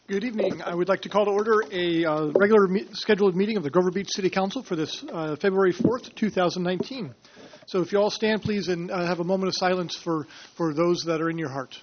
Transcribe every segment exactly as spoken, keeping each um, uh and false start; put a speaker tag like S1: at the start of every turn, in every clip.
S1: Good evening. I would like to call to order a uh, regular me- scheduled meeting of the Grover Beach City Council for this uh, February fourth, twenty nineteen. So if you all stand, please, and uh, have a moment of silence for, for those that are in your heart.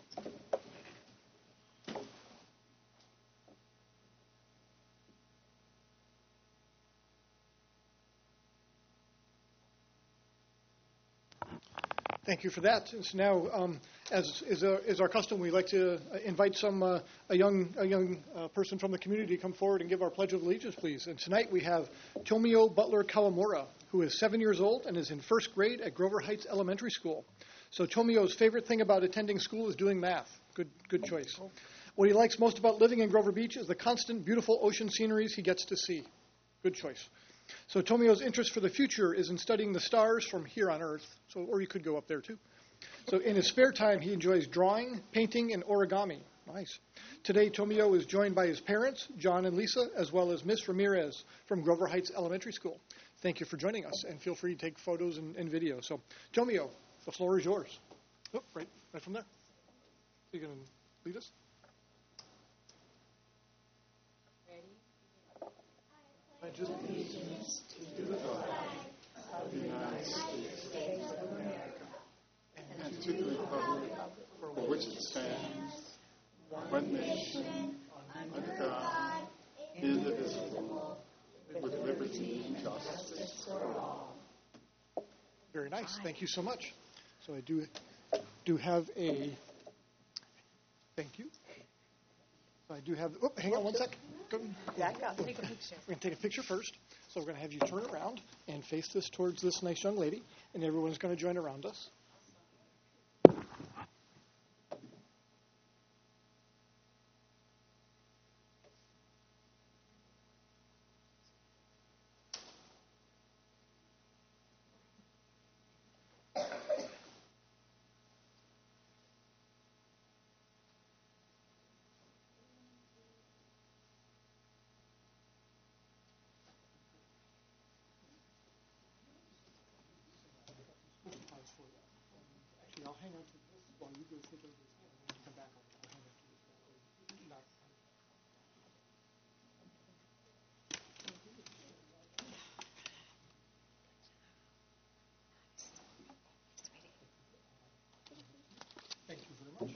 S1: Thank you for that. So now, um, as is, uh, is our custom, we like to uh, invite some uh, a young a young uh, person from the community to come forward and give our Pledge of Allegiance, please. And tonight we have Tomio Butler Kawamura, who is seven years old and is in first grade at Grover Heights Elementary School. So Tomio's favorite thing about attending school is doing math. Good good choice. What he likes most about living in Grover Beach is the constant, beautiful ocean sceneries he gets to see. Good choice. So Tomio's interest for the future is in studying the stars from here on Earth, so or you could go up there too. So in his spare time, he enjoys drawing, painting, and origami. Nice. Today, Tomio is joined by his parents, John and Lisa, as well as Miss Ramirez from Grover Heights Elementary School. Thank you for joining us, and feel free to take photos and, and video. So, Tomio, the floor is yours. Oh, right, right from there. You going to lead us? Pledge allegiance to the flag of the United States of America and to the republic for which it stands, one nation, under God, indivisible, with liberty and justice for all. Very nice. Thank you so much. So I do do have a thank you. I do have. Oh, hang on one sec. Go.
S2: Back up. Take a picture.
S1: We're going to take a picture first. So we're going to have you turn around and face this towards this nice young lady, and everyone's going to join around us. Actually, I'll hang on to this while you go take over this and then come back. I'll hang on to this. Not, thank you very much.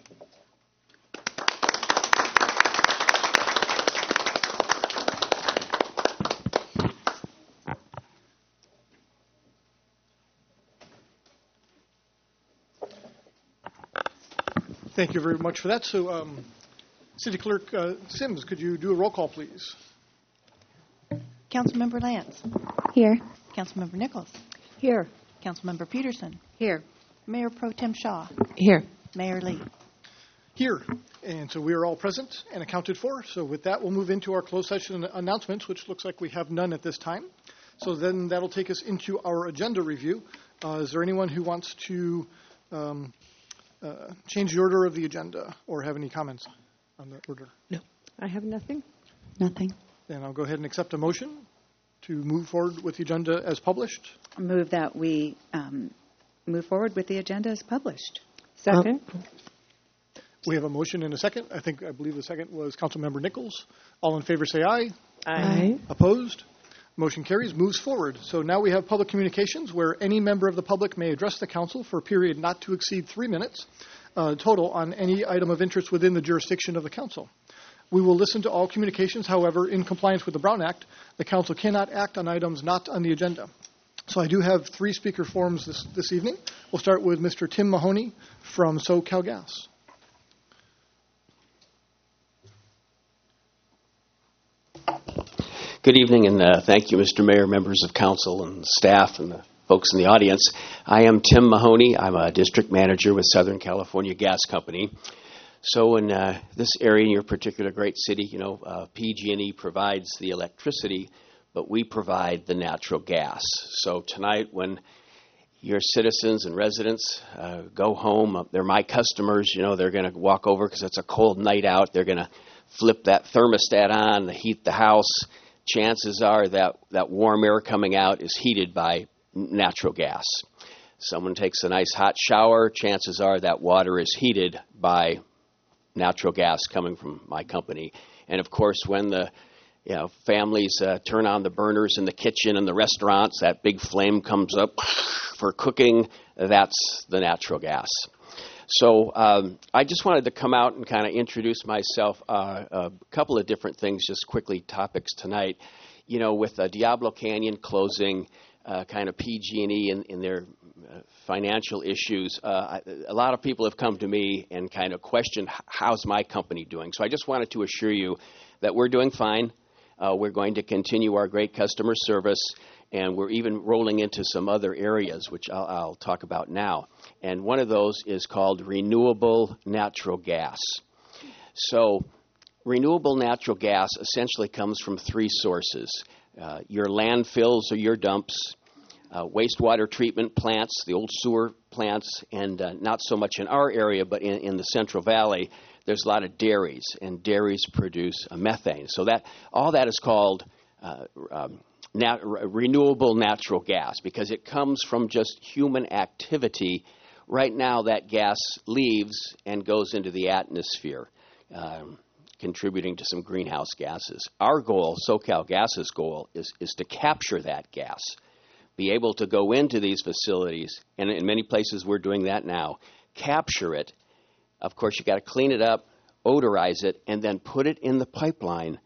S1: Thank you very much for that. So, um, City Clerk uh, Sims, could you do a roll call, please?
S3: Councilmember Lance.
S2: Here.
S3: Councilmember Nichols.
S2: Here.
S3: Councilmember Peterson.
S2: Here.
S3: Mayor Pro Tem Shaw.
S2: Here.
S3: Mayor Lee.
S1: Here. And so we are all present and accounted for. So with that, we'll move into our closed session announcements, which looks like we have none at this time. So then that'll take us into our agenda review. Uh, is there anyone who wants to um, uh, change the order of the agenda or have any comments on the order?
S2: No. I have nothing.
S3: Nothing.
S1: Then I'll go ahead and accept a motion to move forward with the agenda as published.
S4: Move that we um, move forward with the agenda as published.
S2: Second.
S1: We have a motion and a second. I think, I believe the second was Councilmember Nichols. All in favor say aye.
S2: Aye.
S1: Opposed? Motion carries, moves forward. So now we have public communications where any member of the public may address the council for a period not to exceed three minutes uh, total on any item of interest within the jurisdiction of the council. We will listen to all communications. However, in compliance with the Brown Act, the council cannot act on items not on the agenda. So I do have three speaker forms this, this evening. We'll start with Mister Tim Mahoney from SoCalGas.
S5: Good evening, and uh, thank you, Mister Mayor, members of council, and staff, and the folks in the audience. I am Tim Mahoney. I'm a district manager with Southern California Gas Company. So in uh, this area, in your particular great city, you know, uh, P G and E provides the electricity, but we provide the natural gas. So tonight, when your citizens and residents uh, go home, uh, they're my customers, you know, they're going to walk over because it's a cold night out. They're going to flip that thermostat on to heat the house. Chances are that that warm air coming out is heated by natural gas. Someone takes a nice hot shower, chances are that water is heated by natural gas coming from my company. And of course, when the you know, families uh, turn on the burners in the kitchen and the restaurants, that big flame comes up for cooking, that's the natural gas. So um, I just wanted to come out and kind of introduce myself, uh, a couple of different things, just quickly topics tonight. You know, with uh, Diablo Canyon closing, uh, kind of P G and E in, in their uh, financial issues, uh, I, a lot of people have come to me and kind of questioned, how's my company doing? So I just wanted to assure you that we're doing fine. Uh, we're going to continue our great customer service, and we're even rolling into some other areas, which I'll, I'll talk about now. And one of those is called renewable natural gas. So renewable natural gas essentially comes from three sources. Uh, your landfills or your dumps, uh, wastewater treatment plants, the old sewer plants, and uh, not so much in our area, but in, in the Central Valley, there's a lot of dairies, and dairies produce uh, methane. So that all that is called uh, um, nat- renewable natural gas because it comes from just human activity. Right now, that gas leaves and goes into the atmosphere, um, contributing to some greenhouse gases. Our goal, SoCal Gas's goal, is, is to capture that gas, be able to go into these facilities, and in many places we're doing that now, capture it. Of course, you got to clean it up, odorize it, and then put it in the pipeline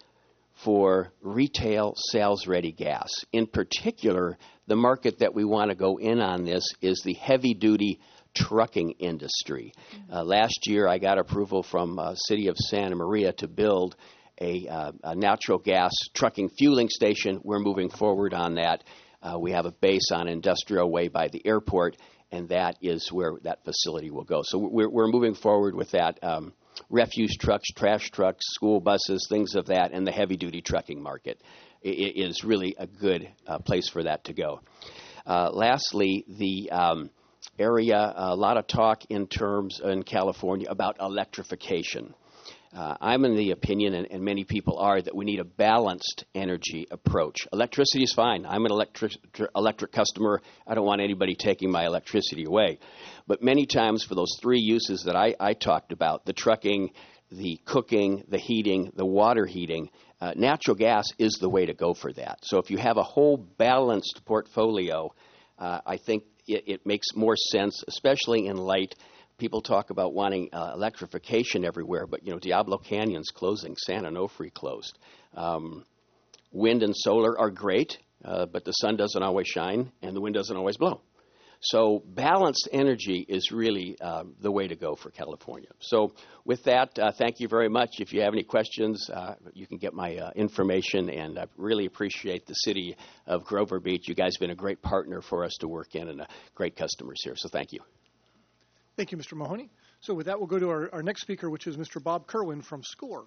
S5: for retail sales-ready gas. In particular, the market that we want to go in on this is the heavy-duty trucking industry. Uh, last year, I got approval from uh, City of Santa Maria to build a, uh, a natural gas trucking fueling station. We're moving forward on that. Uh, we have a base on Industrial Way by the airport, and that is where that facility will go. So we're, we're moving forward with that. Um, refuse trucks, trash trucks, school buses, things of that, and the heavy-duty trucking market it, it is really a good uh, place for that to go. Uh, lastly, the um, area, a lot of talk in terms in California about electrification. Uh, I'm in the opinion, and, and many people are, that we need a balanced energy approach. Electricity is fine. I'm an electric, electric customer. I don't want anybody taking my electricity away. But many times for those three uses that I, I talked about, the trucking, the cooking, the heating, the water heating, uh, natural gas is the way to go for that. So if you have a whole balanced portfolio, uh, I think it, it makes more sense, especially in light. People talk about wanting uh, electrification everywhere, but, you know, Diablo Canyon's closing, San Onofre closed. Um, wind and solar are great, uh, but the sun doesn't always shine and the wind doesn't always blow. So balanced energy is really uh, the way to go for California. So with that, uh, thank you very much. If you have any questions, uh, you can get my uh, information, and I really appreciate the city of Grover Beach. You guys have been a great partner for us to work in and uh, great customers here, so thank you.
S1: Thank you, Mister Mahoney. So with that, we'll go to our, our next speaker, which is Mister Bob Kerwin from SCORE.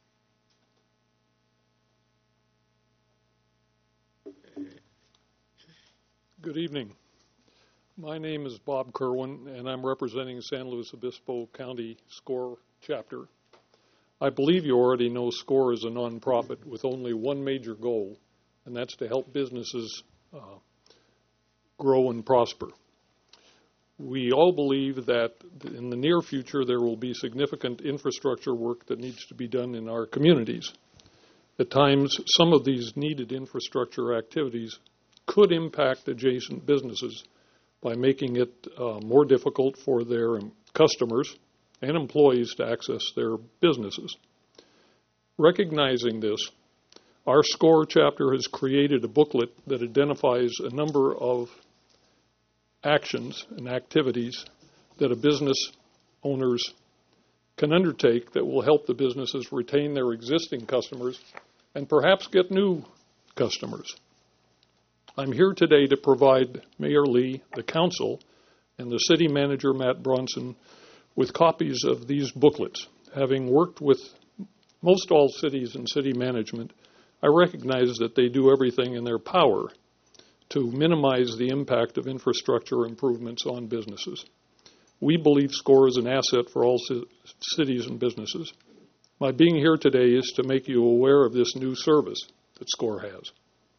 S6: Good evening. My name is Bob Kerwin, and I'm representing San Luis Obispo County SCORE chapter. I believe you already know SCORE is a nonprofit with only one major goal, and that's to help businesses uh, grow and prosper. We all believe that in the near future there will be significant infrastructure work that needs to be done in our communities. At times, some of these needed infrastructure activities could impact adjacent businesses by making it uh, more difficult for their customers and employees to access their businesses. Recognizing this, our SCORE chapter has created a booklet that identifies a number of actions and activities that a business owners can undertake that will help the businesses retain their existing customers and perhaps get new customers. I'm here today to provide Mayor Lee, the council, and the city manager, Matt Bronson, with copies of these booklets. Having worked with most all cities and city management, I recognize that they do everything in their power to minimize the impact of infrastructure improvements on businesses. We believe SCORE is an asset for all c- cities and businesses. My being here today is to make you aware of this new service that SCORE has.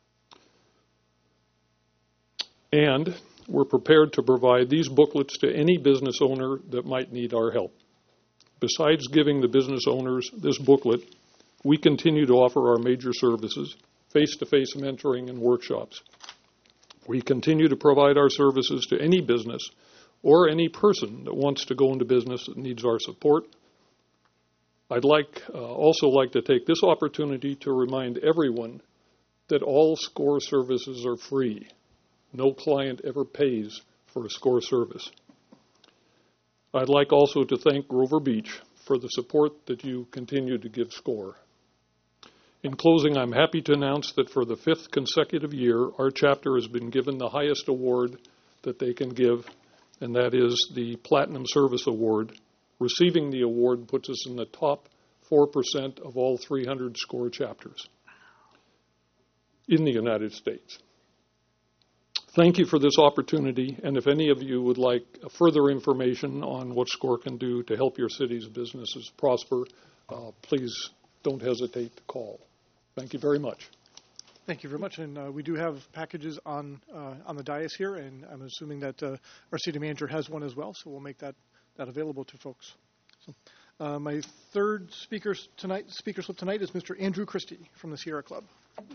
S6: And we're prepared to provide these booklets to any business owner that might need our help. Besides giving the business owners this booklet, we continue to offer our major services, face-to-face mentoring and workshops. We continue to provide our services to any business or any person that wants to go into business that needs our support. I'd like uh, also like to take this opportunity to remind everyone that all SCORE services are free. No client ever pays for a SCORE service. I'd like also to thank Grover Beach for the support that you continue to give SCORE. In closing, I'm happy to announce that for the fifth consecutive year, our chapter has been given the highest award that they can give, and that is the Platinum Service Award. Receiving the award puts us in the top four percent of all three hundred SCORE chapters in the United States. Thank you for this opportunity, and if any of you would like further information on what SCORE can do to help your city's businesses prosper, uh, please don't hesitate to call. Thank you very much.
S1: Thank you very much. And uh, we do have packages on uh, on the dais here, and I'm assuming that uh, our city manager has one as well, so we'll make that, that available to folks. So, uh, my third speaker tonight, speaker slip tonight is Mister Andrew Christie from the Sierra Club.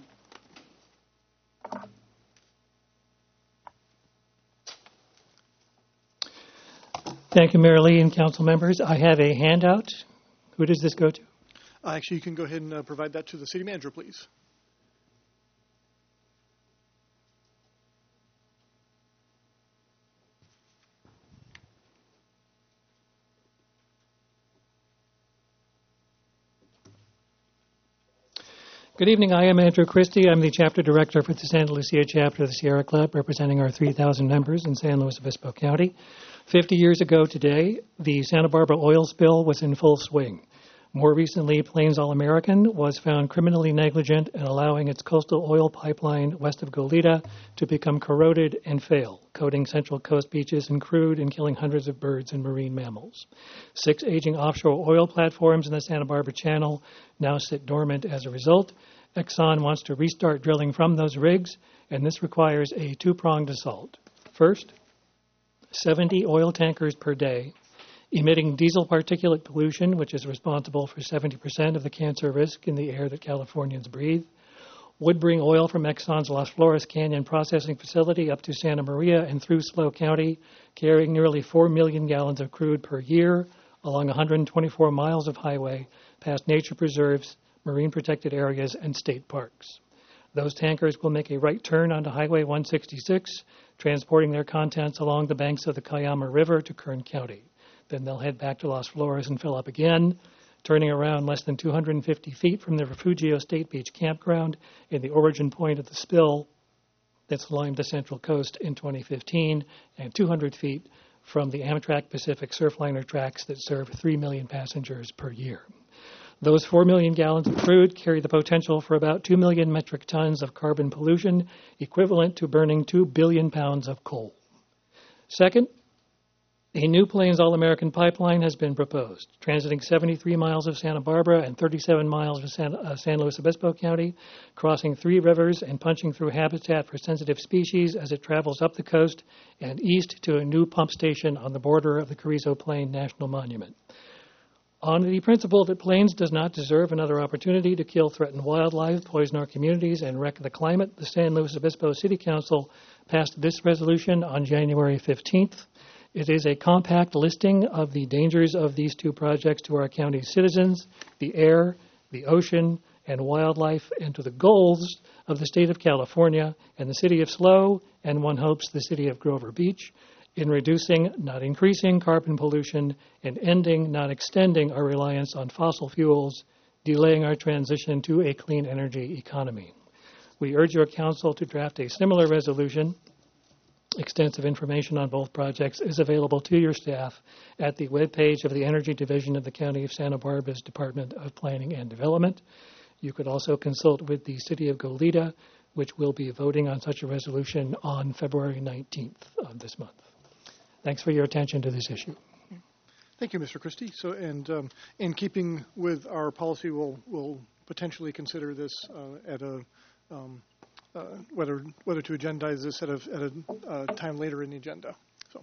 S7: Thank you, Mayor Lee and council members. I have a handout. Who does this go to?
S1: Uh, actually, you can go ahead and uh, provide that to the city manager, please.
S7: Good evening. I am Andrew Christie. I'm the chapter director for the Santa Lucia chapter of the Sierra Club, representing our three thousand members in San Luis Obispo County. Fifty years ago today, the Santa Barbara oil spill was in full swing. More recently, Plains All-American was found criminally negligent in allowing its coastal oil pipeline west of Goleta to become corroded and fail, coating Central Coast beaches in crude and killing hundreds of birds and marine mammals. Six aging offshore oil platforms in the Santa Barbara Channel now sit dormant as a result. Exxon wants to restart drilling from those rigs, and this requires a two-pronged assault. First, seventy oil tankers per day, emitting diesel particulate pollution, which is responsible for seventy percent of the cancer risk in the air that Californians breathe, would bring oil from Exxon's Las Flores Canyon processing facility up to Santa Maria and through SLO County, carrying nearly four million gallons of crude per year along one hundred twenty-four miles of highway past nature preserves, marine protected areas, and state parks. Those tankers will make a right turn onto Highway one sixty-six, transporting their contents along the banks of the Cayama River to Kern County. Then they'll head back to Las Flores and fill up again, turning around less than two hundred fifty feet from the Refugio State Beach campground in the origin point of the spill that's lined the Central Coast in twenty fifteen, and two hundred feet from the Amtrak Pacific Surfliner tracks that serve three million passengers per year. Those four million gallons of crude carry the potential for about two million metric tons of carbon pollution, equivalent to burning two billion pounds of coal. Second, a new Plains All-American pipeline has been proposed, transiting seventy-three miles of Santa Barbara and thirty-seven miles of San, uh, San Luis Obispo County, crossing three rivers and punching through habitat for sensitive species as it travels up the coast and east to a new pump station on the border of the Carrizo Plain National Monument. On the principle that Plains does not deserve another opportunity to kill threatened wildlife, poison our communities, and wreck the climate, the San Luis Obispo City Council passed this resolution on January fifteenth. It is a compact listing of the dangers of these two projects to our county's citizens, the air, the ocean, and wildlife, and to the goals of the state of California and the city of SLO, and one hopes the city of Grover Beach, in reducing, not increasing, carbon pollution and ending, not extending, our reliance on fossil fuels, delaying our transition to a clean energy economy. We urge your council to draft a similar resolution. Extensive information on both projects is available to your staff at the webpage of the Energy Division of the County of Santa Barbara's Department of Planning and Development. You could also consult with the City of Goleta, which will be voting on such a resolution on February nineteenth of this month. Thanks for your attention to this issue.
S1: Thank you, Mister Christie. So, and um, in keeping with our policy, we'll, we'll potentially consider this uh, at a um, uh, whether whether to agendize this at a at a uh, time later in the agenda. So,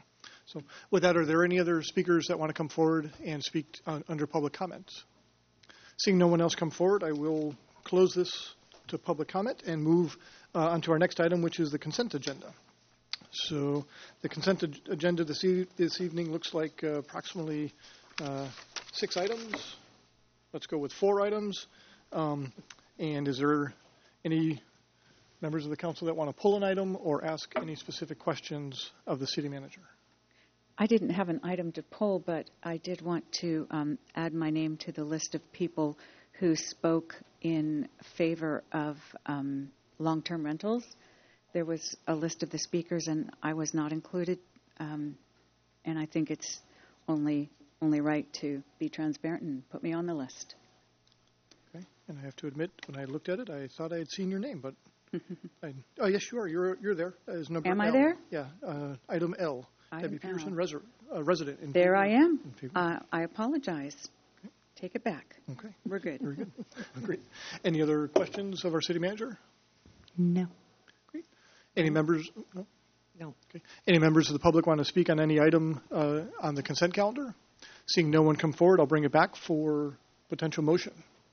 S1: So with that, are there any other speakers that want to come forward and speak uh, under public comments? Seeing no one else come forward, I will close this to public comment and move uh, on to our next item, which is the consent agenda. So the consent ag- agenda this, e- this evening looks like uh, approximately uh, six items. Let's go with four items. Um, and is there any members of the council that want to pull an item or ask any specific questions of the city manager?
S4: I didn't have an item to pull, but I did want to um, add my name to the list of people who spoke in favor of um, long-term rentals. There was a list of the speakers, and I was not included. Um, and I think it's only only right to be transparent and put me on the list.
S1: Okay. And I have to admit, when I looked at it, I thought I had seen your name, but I, oh yes, you are. You're you're there as number.
S4: Am I
S1: L.
S4: there?
S1: Yeah. Uh, item L.
S4: Item
S1: Debbie Peterson,
S4: L.
S1: resi- uh, resident. In
S4: There
S1: favor.
S4: I am.
S1: In favor.
S4: Uh, I apologize. Take it back.
S1: Okay.
S4: We're good.
S1: Very good. Great. Any other questions of our city manager?
S3: No.
S1: Great. Any members? No.
S2: No.
S1: Okay. Any members of the public want to speak on any item uh, on the consent calendar? Seeing no one come forward, I'll bring it back for potential motion.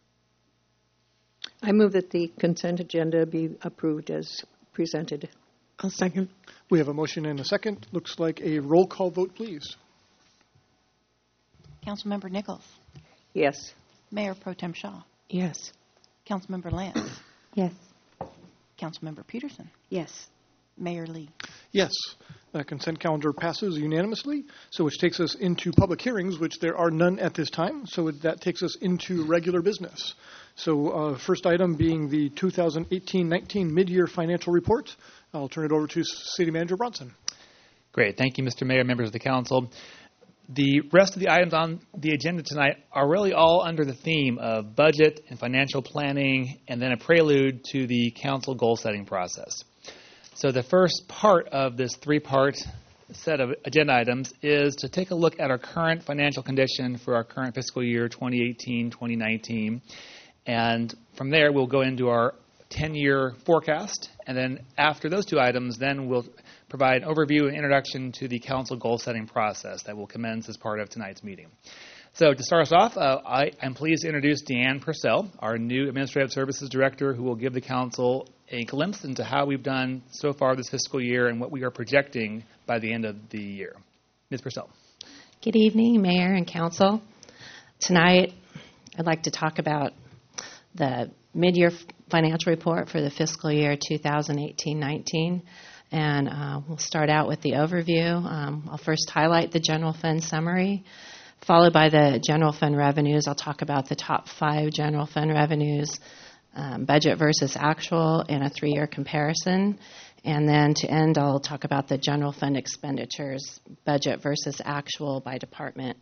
S2: I move that the consent agenda be approved as presented.
S8: I'll second.
S1: We have a motion and a second. Looks like a roll call vote, please.
S3: Councilmember Nichols.
S2: Yes.
S3: Mayor Pro Tem Shaw.
S8: Yes.
S3: Councilmember Lance.
S4: Yes.
S3: Councilmember Peterson.
S4: Yes.
S3: Mayor Lee.
S1: Yes. The consent calendar passes unanimously, so which takes us into public hearings, which there are none at this time, so that takes us into regular business. So uh, first item being the two thousand eighteen nineteen mid-year financial report. I'll turn it over to City Manager Bronson.
S9: Great. Thank you, Mister Mayor, members of the council. The rest of the items on the agenda tonight are really all under the theme of budget and financial planning, and then a prelude to the council goal-setting process. So the first part of this three-part set of agenda items is to take a look at our current financial condition for our current fiscal year twenty eighteen twenty nineteen. And from there, we'll go into our ten-year forecast. And then after those two items, then we'll provide an overview and introduction to the council goal-setting process that will commence as part of tonight's meeting. So to start us off, uh, I, I'm pleased to introduce Deanne Purcell, our new Administrative Services Director, who will give the council a glimpse into how we've done so far this fiscal year and what we are projecting by the end of the year. Miz Purcell.
S10: Good evening, Mayor and Council. Tonight, I'd like to talk about the mid-year financial report for the fiscal year two thousand eighteen nineteen. And uh, we'll start out with the overview. Um, I'll first highlight the general fund summary, followed by the general fund revenues. I'll talk about the top five general fund revenues, um, budget versus actual, and a three-year comparison. And then to end, I'll talk about the general fund expenditures, budget versus actual by department.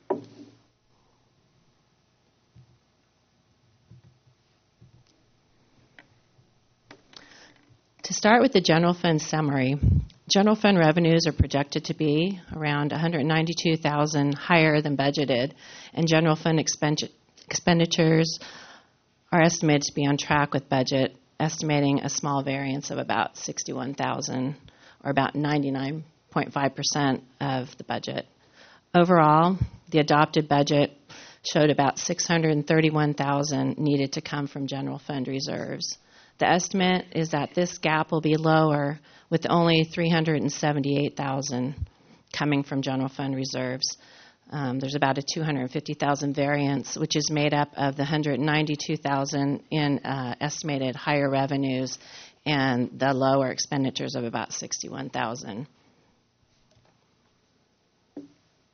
S10: To start with the general fund summary, general fund revenues are projected to be around one hundred ninety-two thousand dollars higher than budgeted, and general fund expen- expenditures are estimated to be on track with budget, estimating a small variance of about sixty-one thousand dollars, or about ninety-nine point five percent of the budget. Overall, the adopted budget showed about six hundred thirty-one thousand dollars needed to come from general fund reserves. The estimate is that this gap will be lower, with only three hundred seventy-eight thousand dollars coming from general fund reserves. Um, there's about a two hundred fifty thousand dollars variance, which is made up of the one hundred ninety-two thousand dollars in uh, estimated higher revenues and the lower expenditures of about sixty-one thousand dollars.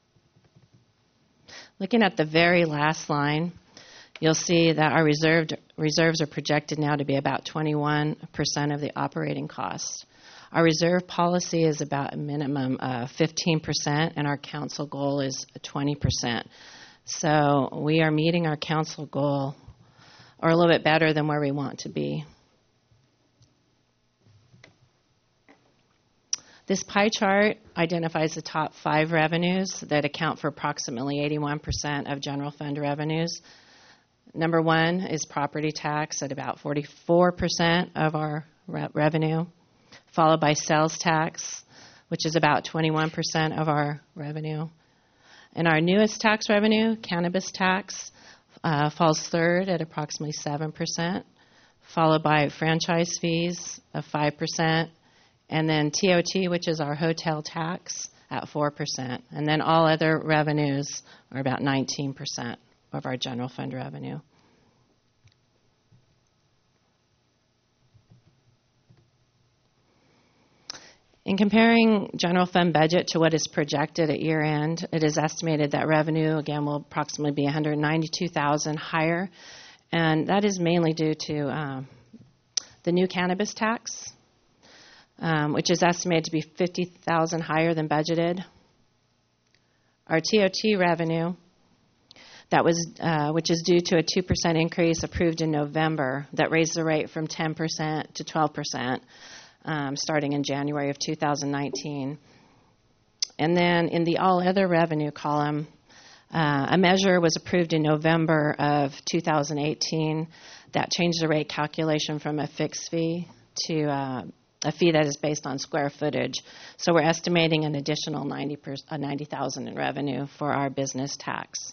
S10: Looking at the very last line, you'll see that our reserved, reserves are projected now to be about twenty-one percent of the operating costs. Our reserve policy is about a minimum of fifteen percent, and our council goal is twenty percent. So we are meeting our council goal, or a little bit better than where we want to be. This pie chart identifies the top five revenues that account for approximately eighty-one percent of general fund revenues. Number one is property tax at about forty-four percent of our re- revenue, followed by sales tax, which is about twenty-one percent of our revenue. And our newest tax revenue, cannabis tax, uh, falls third at approximately seven percent, followed by franchise fees of five percent, and then T O T, which is our hotel tax, at four percent. And then all other revenues are about nineteen percent of our general fund revenue. In comparing general fund budget to what is projected at year end, it is estimated that revenue, again, will approximately be one hundred ninety-two thousand dollars higher, and that is mainly due to um, the new cannabis tax, um, which is estimated to be fifty thousand dollars higher than budgeted. Our T O T revenue, that was, uh, which is due to a two percent increase approved in November, that raised the rate from ten percent to twelve percent. Um, starting in January of two thousand nineteen. And then in the all other revenue column, uh, a measure was approved in November of two thousand eighteen that changed the rate calculation from a fixed fee to uh, a fee that is based on square footage. So we're estimating an additional ninety thousand dollars in revenue for our business tax.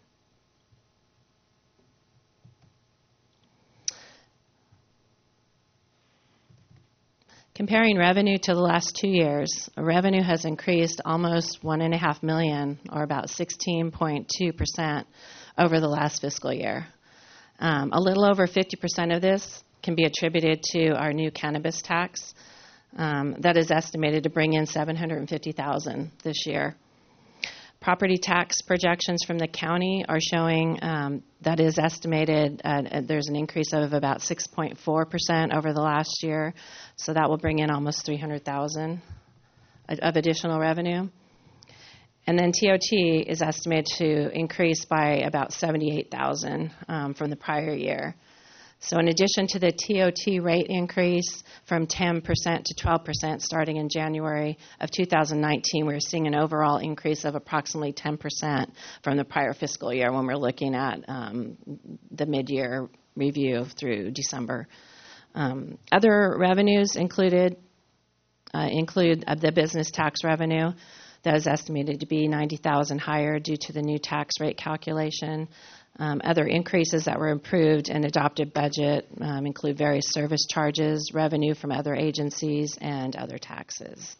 S10: Comparing revenue to the last two years, revenue has increased almost one and a half million, or about sixteen point two percent, over the last fiscal year. Um, a little over fifty percent of this can be attributed to our new cannabis tax. Um, that is estimated to bring in seven hundred fifty thousand dollars this year. Property tax projections from the county are showing um, that is estimated, uh, there's an increase of about six point four percent over the last year, so that will bring in almost three hundred thousand dollars of additional revenue. And then T O T is estimated to increase by about seventy-eight thousand dollars um, from the prior year. So in addition to the T O T rate increase from ten percent to twelve percent starting in January of two thousand nineteen, we're seeing an overall increase of approximately ten percent from the prior fiscal year when we're looking at um, the mid-year review through December. Um, other revenues included uh, include uh, the business tax revenue that is estimated to be ninety thousand dollars higher due to the new tax rate calculation. Um, other increases that were approved and adopted budget um, include various service charges, revenue from other agencies, and other taxes.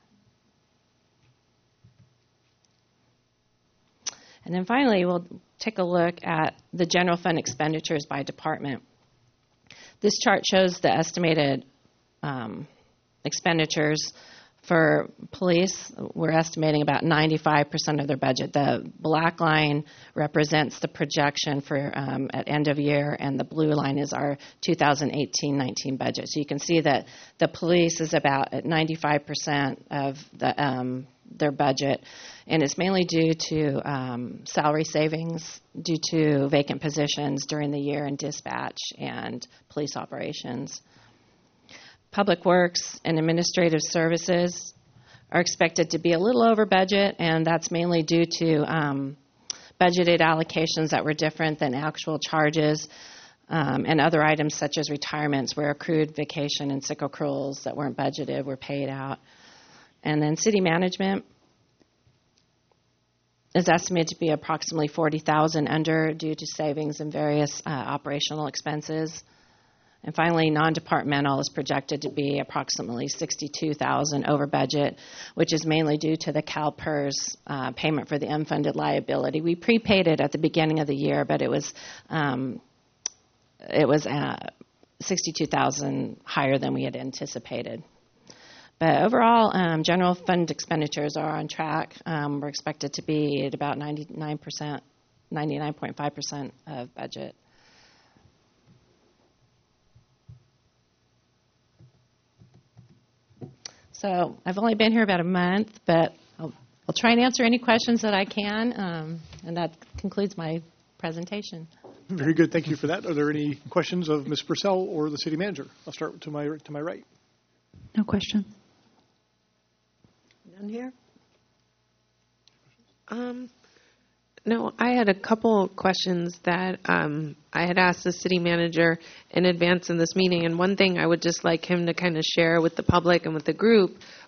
S10: And then finally, we'll take a look at the general fund expenditures by department. This chart shows the estimated um, expenditures. For police, we're estimating about ninety-five percent of their budget. The black line represents the projection for um, at end of year, and the blue line is our two thousand eighteen nineteen budget. So you can see that the police is about at ninety-five percent of the, um, their budget, and it's mainly due to um, salary savings due to vacant positions during the year in dispatch and police operations. Public Works and Administrative Services are expected to be a little over budget, and that's mainly due to um, budgeted allocations that were different than actual charges, um, and other items such as retirements where accrued vacation and sick accruals that weren't budgeted were paid out. And then city management is estimated to be approximately forty thousand dollars under due to savings in various uh, operational expenses. And finally, non-departmental is projected to be approximately sixty-two thousand dollars over budget, which is mainly due to the CalPERS uh, payment for the unfunded liability. We prepaid it at the beginning of the year, but it was um, it was uh, sixty-two thousand dollars higher than we had anticipated. But overall, um, general fund expenditures are on track. Um, we're expected to be at about ninety-nine percent, ninety-nine point five percent of budget. So I've only been here about a month, but I'll, I'll try and answer any questions that I can, um, and that concludes my presentation.
S1: Very good. Thank you for that. Are there any questions of Miz Purcell or the city manager? I'll start to my to my right.
S3: No question.
S2: None here?
S8: Um, no, I had a couple questions that um, I had asked the city manager in advance of this meeting, and one thing I would just like him to kind of share with the public and with the group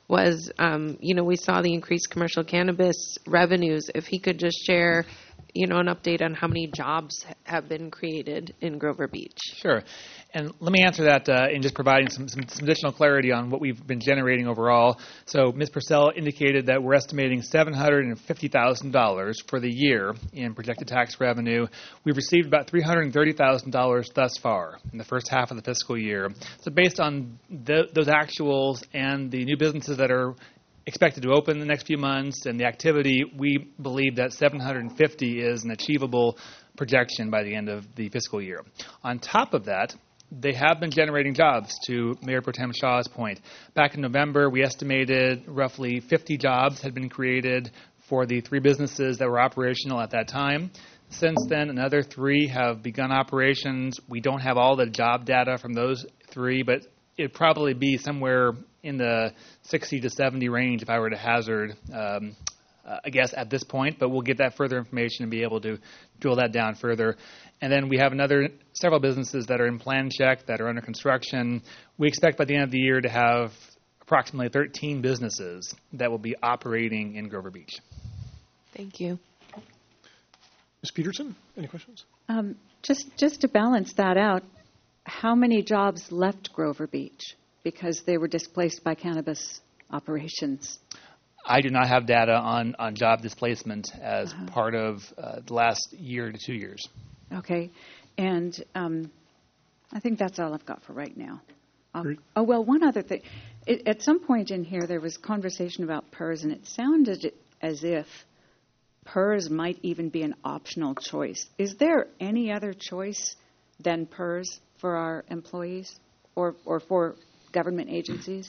S8: was, um, you know, we saw the increased commercial cannabis revenues. If he could just share, you know, an update on how many jobs have been created in Grover Beach.
S9: Sure. And let me answer that uh, in just providing some, some, some additional clarity on what we've been generating overall. So Miz Purcell indicated that we're estimating seven hundred fifty thousand dollars for the year in projected tax revenue. We've received about three hundred thirty thousand dollars thus far in the first half of the fiscal year. So based on the, those actuals and the new businesses that are expected to open in the next few months and the activity, we believe that seven hundred fifty is an achievable projection by the end of the fiscal year. On top of that, they have been generating jobs, to Mayor Pro Tem Shaw's point. Back in November, we estimated roughly fifty jobs had been created for the three businesses that were operational at that time. Since then, another three have begun operations. We don't have all the job data from those three, but it'd probably be somewhere in the sixty to seventy range if I were to hazard um, uh, I guess, at this point, but we'll get that further information and be able to drill that down further. And then we have another several businesses that are in plan check, that are under construction. We expect by the end of the year to have approximately thirteen businesses that will be operating in Grover Beach.
S8: Thank you.
S1: Miz Peterson, any questions?
S4: Um, just, just to balance that out, how many jobs left Grover Beach because they were displaced by cannabis operations?
S9: I do not have data on, on job displacement as
S4: uh-huh.
S9: part of uh, the last year to two years.
S4: Okay. And um, I think that's all I've got for right now. Um, oh, well, one other thing. It, at some point in here, there was conversation about P E R S, and it sounded as if P E R S might even be an optional choice. Is there any other choice than P E R S for our employees or, or for government agencies?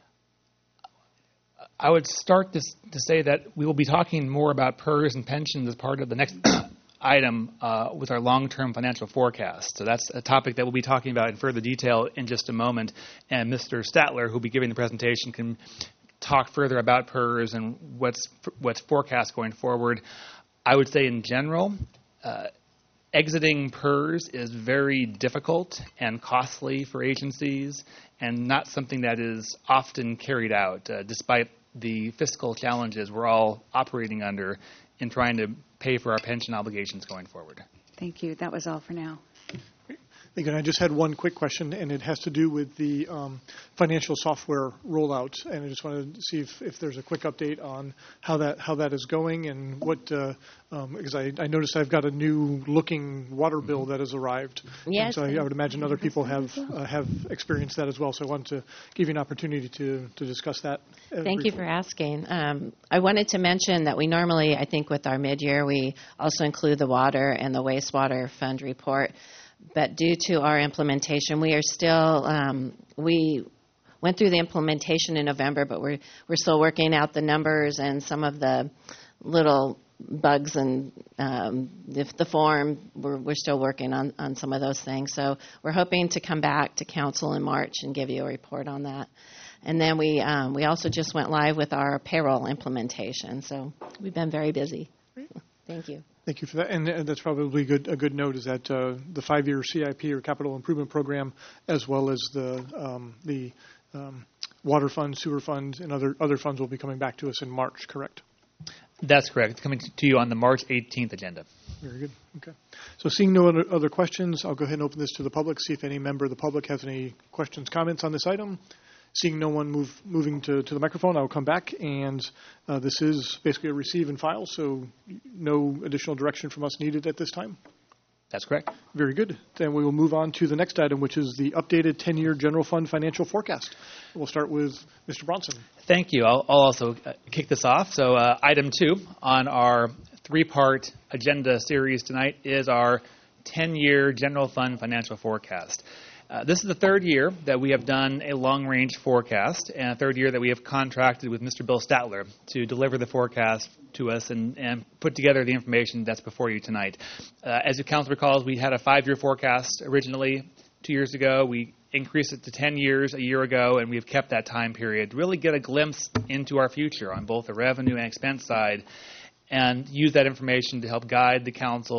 S9: I would start this to say that we will be talking more about P E R S and pensions as part of the next item uh, with our long-term financial forecast. So that's a topic that we'll be talking about in further detail in just a moment. And Mister Statler, who will be giving the presentation, can talk further about P E R S and what's what's forecast going forward. I would say in general, uh, exiting P E R S is very difficult and costly for agencies and not something that is often carried out, uh, despite the fiscal challenges we're all operating under in trying to pay for our pension obligations going forward.
S4: Thank you. That was all for now.
S1: Thank you. And I just had one quick question, and it has to do with the um, financial software rollout. And I just wanted to see if, if there's a quick update on how that how that is going and what, uh, um, because I, I noticed I've got a new looking water bill that has arrived.
S10: Yes.
S1: And so I, I would imagine other people have uh, have experienced that as well. So I wanted to give you an opportunity to, to discuss that. Uh,
S10: Thank
S1: briefly.
S10: you for asking. Um, I wanted to mention that we normally, I think with our mid-year, we also include the water and the wastewater fund report. But due to our implementation, we are still, um, we went through the implementation in November, but we're we're still working out the numbers and some of the little bugs and um, the, the form. We're, we're still working on, on some of those things. So we're hoping to come back to council in March and give you a report on that. And then we um, we also just went live with our payroll implementation. So we've been very busy. Thank you.
S1: Thank you for that. And uh, that's probably good, a good note is that uh, the five-year C I P or Capital Improvement Program, as well as the um, the um, water fund, sewer fund, and other other funds will be coming back to us in March, correct?
S9: That's correct. It's coming to you on the March eighteenth agenda.
S1: Very good. Okay. So seeing no other, other questions, I'll go ahead and open this to the public, see if any member of the public has any questions, comments on this item. Seeing no one move, moving to, to the microphone, I will come back, and uh, this is basically a receive and file, so no additional direction from us needed at this time.
S9: That's correct.
S1: Very good. Then we will move on to the next item, which is the updated ten-year general fund financial forecast. We'll start with Mister Bronson.
S9: Thank you. I'll, I'll also uh, kick this off. So uh, item two on our three-part agenda series tonight is our ten-year general fund financial forecast. Uh, this is the third year that we have done a long-range forecast, and a third year that we have contracted with Mister Bill Statler to deliver the forecast to us and, and put together the information that's before you tonight. Uh, as the council recalls, we had a five-year forecast originally two years ago. We increased it to ten years a year ago, and we've kept that time period to really get a glimpse into our future on both the revenue and expense side and use that information to help guide the council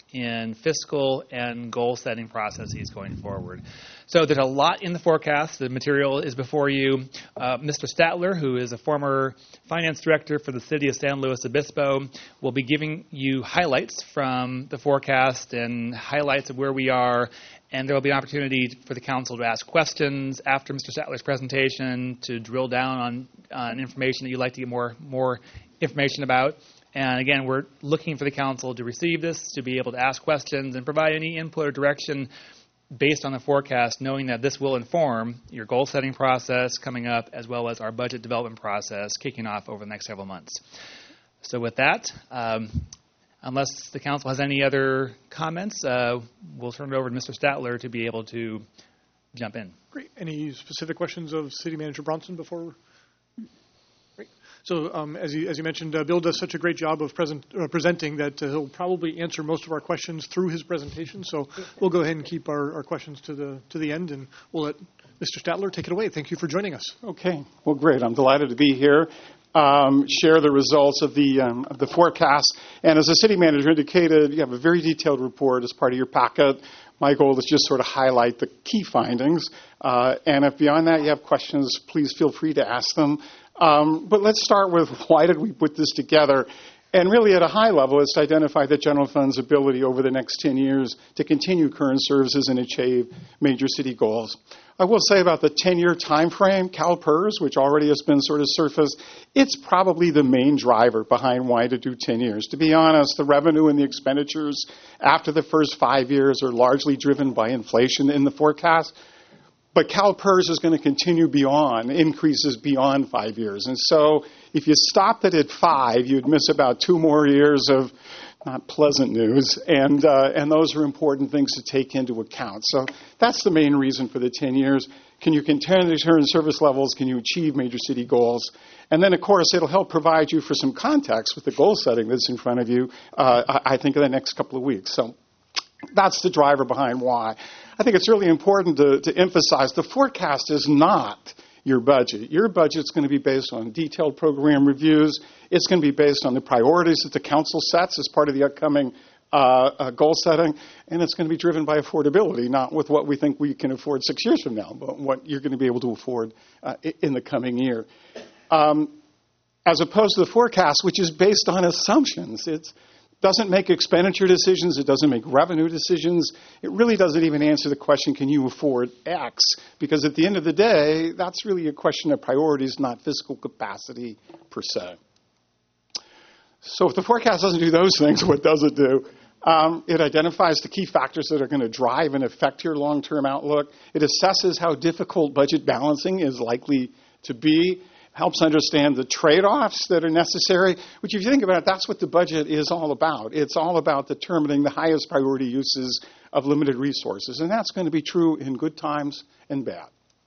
S9: in fiscal and goal-setting processes going forward. So there's a lot in the forecast. The material is before you. Uh, Mister Statler, who is a former finance director for the city of San Luis Obispo, will be giving you highlights from the forecast and highlights of where we are. And there will be an opportunity for the council to ask questions after Mister Statler's presentation, to drill down on, on information that you'd like to get more, more information about. And again, we're looking for the council to receive this, to be able to ask questions and provide any input or direction based on the forecast, knowing that this will inform your goal-setting process coming up, as well as our budget development process kicking off over the next several months. So with that, um, unless the council has any other comments, uh, we'll turn it over to Mister Statler to be able to jump in.
S1: Great. Any specific questions of City Manager Bronson before? Great. So um, as, you, as you mentioned, uh, Bill does such a great job of present, uh, presenting that uh, he'll probably answer most of our questions through his presentation. So we'll go ahead and keep our, our questions to the to the end, and we'll let Mister Statler take it away. Thank you for joining us.
S11: Okay. Well, great. I'm delighted to be here. Um, share the results of the um, of the forecast. And as the city manager indicated, you have a very detailed report as part of your packet. My goal is just sort of highlight the key findings. Uh, and if beyond that you have questions, please feel free to ask them. Um, but let's start with, why did we put this together? And really at a high level, it's to identify the general fund's ability over the next ten years to continue current services and achieve major city goals. I will say about the ten-year time frame, CalPERS, which already has been sort of surfaced, it's probably the main driver behind why to do ten years. To be honest, the revenue and the expenditures after the first five years are largely driven by inflation in the forecast. But CalPERS is going to continue beyond, increases beyond five years. And so if you stopped it at five, you'd miss about two more years of not pleasant news. And uh, and those are important things to take into account. So that's the main reason for the ten years. Can you continue to turn service levels? Can you achieve major city goals? And then, of course, it'll help provide you for some context with the goal setting that's in front of you, uh, I think, in the next couple of weeks. So that's the driver behind why. I think it's really important to, to emphasize the forecast is not your budget. Your budget's going to be based on detailed program reviews. It's going to be based on the priorities that the council sets as part of the upcoming uh, uh, goal setting, and it's going to be driven by affordability, not with what we think we can afford six years from now, but what you're going to be able to afford uh, in the coming year. Um, as opposed to the forecast, which is based on assumptions. It's doesn't make expenditure decisions. It doesn't make revenue decisions. It really doesn't even answer the question, can you afford X? Because at the end of the day, that's really a question of priorities, not fiscal capacity per se. So if the forecast doesn't do those things, what does it do? Um, it identifies the key factors that are going to drive and affect your long-term outlook. It assesses how difficult budget balancing is likely to be. Helps understand the trade-offs that are necessary, which if you think about it, that's what the budget is all about. It's all about determining the highest priority uses of limited resources, and that's going to be true in good times and bad.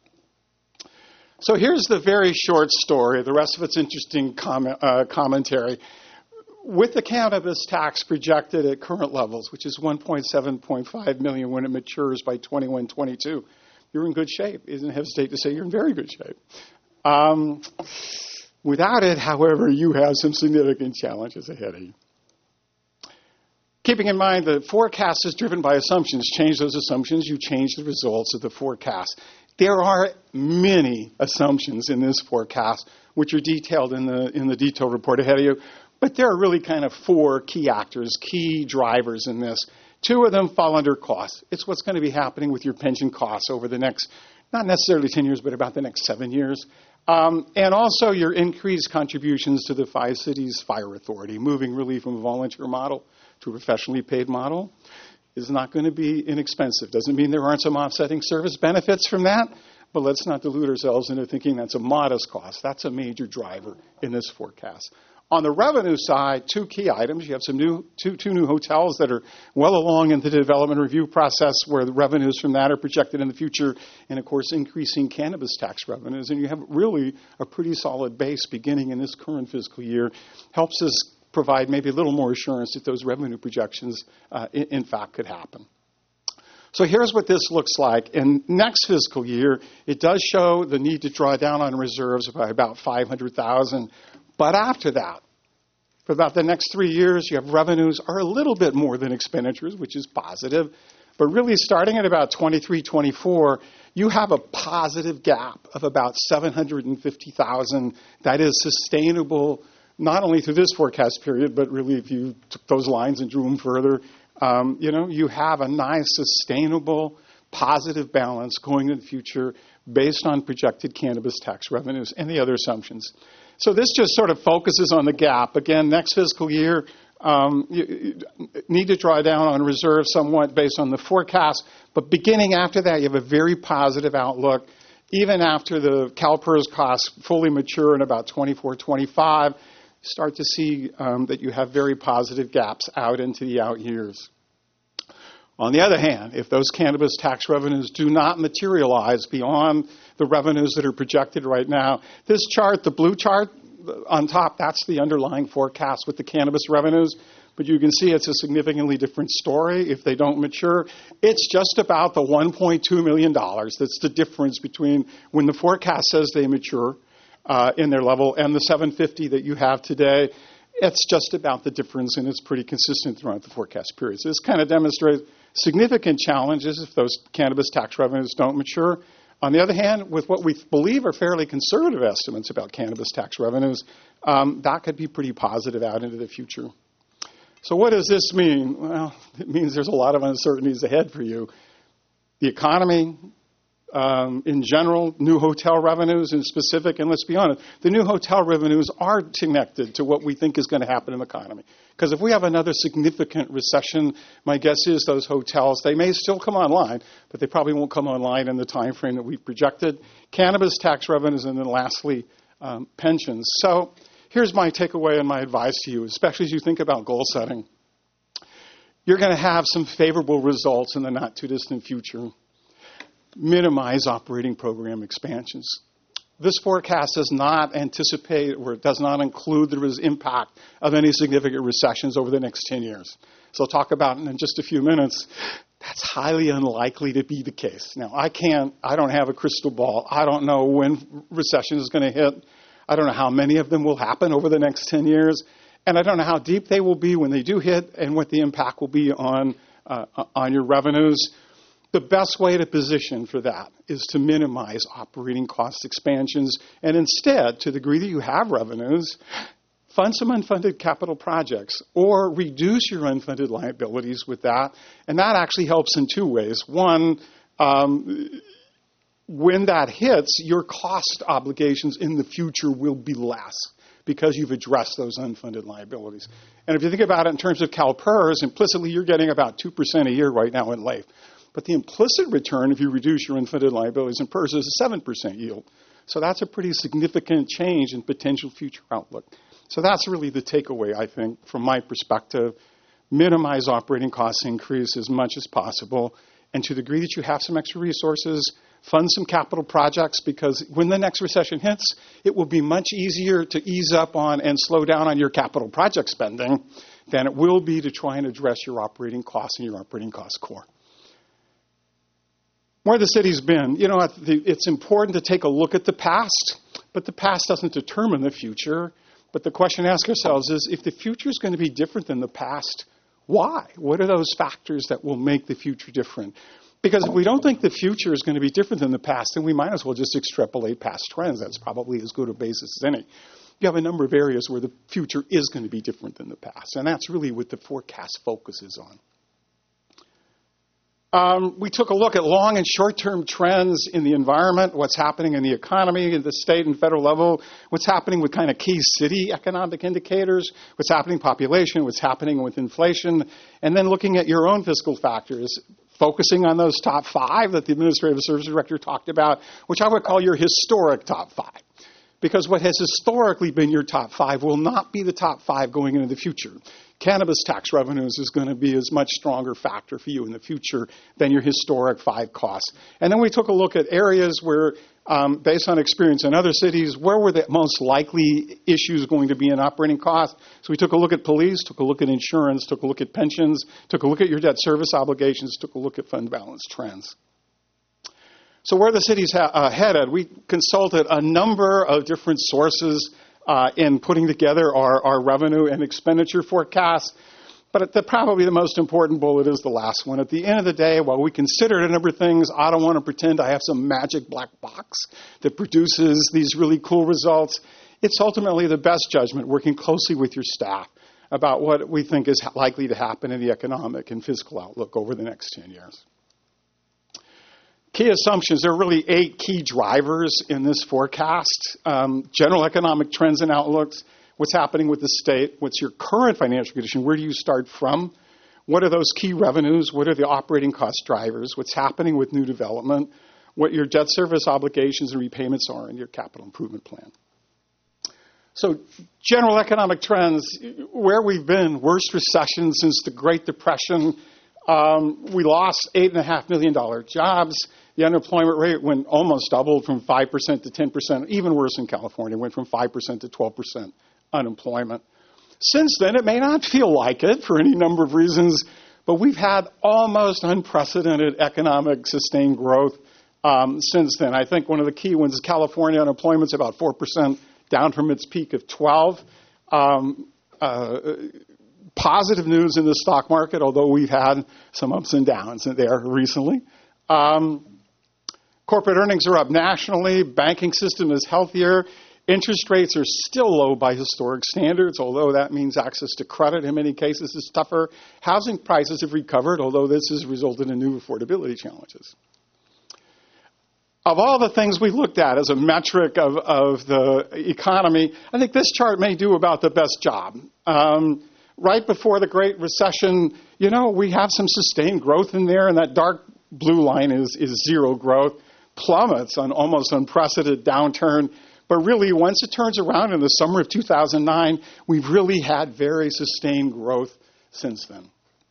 S11: So here's the very short story. The rest of it's interesting comment, uh, commentary. With the cannabis tax projected at current levels, which is one point seven point five million dollars when it matures by twenty-one twenty-two, you're in good shape. I don't hesitate to say you're in very good shape. Um, without it, however, you have some significant challenges ahead of you. Keeping in mind the forecast is driven by assumptions. Change those assumptions, you change the results of the forecast. There are many assumptions in this forecast, which are detailed in the in the detailed report ahead of you. But there are really kind of four key actors, key drivers in this. Two of them fall under costs. It's what's going to be happening with your pension costs over the next, not necessarily ten years, but about the next seven years. Um, and also your increased contributions to the Five Cities Fire Authority, moving really from a volunteer model to a professionally paid model is not going to be inexpensive. Doesn't mean there aren't some offsetting service benefits from that, but let's not delude ourselves into thinking that's a modest cost. That's a major driver in this forecast. On the revenue side, two key items. You have some new two, two new hotels that are well along in the development review process where the revenues from that are projected in the future, and, of course, increasing cannabis tax revenues. And you have really a pretty solid base beginning in this current fiscal year. Helps us provide maybe a little more assurance that those revenue projections, uh, in, in fact, could happen. So here's what this looks like. In next fiscal year, it does show the need to draw down on reserves by about five hundred thousand dollars. But after that, For about the next three years, you have revenues are a little bit more than expenditures, which is positive. But really, starting at about twenty-three, twenty-four, you have a positive gap of about seven hundred fifty thousand that is sustainable, not only through this forecast period, but really if you took those lines and drew them further, um, you know, you have a nice, sustainable, positive balance going into the future based on projected cannabis tax revenues and the other assumptions. So this just sort of focuses on the gap. Again, next fiscal year, um, you, you need to draw down on reserves somewhat based on the forecast. But beginning after that, you have a very positive outlook. Even after the CalPERS costs fully mature in about twenty-four, twenty-five, you start to see um, that you have very positive gaps out into the out years. On the other hand, if those cannabis tax revenues do not materialize beyond the revenues that are projected right now, this chart, the blue chart on top, that's the underlying forecast with the cannabis revenues. But you can see it's a significantly different story if they don't mature. It's just about the one point two million dollars. That's the difference between when the forecast says they mature uh, in their level and the seven hundred fifty that you have today. It's just about the difference, and it's pretty consistent throughout the forecast period. So this kind of demonstrates significant challenges if those cannabis tax revenues don't mature. On the other hand, with what we believe are fairly conservative estimates about cannabis tax revenues, um, that could be pretty positive out into the future. So what does this mean? Well, it means there's a lot of uncertainties ahead for you. The economy, um, in general, new hotel revenues in specific, and let's be honest, the new hotel revenues are connected to what we think is going to happen in the economy. Because if we have another significant recession, my guess is those hotels, they may still come online, but they probably won't come online in the time frame that we projected. Cannabis tax revenues, and then lastly, um, pensions. So here's my takeaway and my advice to you, especially as you think about goal setting. You're going to have some favorable results in the not-too-distant future. Minimize operating program expansions. This forecast does not anticipate or does not include the impact of any significant recessions over the next ten years. So I'll talk about it in just a few minutes. That's highly unlikely to be the case. Now, I can't, I don't have a crystal ball. I don't know when recession is going to hit. I don't know how many of them will happen over the next ten years. And I don't know how deep they will be when they do hit and what the impact will be on, uh, on your revenues. The best way to position for that is to minimize operating cost expansions and instead, to the degree that you have revenues, fund some unfunded capital projects or reduce your unfunded liabilities with that. And that actually helps in two ways. One, um, when that hits, your cost obligations in the future will be less because you've addressed those unfunded liabilities. And if you think about it in terms of CalPERS, implicitly you're getting about two percent a year right now in LAIF. But the implicit return, if you reduce your unfunded liabilities in PERS, is a seven percent yield. So that's a pretty significant change in potential future outlook. So that's really the takeaway, I think, from my perspective. Minimize operating cost increase as much as possible. And to the degree that you have some extra resources, fund some capital projects, because when the next recession hits, it will be much easier to ease up on and slow down on your capital project spending than it will be to try and address your operating costs and your operating cost core. Where the city's been, you know, it's important to take a look at the past, but the past doesn't determine the future. But the question to ask ourselves is, if the future is going to be different than the past, why? What are those factors that will make the future different? Because if we don't think the future is going to be different than the past, then we might as well just extrapolate past trends. That's probably as good a basis as any. You have a number of areas where the future is going to be different than the past, and that's really what the forecast focuses on. Um, we took a look at long and short-term trends in the environment, what's happening in the economy at the state and federal level, what's happening with kind of key city economic indicators, what's happening population, what's happening with inflation, and then looking at your own fiscal factors, focusing on those top five that the Administrative Services Director talked about, which I would call your historic top five. Because what has historically been your top five will not be the top five going into the future. Cannabis tax revenues is going to be as much stronger factor for you in the future than your historic five costs. And then we took a look at areas where, um, based on experience in other cities, where were the most likely issues going to be in operating costs. So we took a look at police, took a look at insurance, took a look at pensions, took a look at your debt service obligations, took a look at fund balance trends. So where the city's ha- uh, headed, we consulted a number of different sources uh, in putting together our, our revenue and expenditure forecasts. But the, probably the most important bullet is the last one. At the end of the day, while we considered a number of things, I don't want to pretend I have some magic black box that produces these really cool results. It's ultimately the best judgment, working closely with your staff about what we think is likely to happen in the economic and fiscal outlook over the next ten years. Key assumptions, there are really eight key drivers in this forecast. Um, general economic trends and outlooks, what's happening with the state, what's your current financial condition, where do you start from, what are those key revenues, what are the operating cost drivers, what's happening with new development, what your debt service obligations and repayments are in your capital improvement plan. So general economic trends, where we've been, worst recession since the Great Depression. Um, we lost eight point five million dollars jobs. The unemployment rate went almost doubled from five percent to ten percent. Even worse in California, went from five percent to twelve percent unemployment. Since then, it may not feel like it for any number of reasons, but we've had almost unprecedented economic sustained growth um, since then. I think one of the key ones is California unemployment's about four percent, down from its peak of twelve. Um, uh, positive news in the stock market, although we've had some ups and downs there recently. Um, corporate earnings are up nationally. Banking system is healthier. Interest rates are still low by historic standards, although that means access to credit in many cases is tougher. Housing prices have recovered, although this has resulted in new affordability challenges. Of all the things we looked at as a metric of, of the economy, I think this chart may do about the best job. Um, right before the Great Recession, you know, we have some sustained growth in there, and that dark blue line is, is zero growth. Plummets on almost unprecedented downturn. But really, once it turns around in the summer of two thousand nine, we've really had very sustained growth since then.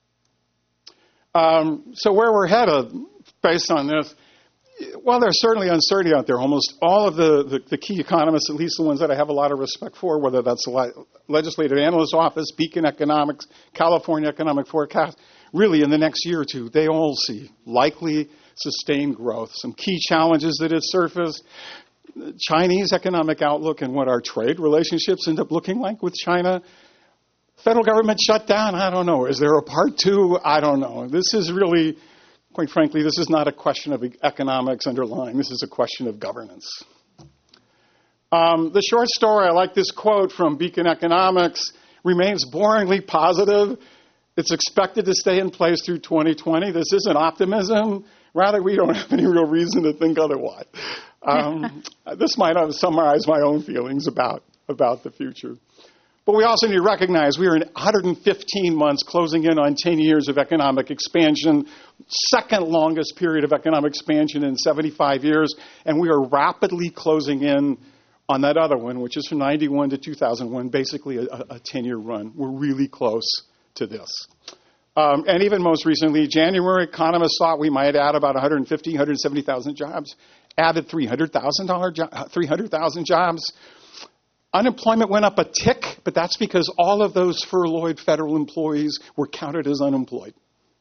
S11: Um, so where we're headed based on this, well, there's certainly uncertainty out there. Almost all of the, the, the key economists, at least the ones that I have a lot of respect for, whether that's the Legislative Analyst Office, Beacon Economics, California Economic Forecast, really in the next year or two, they all see likely sustained growth. Some key challenges that have surfaced, Chinese economic outlook and what our trade relationships end up looking like with China. Federal government shut down, I don't know. Is there a part two? I don't know. This is really... Quite frankly, this is not a question of economics underlying. This is a question of governance. Um, the short story, I like this quote from Beacon Economics, remains boringly positive. It's expected to stay in place through twenty twenty. This isn't optimism. Rather, we don't have any real reason to think otherwise. Um, this might summarize my own feelings about, about the future. But we also need to recognize we are in one hundred fifteen months, closing in on ten years of economic expansion, second longest period of economic expansion in seventy-five years, and we are rapidly closing in on that other one, which is from ninety-one to two thousand one, basically a, a ten-year run. We're really close to this. Um, and even most recently, January, economists thought we might add about one hundred fifty, one hundred seventy thousand jobs, added three hundred thousand jo- three hundred thousand jobs. Unemployment went up a tick, but that's because all of those furloughed federal employees were counted as unemployed.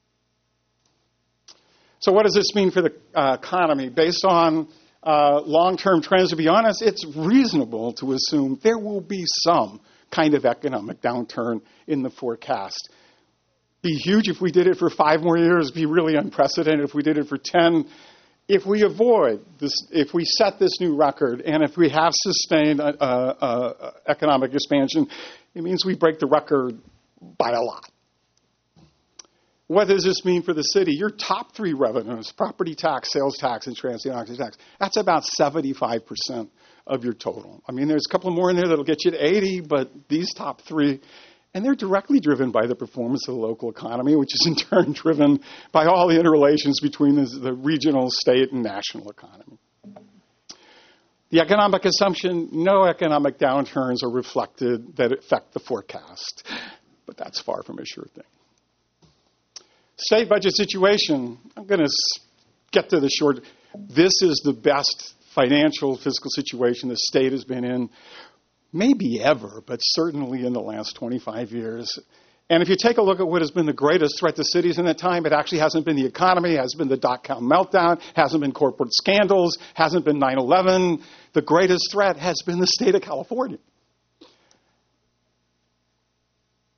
S11: So what does this mean for the uh, economy? Based on uh, long-term trends, to be honest, it's reasonable to assume there will be some kind of economic downturn in the forecast. Be huge if we did it for five more years, be really unprecedented if we did it for ten. If we avoid this, if we set this new record, and if we have sustained uh, uh, economic expansion, it means we break the record by a lot. What does this mean for the city? Your top three revenues, property tax, sales tax, and transient tax, that's about seventy-five percent of your total. I mean, there's a couple more in there that'll get you to eighty, but these top three, and they're directly driven by the performance of the local economy, which is in turn driven by all the interrelations between the, the regional, state, and national economy. The economic assumption, no economic downturns are reflected that affect the forecast, but that's far from a sure thing. State budget situation, I'm going to get to the short. This is the best financial fiscal situation the state has been in maybe ever, but certainly in the last twenty-five years. And if you take a look at what has been the greatest threat to cities in that time, it actually hasn't been the economy, hasn't been the dot-com meltdown, hasn't been corporate scandals, hasn't been nine eleven. The greatest threat has been the state of California.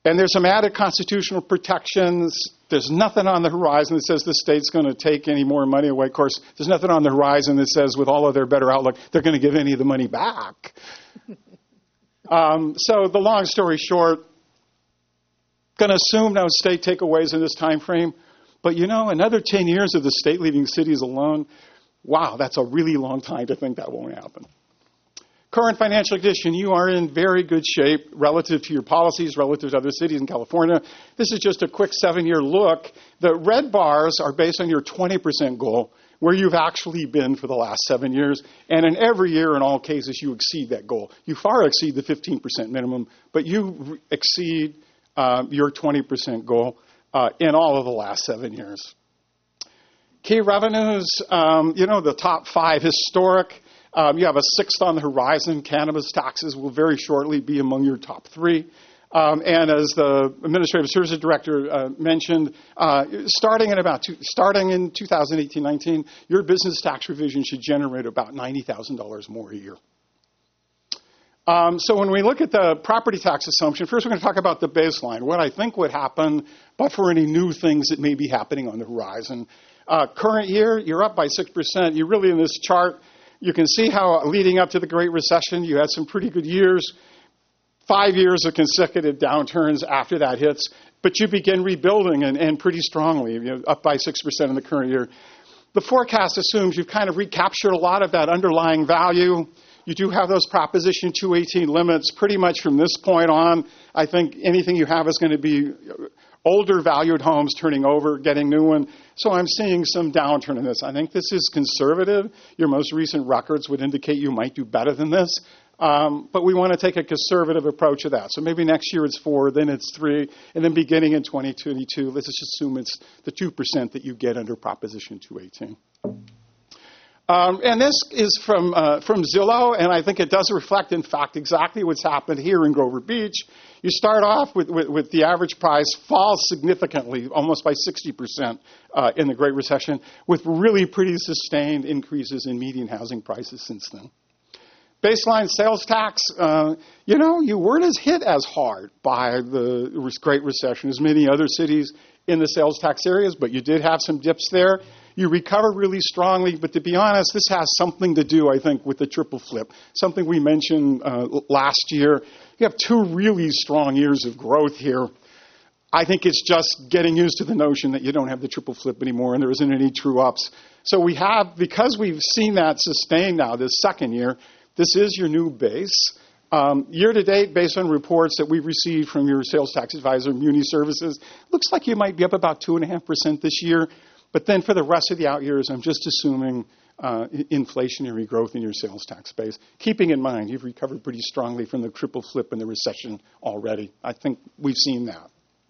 S11: And there's some added constitutional protections. There's nothing on the horizon that says the state's going to take any more money away. Of course, there's nothing on the horizon that says with all of their better outlook, they're going to give any of the money back. um, so the long story short, going to assume no state takeaways in this time frame. But, you know, another ten years of the state leaving cities alone, wow, that's a really long time to think that won't happen. Current financial condition, you are in very good shape relative to your policies, relative to other cities in California. This is just a quick seven-year look. The red bars are based on your twenty percent goal, where you've actually been for the last seven years. And in every year, in all cases, you exceed that goal. You far exceed the fifteen percent minimum, but you exceed uh, your twenty percent goal uh, in all of the last seven years. Key revenues, um, you know, the top five historic. Um, you have a sixth on the horizon. Cannabis taxes will very shortly be among your top three. Um, and as the Administrative Services Director uh, mentioned, uh, starting in about two, starting in two thousand eighteen nineteen, your business tax revision should generate about ninety thousand dollars more a year. Um, so when we look at the property tax assumption, first we're going to talk about the baseline, what I think would happen, but for any new things that may be happening on the horizon. Uh, current year, you're up by six percent. You really, in this chart, you can see how leading up to the Great Recession, you had some pretty good years, five years of consecutive downturns after that hits, but you begin rebuilding and, and pretty strongly, you know, up by six percent in the current year. The forecast assumes you've kind of recaptured a lot of that underlying value. You do have those Proposition two eighteen limits pretty much from this point on. I think anything you have is going to be older valued homes turning over, getting new one. So I'm seeing some downturn in this. I think this is conservative. Your most recent records would indicate you might do better than this. Um, but we want to take a conservative approach to that. So maybe next year it's four, then it's three, and then beginning in twenty twenty-two, let's just assume it's the two percent that you get under Proposition two eighteen. Um, and this is from uh, from Zillow, and I think it does reflect, in fact, exactly what's happened here in Grover Beach. You start off with, with, with the average price falls significantly, almost by sixty percent uh, in the Great Recession, with really pretty sustained increases in median housing prices since then. Baseline sales tax, uh, you know, you weren't as hit as hard by the Great Recession as many other cities in the sales tax areas, but you did have some dips there. You recover really strongly, but to be honest, this has something to do, I think, with the triple flip, something we mentioned uh, last year. You have two really strong years of growth here. I think it's just getting used to the notion that you don't have the triple flip anymore and there isn't any true ups. So we have, because we've seen that sustain now this second year, this is your new base. Um, year to date, based on reports that we've received from your sales tax advisor, Muni Services, looks like you might be up about two point five percent this year. But then for the rest of the out years, I'm just assuming uh, inflationary growth in your sales tax base, keeping in mind you've recovered pretty strongly from the triple flip and the recession already. I think we've seen that.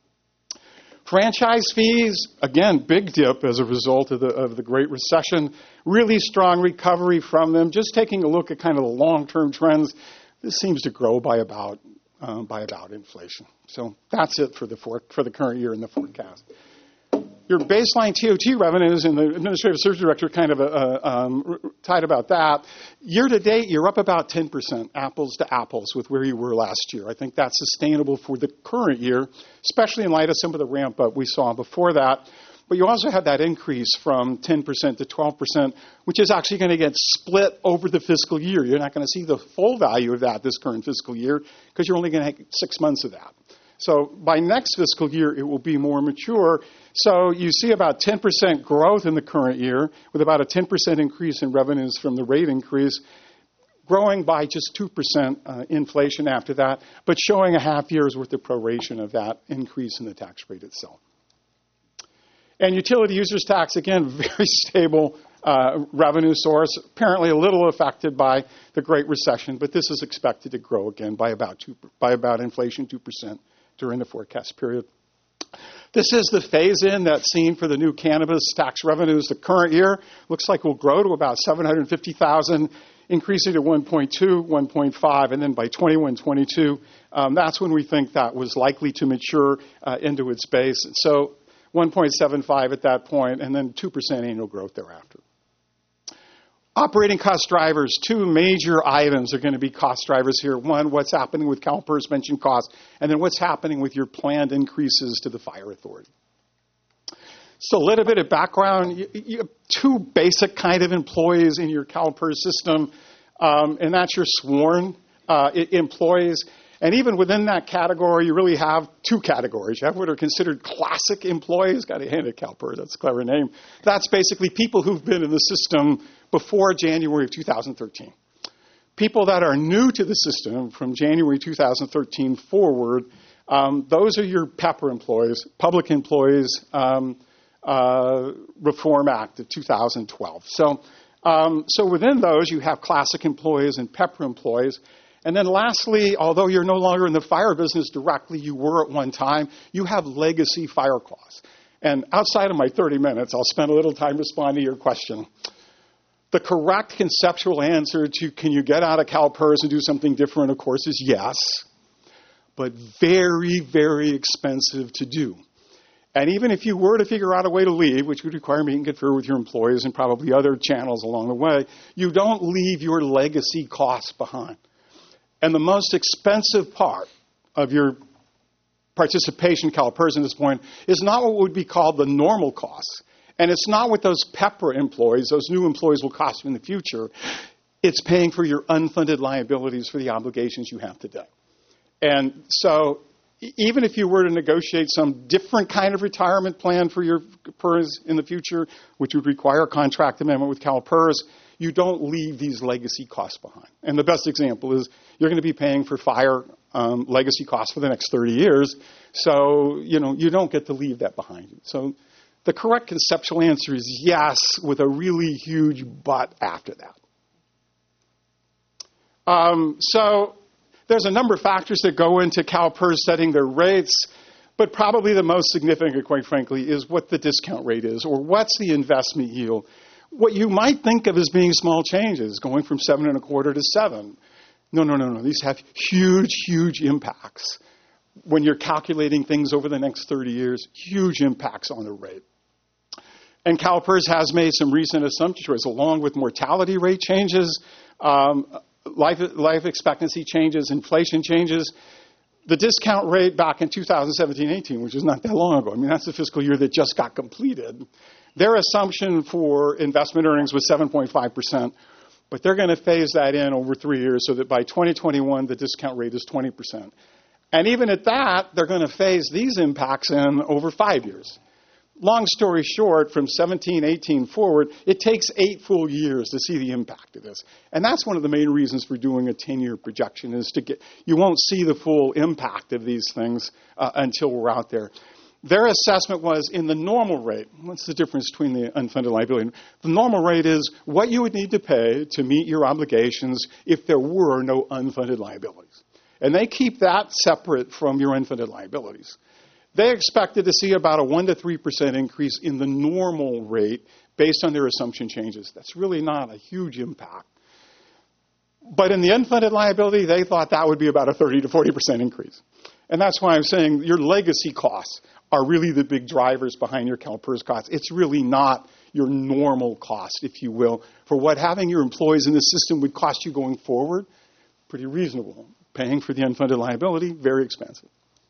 S11: Franchise fees, again, big dip as a result of the, of the Great Recession. Really strong recovery from them. Just taking a look at kind of the long-term trends, this seems to grow by about um, by about inflation. So that's it for the for, for the current year in the forecast. Your baseline T O T revenues, and the Administrative Services Director kind of uh, um, tied about that. Year to date, you're up about ten percent, apples to apples, with where you were last year. I think that's sustainable for the current year, especially in light of some of the ramp up we saw before that. But you also have that increase from ten percent to twelve percent, which is actually going to get split over the fiscal year. You're not going to see the full value of that this current fiscal year because you're only going to have six months of that. So by next fiscal year, it will be more mature. So you see about ten percent growth in the current year with about a ten percent increase in revenues from the rate increase, growing by just two percent uh, inflation after that, but showing a half year's worth of proration of that increase in the tax rate itself. And utility users tax, again, very stable uh, revenue source, apparently a little affected by the Great Recession, but this is expected to grow again by about two, by about inflation two percent during the forecast period. This is the phase-in that's seen for the new cannabis tax revenues. The current year looks like will grow to about seven hundred fifty thousand, increasing to one point two, one point five, and then by twenty-one twenty-two, um, that's when we think that was likely to mature uh, into its base. So one point seven five at that point, and then two percent annual growth thereafter. Operating cost drivers, two major items are going to be cost drivers here. One, what's happening with CalPERS pension costs, and then what's happening with your planned increases to the fire authority. So a little bit of background. You, you have two basic kind of employees in your CalPERS system, um, and that's your sworn uh, employees. And even within that category, you really have two categories. You have what are considered classic employees. Got to hand it CalPERS, that's a clever name. That's basically people who've been in the system before January of two thousand thirteen. People that are new to the system from January two thousand thirteen forward, um, those are your PEPR employees, Public Employees um, uh, Reform Act of two thousand twelve. So, um, so within those, you have classic employees and PEPR employees. And then lastly, although you're no longer in the fire business directly, you were at one time, you have legacy fire costs. And outside of my thirty minutes, I'll spend a little time responding to your question. The correct conceptual answer to can you get out of CalPERS and do something different, of course, is yes, but very, very expensive to do. And even if you were to figure out a way to leave, which would require meet and confer with your employees and probably other channels along the way, you don't leave your legacy costs behind. And the most expensive part of your participation in CalPERS at this point is not what would be called the normal costs. And it's not what those PEPR employees, those new employees will cost you in the future. It's paying for your unfunded liabilities for the obligations you have today. And so even if you were to negotiate some different kind of retirement plan for your PERS in the future, which would require a contract amendment with CalPERS, you don't leave these legacy costs behind. And the best example is you're going to be paying for fire um, legacy costs for the next thirty years. So, you know, you don't get to leave that behind you. So the correct conceptual answer is yes, with a really huge but after that. Um, so there's a number of factors that go into CalPERS setting their rates, but probably the most significant, quite frankly, is what the discount rate is, or what's the investment yield. What you might think of as being small changes, going from seven and a quarter to seven. No, no, no, no. These have huge, huge impacts. When you're calculating things over the next thirty years, huge impacts on the rate. And CalPERS has made some recent assumptions, along with mortality rate changes, um, life, life expectancy changes, inflation changes. The discount rate back in two thousand seventeen eighteen, which is not that long ago, I mean, that's the fiscal year that just got completed. Their assumption for investment earnings was seven point five percent, but they're going to phase that in over three years so that by twenty twenty-one, the discount rate is twenty percent. And even at that, they're going to phase these impacts in over five years. Long story short, from seventeen eighteen forward, it takes eight full years to see the impact of this. And that's one of the main reasons for doing a ten-year projection is to get, you won't see the full impact of these things uh, until we're out there. Their assessment was in the normal rate. What's the difference between the unfunded liability? The normal rate is what you would need to pay to meet your obligations if there were no unfunded liabilities. And they keep that separate from your unfunded liabilities. They expected to see about a one to three percent increase in the normal rate based on their assumption changes. That's really not a huge impact. But in the unfunded liability, they thought that would be about a thirty to forty percent increase. And that's why I'm saying your legacy costs are really the big drivers behind your CalPERS costs. It's really not your normal cost, if you will, for what having your employees in the system would cost you going forward. Pretty reasonable. Paying for the unfunded liability, very expensive.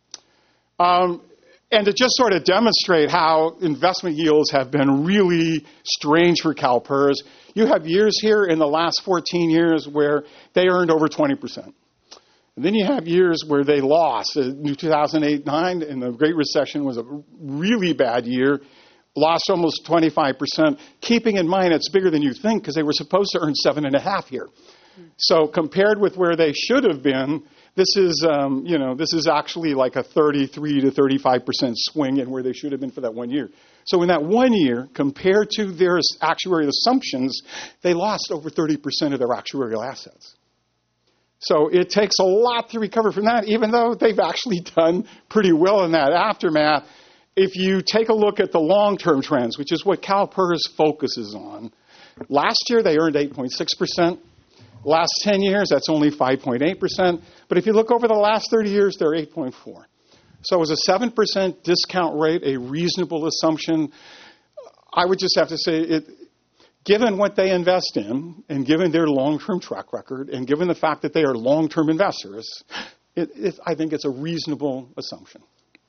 S11: Um, and to just sort of demonstrate how investment yields have been really strange for CalPERS, you have years here in the last fourteen years where they earned over twenty percent. And then you have years where they lost. two thousand eight nine, and the Great Recession was a really bad year, lost almost twenty-five percent, keeping in mind it's bigger than you think because they were supposed to earn seven and a half here. So compared with where they should have been, this is, um, you know, this is actually like a thirty-three to thirty-five percent swing in where they should have been for that one year. So in that one year, compared to their actuarial assumptions, they lost over thirty percent of their actuarial assets. So it takes a lot to recover from that, even though they've actually done pretty well in that aftermath. If you take a look at the long-term trends, which is what CalPERS focuses on, last year they earned eight point six percent. Last ten years, that's only five point eight percent. But if you look over the last thirty years, they're eight point four. So is a seven percent discount rate a reasonable assumption? I would just have to say it. Given what they invest in, and given their long-term track record, and given the fact that they are long-term investors, it, it, I think it's a reasonable assumption.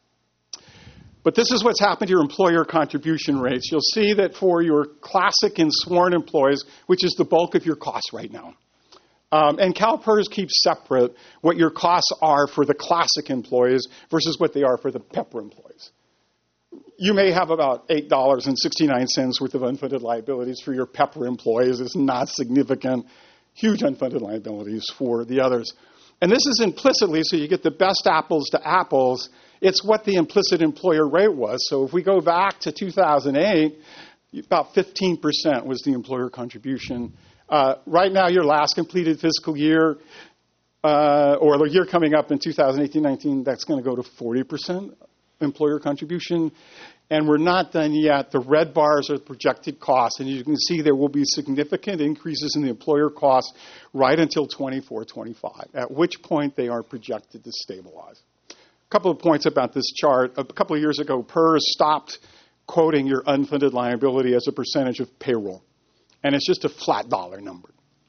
S11: But this is what's happened to your employer contribution rates. You'll see that for your classic and sworn employees, which is the bulk of your costs right now, um, and CalPERS keeps separate what your costs are for the classic employees versus what they are for the Pepper employees. You may have about eight dollars and sixty-nine cents worth of unfunded liabilities for your Pepper employees. It's not significant. Huge unfunded liabilities for the others. And this is implicitly, so you get the best apples to apples, it's what the implicit employer rate was. So if we go back to two thousand eight, about fifteen percent was the employer contribution. Uh, right now, your last completed fiscal year, uh, or the year coming up in two thousand eighteen nineteen, that's going to go to forty percent employer contribution. And we're not done yet. The red bars are the projected costs, and you can see there will be significant increases in the employer costs right until twenty-four twenty-five, at which point they are projected to stabilize. A couple of points about this chart. A couple of years ago, PERS stopped quoting your unfunded liability as a percentage of payroll, and it's just a flat dollar number.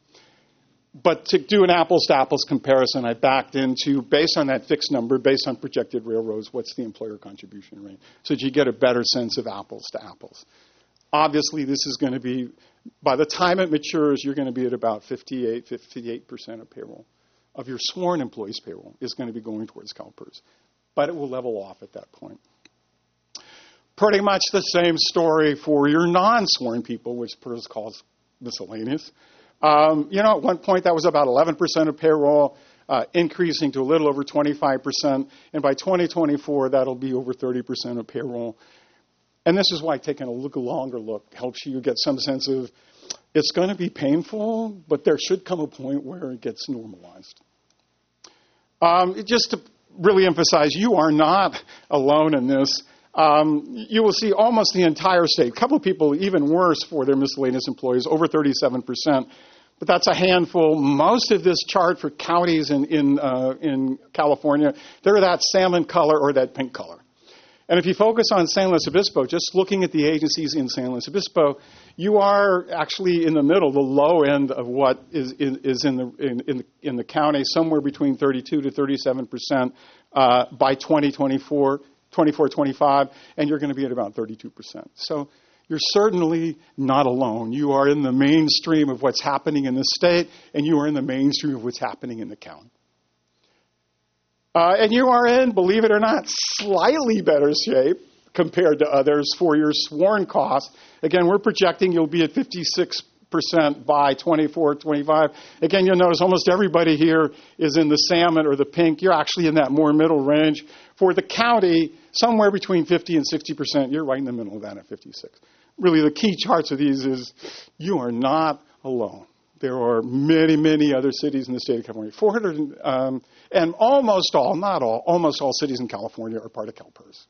S11: But to do an apples-to-apples comparison, I backed into, based on that fixed number, based on projected railroads, what's the employer contribution rate, so that you get a better sense of apples-to-apples. Obviously, this is going to be, by the time it matures, you're going to be at about fifty-eight, fifty-eight percent of payroll, of your sworn employees' payroll, is going to be going towards CalPERS. But it will level off at that point. Pretty much the same story for your non-sworn people, which PERS calls miscellaneous. Um, you know, at one point that was about eleven percent of payroll, uh, increasing to a little over twenty-five percent. And by twenty twenty-four, that'll be over thirty percent of payroll. And this is why taking a look, a longer look helps you get some sense of it's going to be painful, but there should come a point where it gets normalized. Um, just to really emphasize, you are not alone in this. Um, you will see almost the entire state. A couple of people even worse for their miscellaneous employees, over thirty-seven percent. But that's a handful. Most of this chart for counties in in, uh, in California, they're that salmon color or that pink color. And if you focus on San Luis Obispo, just looking at the agencies in San Luis Obispo, you are actually in the middle, the low end of what is is, is in the in, in the in the county, somewhere between thirty-two to thirty-seven percent uh, by twenty twenty-four. twenty-four, twenty-five, and you're going to be at about thirty-two percent. So you're certainly not alone. You are in the mainstream of what's happening in the state, and you are in the mainstream of what's happening in the county. Uh, and you are in, believe it or not, slightly better shape compared to others for your sworn costs. Again, we're projecting you'll be at fifty-six percent by twenty-four, twenty-five. Again, you'll notice almost everybody here is in the salmon or the pink. You're actually in that more middle range. For the county, somewhere between fifty and sixty percent. You're right in the middle of that at fifty-six. Really, the key charts of these is you are not alone. There are many, many other cities in the state of California. four hundred, um, and almost all, not all, almost all cities in California are part of CalPERS.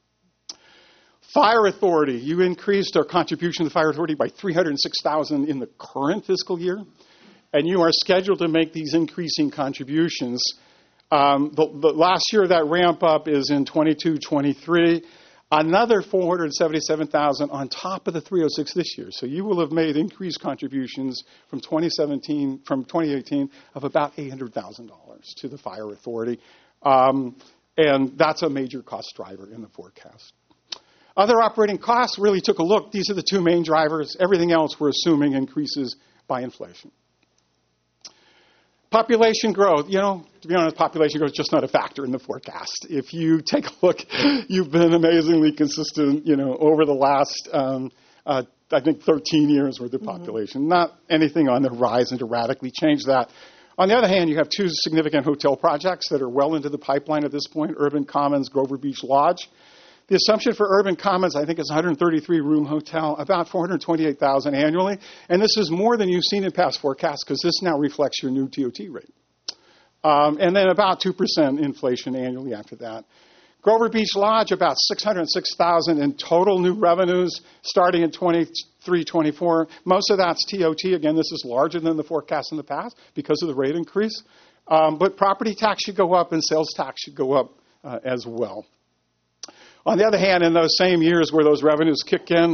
S11: Fire Authority, you increased our contribution to the Fire Authority by three hundred six thousand dollars in the current fiscal year, and you are scheduled to make these increasing contributions. Um, the, the last year that ramp up is in twenty-two twenty-three. Another four hundred seventy-seven thousand dollars on top of the three hundred six this year. So you will have made increased contributions from twenty seventeen, from twenty eighteen of about eight hundred thousand dollars to the Fire Authority. Um, and that's a major cost driver in the forecast. Other operating costs, really took a look. These are the two main drivers. Everything else we're assuming increases by inflation. Population growth, you know, to be honest, population growth is just not a factor in the forecast. If you take a look, you've been amazingly consistent, you know, over the last, um, uh, I think, thirteen years worth of population. Mm-hmm. Not anything on the horizon to radically change that. On the other hand, you have two significant hotel projects that are well into the pipeline at this point, Urban Commons, Grover Beach Lodge. The assumption for Urban Commons, I think, is one hundred thirty-three room hotel, about four hundred twenty-eight thousand dollars annually. And this is more than you've seen in past forecasts because this now reflects your new T O T rate. Um, and then about two percent inflation annually after that. Grover Beach Lodge, about six hundred six thousand dollars in total new revenues starting in twenty-three twenty-four. Most of that's T O T. Again, this is larger than the forecast in the past because of the rate increase. Um, but property tax should go up and sales tax should go up uh, as well. On the other hand, in those same years where those revenues kick in,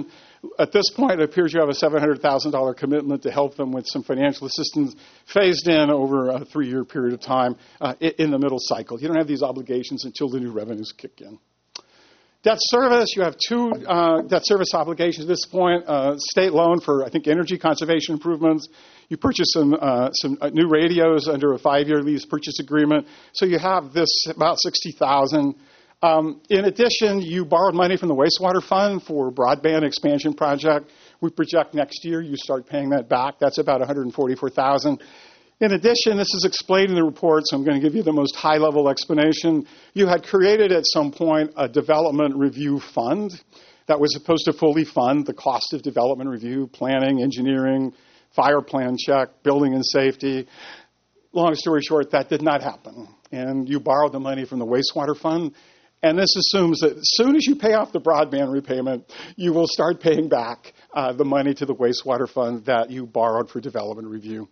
S11: At this point, it appears you have a seven hundred thousand dollars commitment to help them with some financial assistance phased in over a three-year period of time uh, in the middle cycle. You don't have these obligations until the new revenues kick in. Debt service, you have two uh, debt service obligations at this point. Uh, state loan for, I think, energy conservation improvements. You purchase some uh, some uh, new radios under a five-year lease purchase agreement. So you have this about sixty thousand dollars. Um, in addition, you borrowed money from the wastewater fund for broadband expansion project. We project next year you start paying that back. That's about one hundred forty-four thousand dollars. In addition, this is explained in the report, so I'm going to give you the most high-level explanation. You had created at some point a development review fund that was supposed to fully fund the cost of development review, planning, engineering, fire plan check, building and safety. Long story short, that did not happen. And you borrowed the money from the wastewater fund. And this assumes that as soon as you pay off the broadband repayment, you will start paying back uh, the money to the wastewater fund that you borrowed for development review.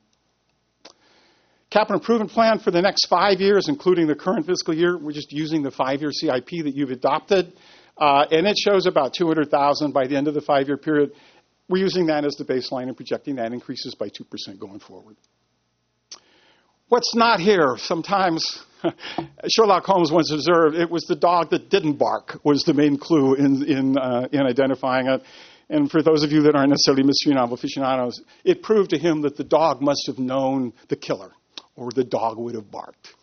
S11: Capital improvement plan for the next five years, including the current fiscal year. We're just using the five-year C I P that you've adopted. Uh, and it shows about two hundred thousand dollars by the end of the five-year period. We're using that as the baseline and projecting that increases by two percent going forward. What's not here? Sometimes Sherlock Holmes once observed it was the dog that didn't bark was the main clue in, in, uh, in identifying it. And for those of you that aren't necessarily mystery novel aficionados, it proved to him that the dog must have known the killer, or the dog would have barked.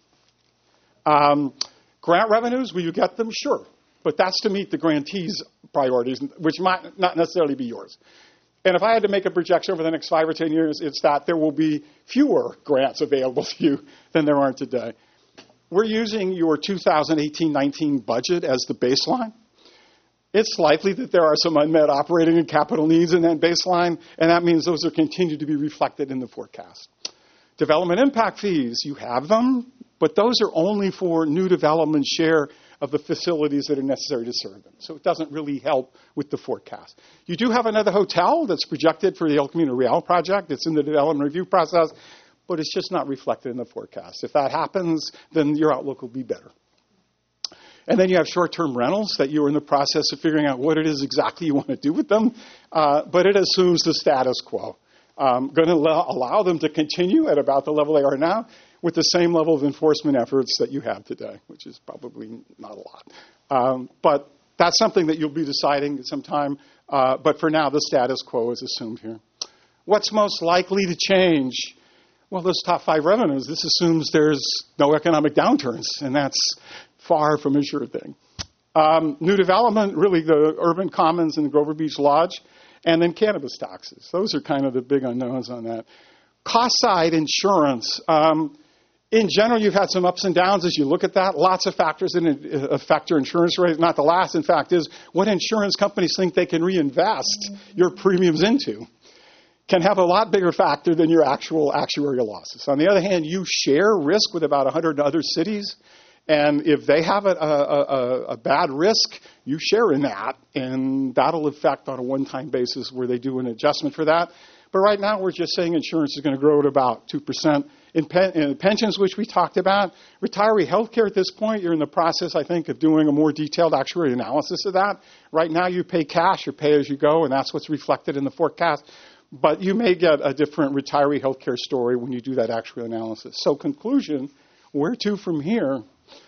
S11: Um, grant revenues, will you get them? Sure. But that's to meet the grantees' priorities, which might not necessarily be yours. And if I had to make a projection over the next five or ten years, it's that there will be fewer grants available to you than there are today. We're using your two thousand eighteen nineteen budget as the baseline. It's likely that there are some unmet operating and capital needs in that baseline, and that means those are continued to be reflected in the forecast. Development impact fees, you have them, but those are only for new development share of the facilities that are necessary to serve them. So it doesn't really help with the forecast. You do have another hotel that's projected for the El Camino Real project. It's in the development review process, but it's just not reflected in the forecast. If that happens, then your outlook will be better. And then you have short-term rentals that you're in the process of figuring out what it is exactly you want to do with them, uh, but it assumes the status quo. Um, going to allow, allow them to continue at about the level they are now with the same level of enforcement efforts that you have today, which is probably not a lot. Um, but that's something that you'll be deciding sometime. Uh, but for now, the status quo is assumed here. What's most likely to change? Well, those top five revenues, this assumes there's no economic downturns, and that's far from a sure thing. Um, new development, really the urban commons and the Grover Beach Lodge, and then cannabis taxes. Those are kind of the big unknowns on that. Cost side, insurance. Um, in general, you've had some ups and downs as you look at that. Lots of factors that affect your insurance rate. Not the last, in fact, is what insurance companies think they can reinvest your premiums into can have a lot bigger factor than your actual actuarial losses. On the other hand, you share risk with about one hundred other cities. And if they have a, a, a, a bad risk, you share in that, and that'll affect on a one-time basis where they do an adjustment for that. But right now, we're just saying insurance is going to grow at about two percent. In, pen, in pensions, which we talked about, retiree health care at this point, you're in the process, I think, of doing a more detailed actuarial analysis of that. Right now, you pay cash or pay as you go, and that's what's reflected in the forecast. But you may get a different retiree health care story when you do that actuarial analysis. So conclusion, where to from here?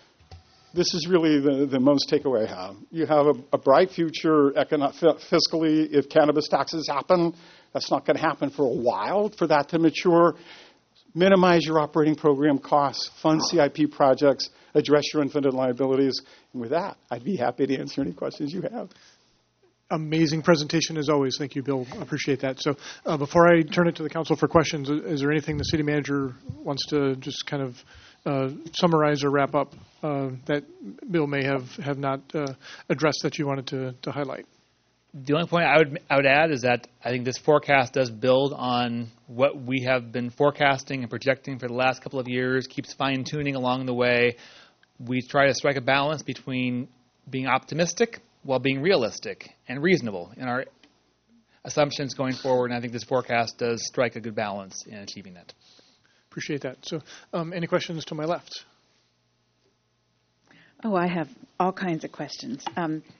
S11: This is really the, the most takeaway I have. You have a, a bright future econo- fiscally if cannabis taxes happen. That's not going to happen for a while for that to mature. Minimize your operating program costs, fund C I P projects, address your unfunded liabilities. And with that, I'd be happy to answer any questions you have.
S1: Amazing presentation as always. Thank you, Bill. Appreciate that. So uh, before I turn it to the council for questions, is there anything the city manager wants to just kind of uh, summarize or wrap up uh, that Bill may have, have not uh, addressed that you wanted to, to highlight?
S9: The only point I would I would add is that I think this forecast does build on what we have been forecasting and projecting for the last couple of years, keeps fine-tuning along the way. We try to strike a balance between being optimistic while being realistic and reasonable in our assumptions going forward, and I think this forecast does strike a good balance in achieving that.
S1: Appreciate that. So um, any questions to my left?
S4: Oh, I have all kinds of questions. Um,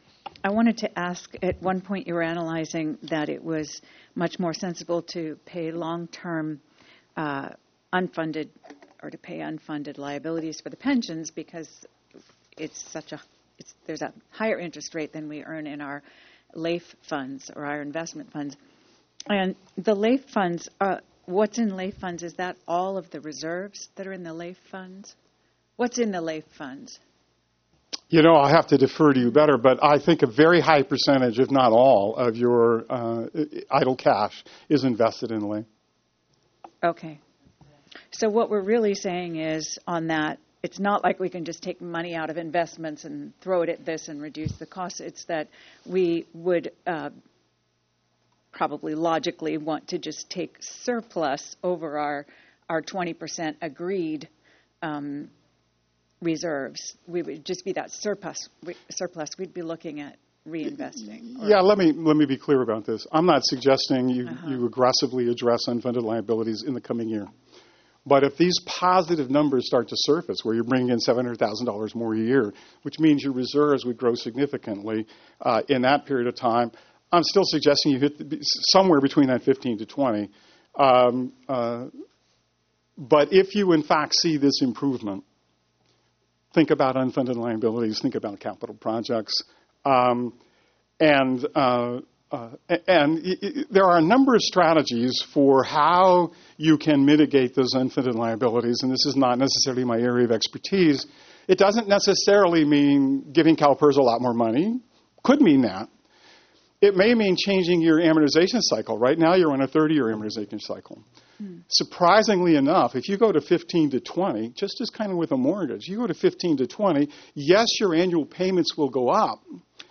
S4: I wanted to ask, at one point you were analyzing that it was much more sensible to pay long-term uh, unfunded or to pay unfunded liabilities for the pensions because it's such a it's, there's a higher interest rate than we earn in our L A I F funds or our investment funds. And the L A I F funds, uh, what's in L A I F funds? Is that all of the reserves that are in the L A I F funds? What's in the L A I F funds?
S11: You know, I'll have to defer to you better, but I think a very high percentage, if not all, of your uh, idle cash is invested in L A I F.
S4: Okay. So what we're really saying is on that, it's not like we can just take money out of investments and throw it at this and reduce the cost. It's that we would uh, probably logically want to just take surplus over our, our twenty percent agreed um, reserves. We would just be that surplus. Surplus. We'd be looking at reinvesting.
S11: Yeah, let me let me be clear about this. I'm not suggesting you,
S4: Uh-huh.
S11: you aggressively address unfunded liabilities in the coming year. But if these positive numbers start to surface, where you're bringing in seven hundred thousand dollars more a year, which means your reserves would grow significantly uh, in that period of time, I'm still suggesting you hit the, somewhere between that fifteen to twenty. Um, uh, but if you, in fact, see this improvement, think about unfunded liabilities, think about capital projects. Um, and uh, uh, and y- y- there are a number of strategies for how you can mitigate those unfunded liabilities, and this is not necessarily my area of expertise. It doesn't necessarily mean giving CalPERS a lot more money. Could mean that. It may mean changing your amortization cycle. Right now you're on a thirty-year amortization cycle. Hmm. Surprisingly enough, if you go to fifteen to twenty, just as kind of with a mortgage, you go to fifteen to twenty, yes, your annual payments will go up,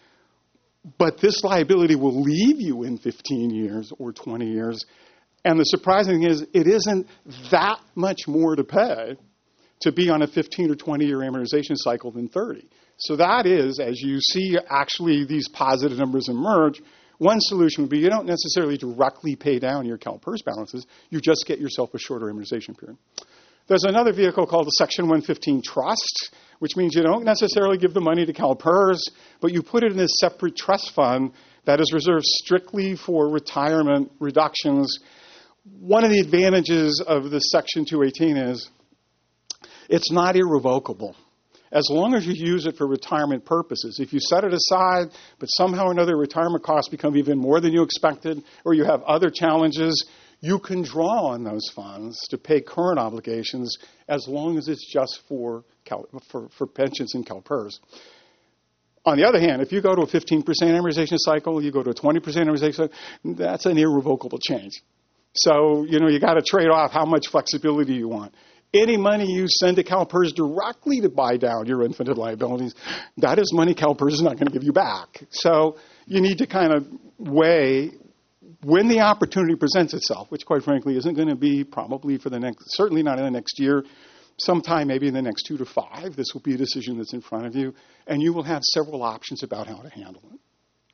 S11: but this liability will leave you in fifteen years or twenty years. And the surprising thing is it isn't that much more to pay to be on a fifteen or twenty-year amortization cycle than thirty. So that is, as you see actually these positive numbers emerge, one solution would be you don't necessarily directly pay down your CalPERS balances. You just get yourself a shorter amortization period. There's another vehicle called the Section one fifteen Trust, which means you don't necessarily give the money to CalPERS, but you put it in a separate trust fund that is reserved strictly for retirement reductions. One of the advantages of the Section two eighteen is it's not irrevocable. As long as you use it for retirement purposes. If you set it aside, but somehow or another retirement costs become even more than you expected, or you have other challenges, you can draw on those funds to pay current obligations as long as it's just for Cal, for, for pensions and CalPERS. On the other hand, if you go to a fifteen percent amortization cycle, you go to a twenty percent amortization cycle, that's an irrevocable change. So, you know, you got to trade off how much flexibility you want. Any money you send to CalPERS directly to buy down your unfunded liabilities, that is money CalPERS is not going to give you back. So you need to kind of weigh when the opportunity presents itself, which quite frankly isn't going to be probably for the next, certainly not in the next year, sometime maybe in the next two to five. This will be a decision that's in front of you, and you will have several options about how to handle it.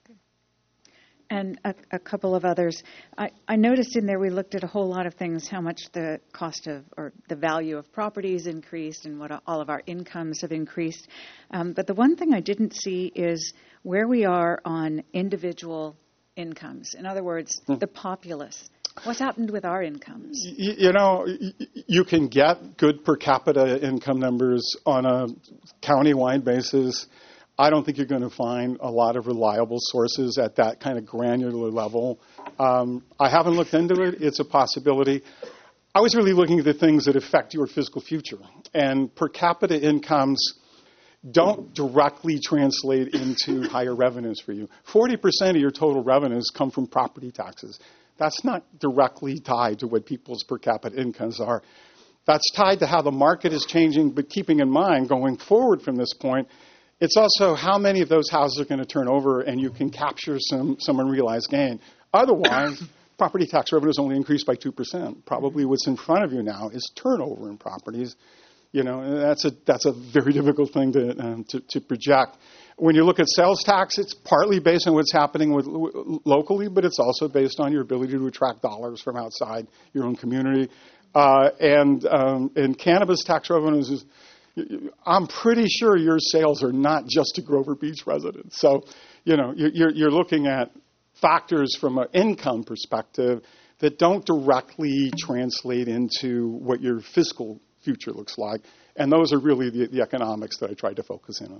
S4: And a, a couple of others. I, I noticed in there we looked at a whole lot of things, how much the cost of or the value of properties increased and what all of our incomes have increased. Um, but the one thing I didn't see is where we are on individual incomes. In other words, hmm. the populace. What's happened with our incomes?
S11: You, you know, you can get good per capita income numbers on a county-wide basis. I don't think you're going to find a lot of reliable sources at that kind of granular level. Um, I haven't looked into it. It's a possibility. I was really looking at the things that affect your fiscal future. And per capita incomes don't directly translate into higher revenues for you. forty percent of your total revenues come from property taxes. That's not directly tied to what people's per capita incomes are. That's tied to how the market is changing, but keeping in mind, going forward from this point, it's also how many of those houses are going to turn over and you can capture some, some unrealized gain. Otherwise, property tax revenues only increase by two percent. Probably what's in front of you now is turnover in properties. You know, that's a, that's a very difficult thing to, um, to, to project. When you look at sales tax, it's partly based on what's happening with, w- locally, but it's also based on your ability to attract dollars from outside your own community. Uh, and, um, and cannabis tax revenues is, I'm pretty sure your sales are not just to Grover Beach residents. So, you know, you're, you're looking at factors from an income perspective that don't directly translate into what your fiscal future looks like. And those are really the, the economics that I tried to focus in on.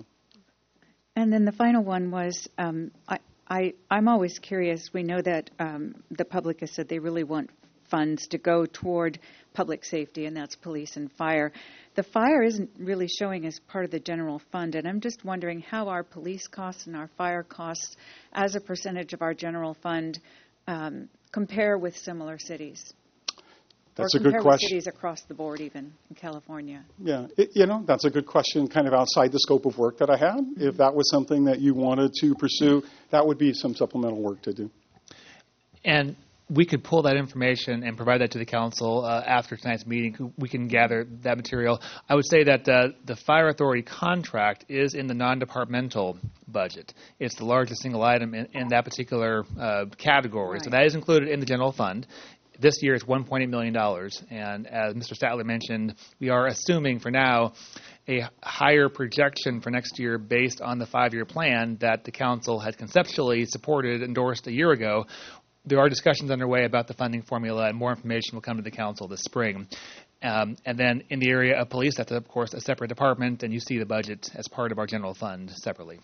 S4: And then the final one was, um, I, I, I'm always curious. We know that um, the public has said they really want funds to go toward public safety, and that's police and fire. The fire isn't really showing as part of the general fund, and I'm just wondering how our police costs and our fire costs as a percentage of our general fund um, compare with similar cities.
S11: That's
S4: or
S11: a good
S4: compare
S11: question.
S4: With cities across the board, even in California.
S11: Yeah, it, you know, that's a good question, kind of outside the scope of work that I had. Mm-hmm. If that was something that you wanted to pursue, that would be some supplemental work to do.
S9: And we could pull that information and provide that to the council uh, after tonight's meeting. We can gather that material. I would say that uh, the Fire Authority contract is in the non-departmental budget. It's the largest single item in, in that particular uh, category. Right. So that is included in the general fund. This year it's one point eight million dollars. And as Mister Statler mentioned, we are assuming for now a higher projection for next year based on the five-year plan that the council had conceptually supported, endorsed a year ago. There are discussions underway about the funding formula, and more information will come to the council this spring. Um, and then in the area of police, that's, of course, a separate department, and you see the budget as part of our general fund separately.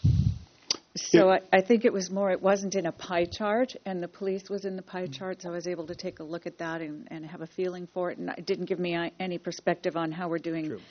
S4: So I, I think it was more, it wasn't in a pie chart, and the police was in the pie chart, so I was able to take a look at that and, and have a feeling for it. And it didn't give me any perspective on how we're doing
S9: True.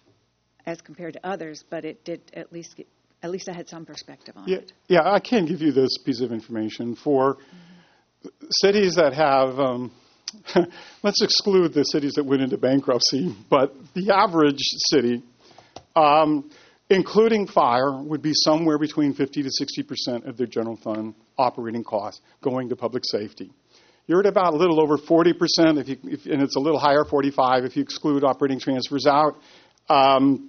S4: as compared to others, but it did at least, get, at least I had some perspective on
S11: Yeah,
S4: it.
S11: yeah, I can give you this piece of information. For mm-hmm. cities that have, um, let's exclude the cities that went into bankruptcy, but the average city, um, including fire, would be somewhere between fifty to sixty percent of their general fund operating costs going to public safety. You're at about a little over forty percent, if you, if, and it's a little higher, forty-five, if you exclude operating transfers out. Um,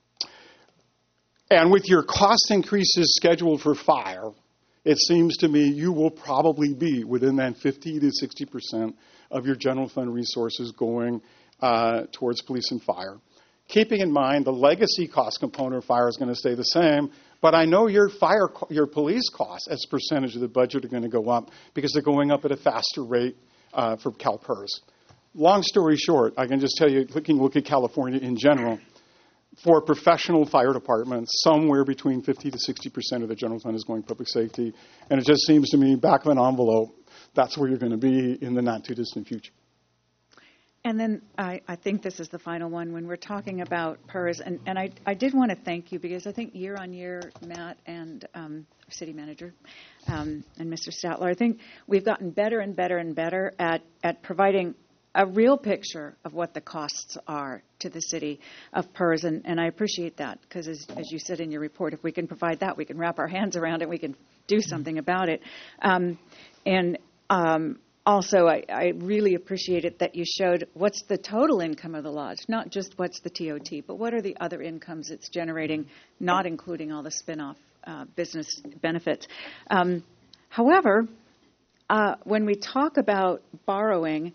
S11: and with your cost increases scheduled for fire, it seems to me you will probably be within that fifty to sixty percent of your general fund resources going uh, towards police and fire. Keeping in mind the legacy cost component of fire is going to stay the same, but I know your fire, your police costs as a percentage of the budget are going to go up because they're going up at a faster rate uh, for CalPERS. Long story short, I can just tell you, looking look at California in general, for professional fire departments, somewhere between fifty to sixty percent of the general fund is going public safety, and it just seems to me, back of an envelope, that's where you're going to be in the not-too-distant future.
S4: And then I, I think this is the final one when we're talking about PERS. And, and I, I did want to thank you because I think year on year, Matt and um, our city manager um, and Mister Statler, I think we've gotten better and better and better at, at providing a real picture of what the costs are to the city of PERS. And, and I appreciate that because, as, as you said in your report, if we can provide that, we can wrap our hands around it, we can do something about it. Um, and um, Also, I, I really appreciate it that you showed what's the total income of the lodge, not just what's the T O T, but what are the other incomes it's generating, not including all the spin-off uh, business benefits. Um, however, uh, when we talk about borrowing,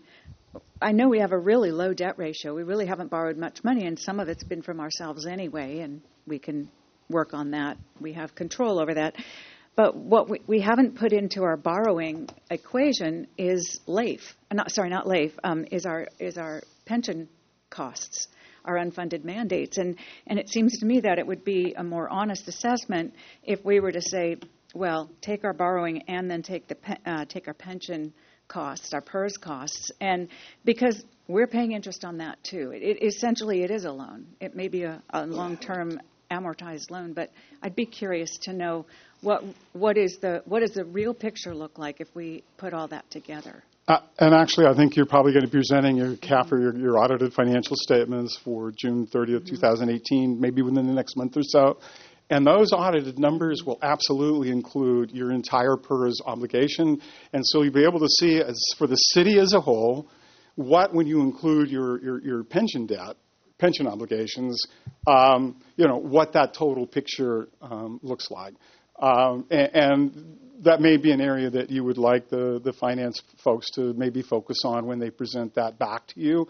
S4: I know we have a really low debt ratio. We really haven't borrowed much money, and some of it's been from ourselves anyway, and we can work on that. We have control over that. But what we, we haven't put into our borrowing equation is LAIF. Not sorry, not LAIF. Um, is our is our pension costs, our unfunded mandates, and and it seems to me that it would be a more honest assessment if we were to say, well, take our borrowing and then take the uh, take our pension costs, our PERS costs, and because we're paying interest on that too. It, it essentially it is a loan. It may be a, a long-term amortized loan, but I'd be curious to know what what is the what does the real picture look like if we put all that together?
S11: Uh, and actually, I think you're probably going to be presenting your C A F or your, your audited financial statements for June thirtieth, mm-hmm. twenty eighteen, maybe within the next month or so. And those audited numbers will absolutely include your entire PERS obligation. And so you'll be able to see, as for the city as a whole, what, when you include your, your, your pension debt, pension obligations, um, you know, what that total picture um, looks like. Um, and, and that may be an area that you would like the, the finance folks to maybe focus on when they present that back to you.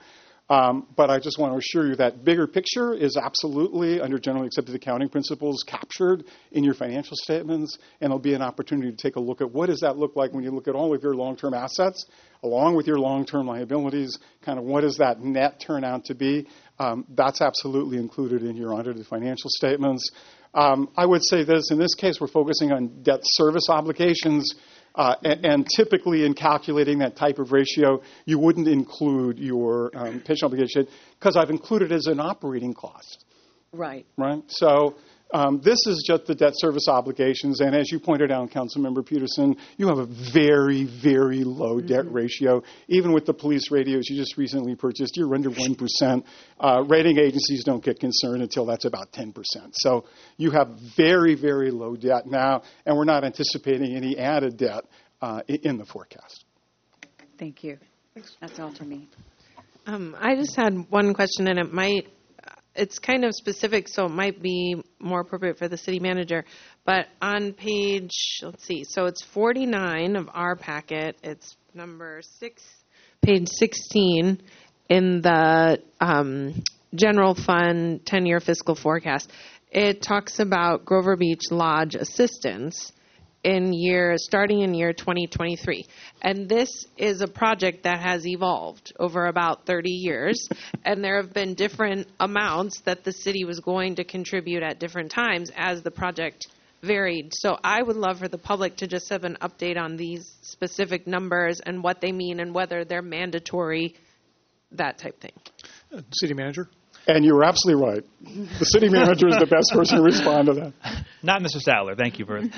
S11: Um, but I just want to assure you that bigger picture is absolutely, under generally accepted accounting principles, captured in your financial statements, and there'll be an opportunity to take a look at what does that look like when you look at all of your long-term assets, along with your long-term liabilities, kind of what does that net turn out to be. Um, that's absolutely included in your audited financial statements. Um, I would say this, in this case, we're focusing on debt service obligations. Uh, and, and typically in calculating that type of ratio, you wouldn't include your um, pension obligation because I've included it as an operating cost.
S4: Right.
S11: Right? So um, this is just the debt service obligations. And as you pointed out, Councilmember Peterson, you have a very, very low mm-hmm. debt ratio. Even with the police radios you just recently purchased, you're under one percent. Uh, rating agencies don't get concerned until that's about ten percent. So you have very, very low debt now, and we're not anticipating any added debt uh, in the forecast.
S4: Thank you. That's all for me.
S8: Um, I just had one question, and it might, it's kind of specific, so it might be more appropriate for the city manager. But on page, let's see, so it's forty-nine of our packet. It's number six, page sixteen in the um, general fund ten-year fiscal forecast. It talks about Grover Beach Lodge assistance in year, starting in year twenty twenty-three. And this is a project that has evolved over about thirty years, and there have been different amounts that the city was going to contribute at different times as the project varied. So I would love for the public to just have an update on these specific numbers and what they mean and whether they're mandatory, that type thing.
S1: Uh, City Manager?
S11: And you were absolutely right. The city manager is the best person to respond to that.
S9: Not Mister Statler. Thank you for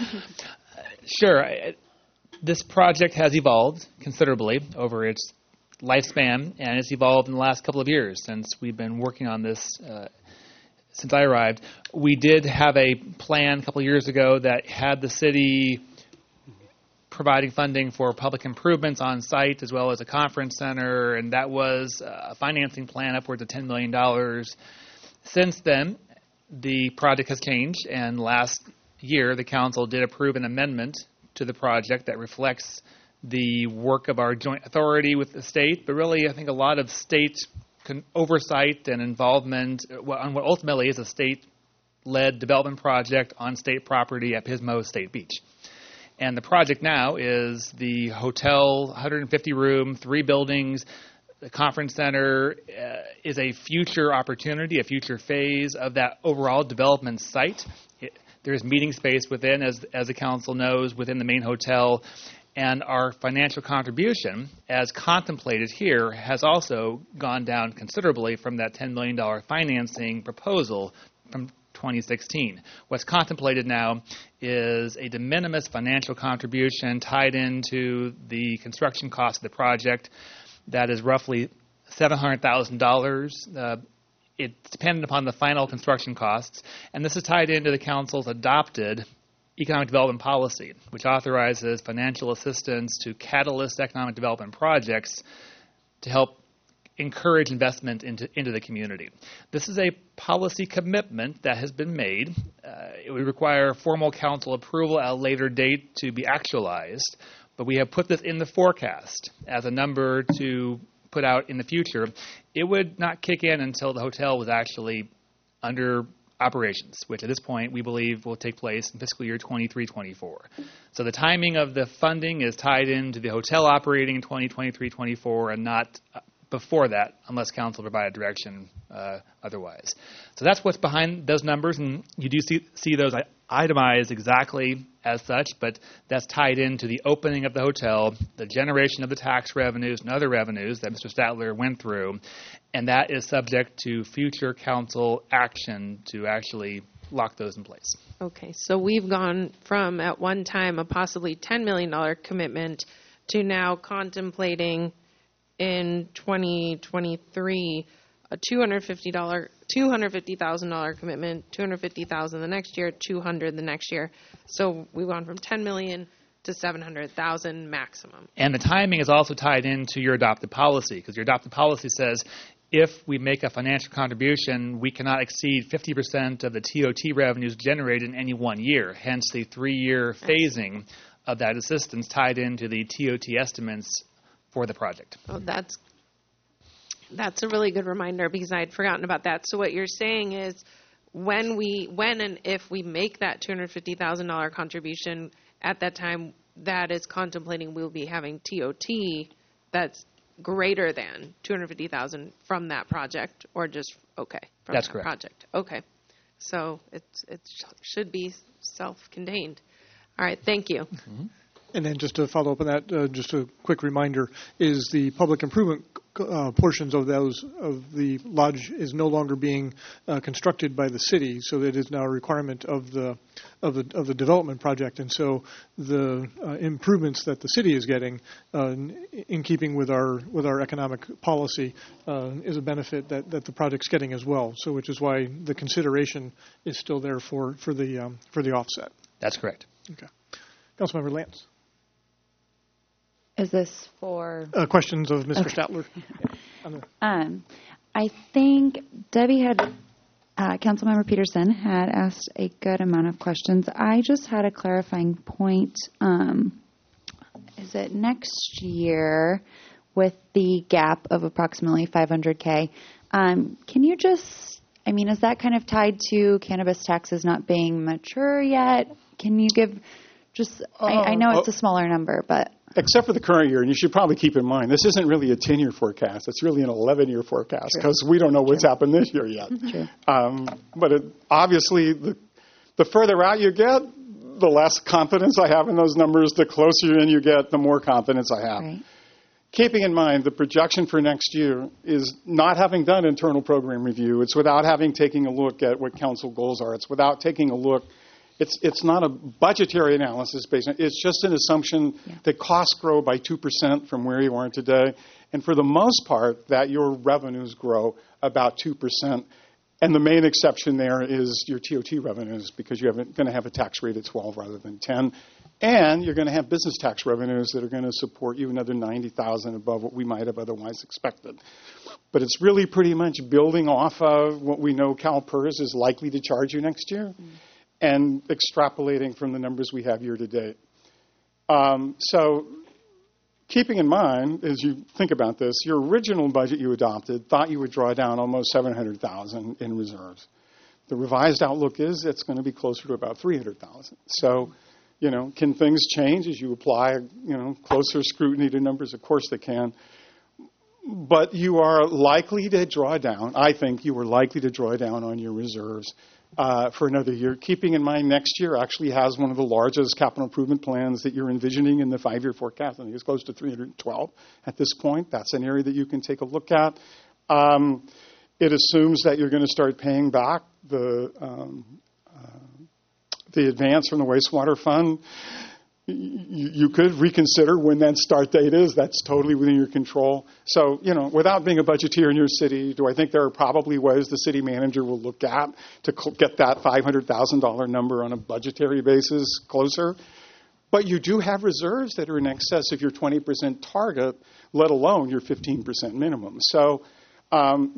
S9: Sure. I, this project has evolved considerably over its lifespan, and it's evolved in the last couple of years since we've been working on this uh, since I arrived. We did have a plan a couple of years ago that had the city providing funding for public improvements on site as well as a conference center, and that was a financing plan upwards of ten million dollars. Since then, the project has changed, and last year the council did approve an amendment to the project that reflects the work of our joint authority with the state, but really I think a lot of state con- oversight and involvement on what ultimately is a state-led development project on state property at Pismo State Beach. And the project now is the hotel, one hundred fifty room, three buildings. The conference center uh, is a future opportunity, a future phase of that overall development site. It, there's meeting space within, as, as the council knows, within the main hotel. And our financial contribution, as contemplated here, has also gone down considerably from that ten million dollars financing proposal from twenty sixteen. What's contemplated now is a de minimis financial contribution tied into the construction cost of the project that is roughly seven hundred thousand dollars. Uh, it's dependent upon the final construction costs, and this is tied into the council's adopted economic development policy, which authorizes financial assistance to catalyst economic development projects to help encourage investment into, into the community. This is a policy commitment that has been made. Uh, it would require formal council approval at a later date to be actualized, but we have put this in the forecast as a number to put out in the future. It would not kick in until the hotel was actually under operations, which at this point we believe will take place in fiscal year twenty-three twenty-four. So the timing of the funding is tied into the hotel operating in twenty twenty-three twenty-four and not before that, unless council provided direction uh, otherwise. So that's what's behind those numbers, and you do see, see those itemized exactly as such, but that's tied into the opening of the hotel, the generation of the tax revenues and other revenues that Mister Statler went through, and that is subject to future council action to actually lock those in place.
S8: Okay, so we've gone from, at one time, a possibly ten million dollars commitment to now contemplating in twenty twenty-three a two hundred fifty thousand dollars commitment, two hundred fifty thousand dollars the next year, two hundred thousand dollars the next year. So we've gone from ten million dollars to seven hundred thousand dollars maximum.
S9: And the timing is also tied into your adopted policy, because your adopted policy says if we make a financial contribution, we cannot exceed fifty percent of the T O T revenues generated in any one year, hence the three-year phasing of that assistance tied into the T O T estimates for the project.
S8: Oh, that's That's a really good reminder because I had forgotten about that. So what you're saying is when we, when and if we make that two hundred fifty thousand dollars contribution at that time, that is contemplating we'll be having T O T that's greater than two hundred fifty thousand dollars from that project, or just, okay, from
S9: That's
S8: that
S9: correct.
S8: project. Okay. So it's, it should be self-contained. All right, thank you.
S1: And then just to follow up on that, uh, just a quick reminder, is the public improvement uh, portions of those, of the lodge is no longer being uh, constructed by the city, so that is now a requirement of the of the of the development project. And so the uh, improvements that the city is getting, uh, in, in keeping with our with our economic policy, uh, is a benefit that, that the project's getting as well. So which is why the consideration is still there for for the um, for the offset.
S9: That's correct.
S1: Okay, Councilmember Lance.
S12: Is this for?
S1: Uh, questions of Mister
S12: Okay.
S1: Statler?
S12: Um, I think Debbie had, uh, Councilmember Peterson had asked a good amount of questions. I just had a clarifying point. Um, is it next year with the gap of approximately five hundred K? Um, can you just, I mean, is that kind of tied to cannabis taxes not being mature yet? Can you give just, I, I know it's a smaller number, but.
S11: Except for the current year, and you should probably keep in mind, this isn't really a ten-year forecast. It's really an eleven-year forecast because we don't know what's happened this year yet. Um, but it, obviously, the, the further out you get, the less confidence I have in those numbers. The closer in you get, the more confidence I have.
S12: Right.
S11: Keeping in mind, the projection for next year is not having done internal program review. It's without having taken a look at what council goals are. It's without taking a look. It's it's not a budgetary analysis based on, it's just an assumption yeah. that costs grow by two percent from where you are today. And for the most part, that your revenues grow about two percent. And the main exception there is your T O T revenues because you're going to have a tax rate at twelve rather than ten. And you're going to have business tax revenues that are going to support you another ninety thousand above what we might have otherwise expected. But it's really pretty much building off of what we know CalPERS is likely to charge you next year. Mm. And extrapolating from the numbers we have year to date. Um, so keeping in mind, as you think about this, your original budget you adopted thought you would draw down almost seven hundred thousand dollars in reserves. The revised outlook is it's going to be closer to about three hundred thousand dollars. So, you know, can things change as you apply, you know, closer scrutiny to numbers? Of course they can. But you are likely to draw down, I think you are likely to draw down on your reserves Uh, for another year, keeping in mind next year actually has one of the largest capital improvement plans that you're envisioning in the five-year forecast. I think it's close to three hundred twelve at this point. That's an area that you can take a look at. Um, it assumes that you're going to start paying back the um, uh, the advance from the wastewater fund. You, you could reconsider when that start date is. That's totally within your control. So, you know, without being a budgeteer in your city, do I think there are probably ways the city manager will look at to cl- get that five hundred thousand dollars number on a budgetary basis closer? But you do have reserves that are in excess of your twenty percent target, let alone your fifteen percent minimum. So um,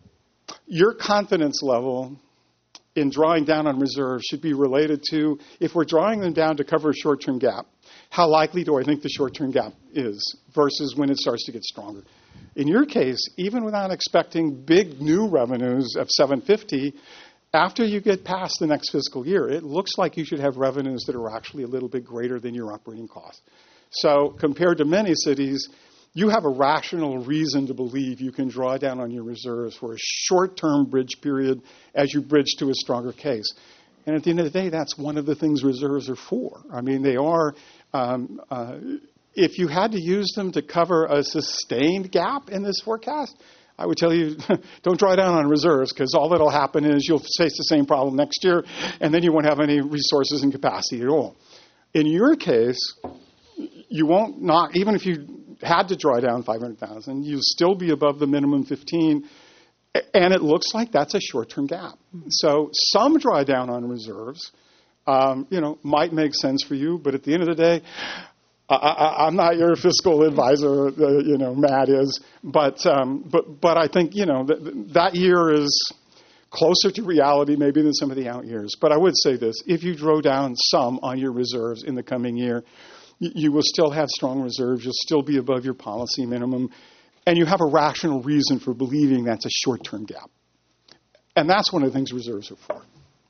S11: your confidence level in drawing down on reserves should be related to, if we're drawing them down to cover a short-term gap, how likely do I think the short-term gap is versus when it starts to get stronger? In your case, even without expecting big new revenues of seven hundred fifty, after you get past the next fiscal year, it looks like you should have revenues that are actually a little bit greater than your operating costs. So compared to many cities, you have a rational reason to believe you can draw down on your reserves for a short-term bridge period as you bridge to a stronger case. And at the end of the day, that's one of the things reserves are for. I mean, they are, um, uh, if you had to use them to cover a sustained gap in this forecast, I would tell you, don't draw down on reserves because all that will happen is you'll face the same problem next year, and then you won't have any resources and capacity at all. In your case, you won't not, even if you had to draw down five hundred thousand dollars, you'll still be above the minimum fifteen, and it looks like that's a short-term gap. So some drawdown on reserves, um, you know, might make sense for you, but at the end of the day, I, I, I'm not your fiscal advisor, uh, you know, Matt is, but um, but but I think, you know, th- that year is closer to reality maybe than some of the out years. But I would say this, if you draw down some on your reserves in the coming year, you will still have strong reserves. You'll still be above your policy minimum. and you have a rational reason for believing that's a short-term gap. And that's one of the things reserves are for.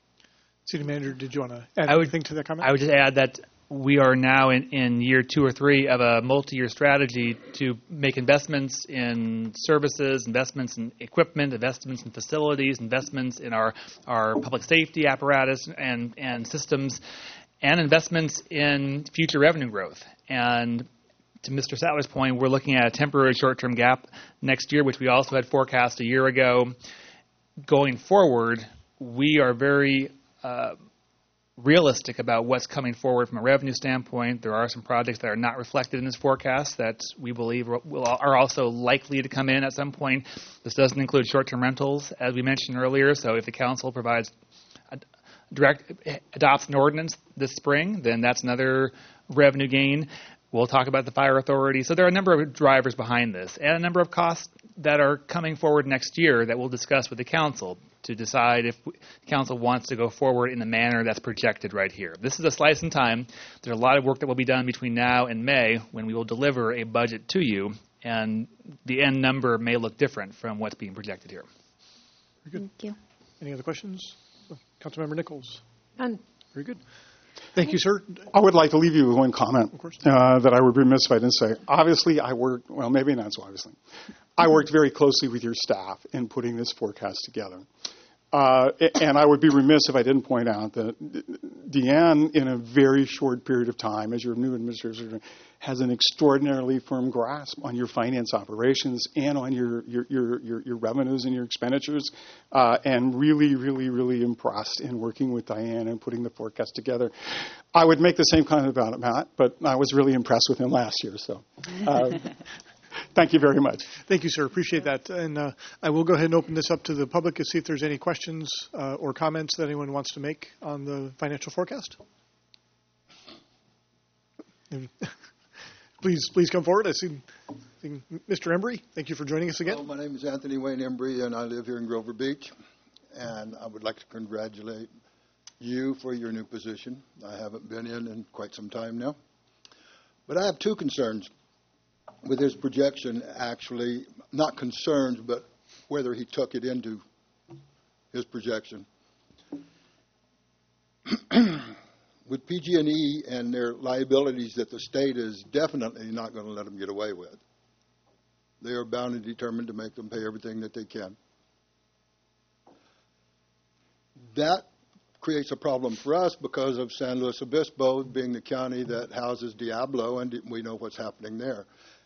S1: City Manager, did you want to add
S9: I would,
S1: anything to that comment?
S9: I would just add that we are now in, in year two or three of a multi-year strategy to make investments in services, investments in equipment, investments in facilities, investments in our, our public safety apparatus and, and systems, and investments in future revenue growth. And to Mister Sattler's point, we're looking at a temporary short-term gap next year, which we also had forecast a year ago. Going forward, we are very uh, realistic about what's coming forward from a revenue standpoint. There are some projects that are not reflected in this forecast that we believe will, are also likely to come in at some point. This doesn't include short-term rentals, as we mentioned earlier. So if the council provides a direct adopts an ordinance this spring, then that's another revenue gain. We'll talk about the fire authority. So there are a number of drivers behind this and a number of costs that are coming forward next year that we'll discuss with the council to decide if the council wants to go forward in the manner that's projected right here. This is a slice in time. There's a lot of work that will be done between now and May when we will deliver a budget to you, and the end number may look different from what's being projected here.
S1: Very good.
S12: Thank you.
S1: Any other questions? Councilmember Nichols.
S8: None.
S1: Very good. Thank you, sir.
S11: I would like to leave you with one comment
S1: Of course.
S11: uh, that I would be remiss if I didn't say. Obviously, I worked, well, maybe not so obviously. I worked very closely with your staff in putting this forecast together. Uh, and I would be remiss if I didn't point out that Deanne, in a very short period of time, as your new administrator, has an extraordinarily firm grasp on your finance operations and on your your your, your, your revenues and your expenditures, uh, and really, really, really impressed in working with Diane and putting the forecast together. I would make the same comment about Matt, but I was really impressed with him last year. So. Uh, Thank you very much.
S1: Thank you, sir. Appreciate that. And uh, I will go ahead and open this up to the public to see if there's any questions uh, or comments that anyone wants to make on the financial forecast. Please, please come forward. I see, see Mister Embry. Thank you for joining us again.
S13: Hello, my name is Anthony Wayne Embry, and I live here in Grover Beach. And I would like to congratulate you for your new position. I haven't been in in quite some time now. But I have two concerns with his projection, actually, not concerns, but whether he took it into his projection. With P G and E and their liabilities that the state is definitely not going to let them get away with, they are bound and determined to make them pay everything that they can. That creates a problem for us because of San Luis Obispo being the county that houses Diablo, and we know what's happening there.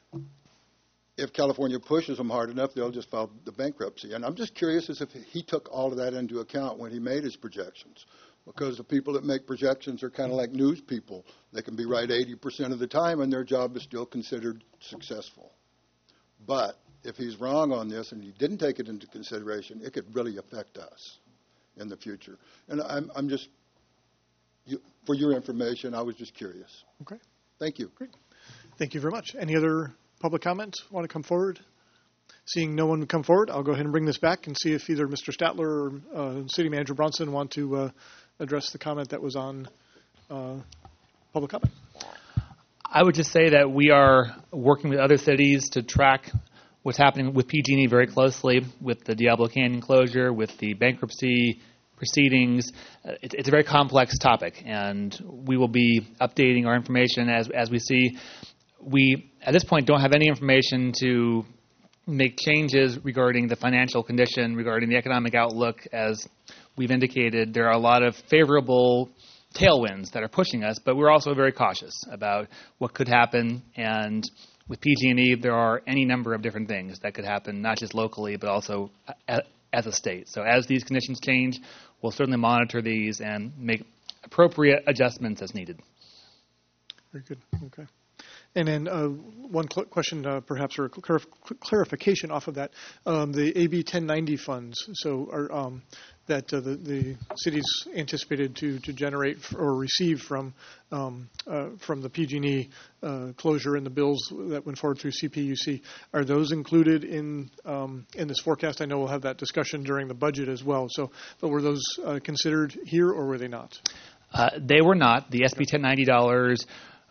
S13: If California pushes them hard enough, they'll just file the bankruptcy. And I'm just curious as if he took all of that into account when he made his projections, because the people that make projections are kind of like news people. They can be right eighty percent of the time, and their job is still considered successful. But if he's wrong on this and he didn't take it into consideration, it could really affect us in the future. And I'm, I'm just, you, for your information, I was just curious.
S1: Okay.
S13: Thank you.
S1: Great. Thank you very much. Any other public comment want to come forward? Seeing no one come forward, I'll go ahead and bring this back and see if either Mister Statler or uh, City Manager Bronson want to uh, address the comment that was on uh, public comment.
S9: I would just say that we are working with other cities to track what's happening with P G and E very closely, with the Diablo Canyon closure, with the bankruptcy proceedings. Uh, it, it's a very complex topic, and we will be updating our information as as we see. We, at this point, don't have any information to make changes regarding the financial condition, regarding the economic outlook. As we've indicated, there are a lot of favorable tailwinds that are pushing us, but we're also very cautious about what could happen. And with P G and E, there are any number of different things that could happen, not just locally, but also as a state. So as these conditions change, we'll certainly monitor these and make appropriate adjustments as needed.
S1: Very good. Okay. And then uh, one cl- question, uh, perhaps, or a clarif- clarification off of that. Um, the A B ten ninety funds, so are, um, that uh, the, the city's anticipated to, to generate f- or receive from um, uh, from the P G and E uh, closure and the bills that went forward through C P U C, are those included in um, in this forecast? I know we'll have that discussion during the budget as well. So, but were those uh, considered here, or were they not?
S9: Uh, they were not. The S B ten ninety dollars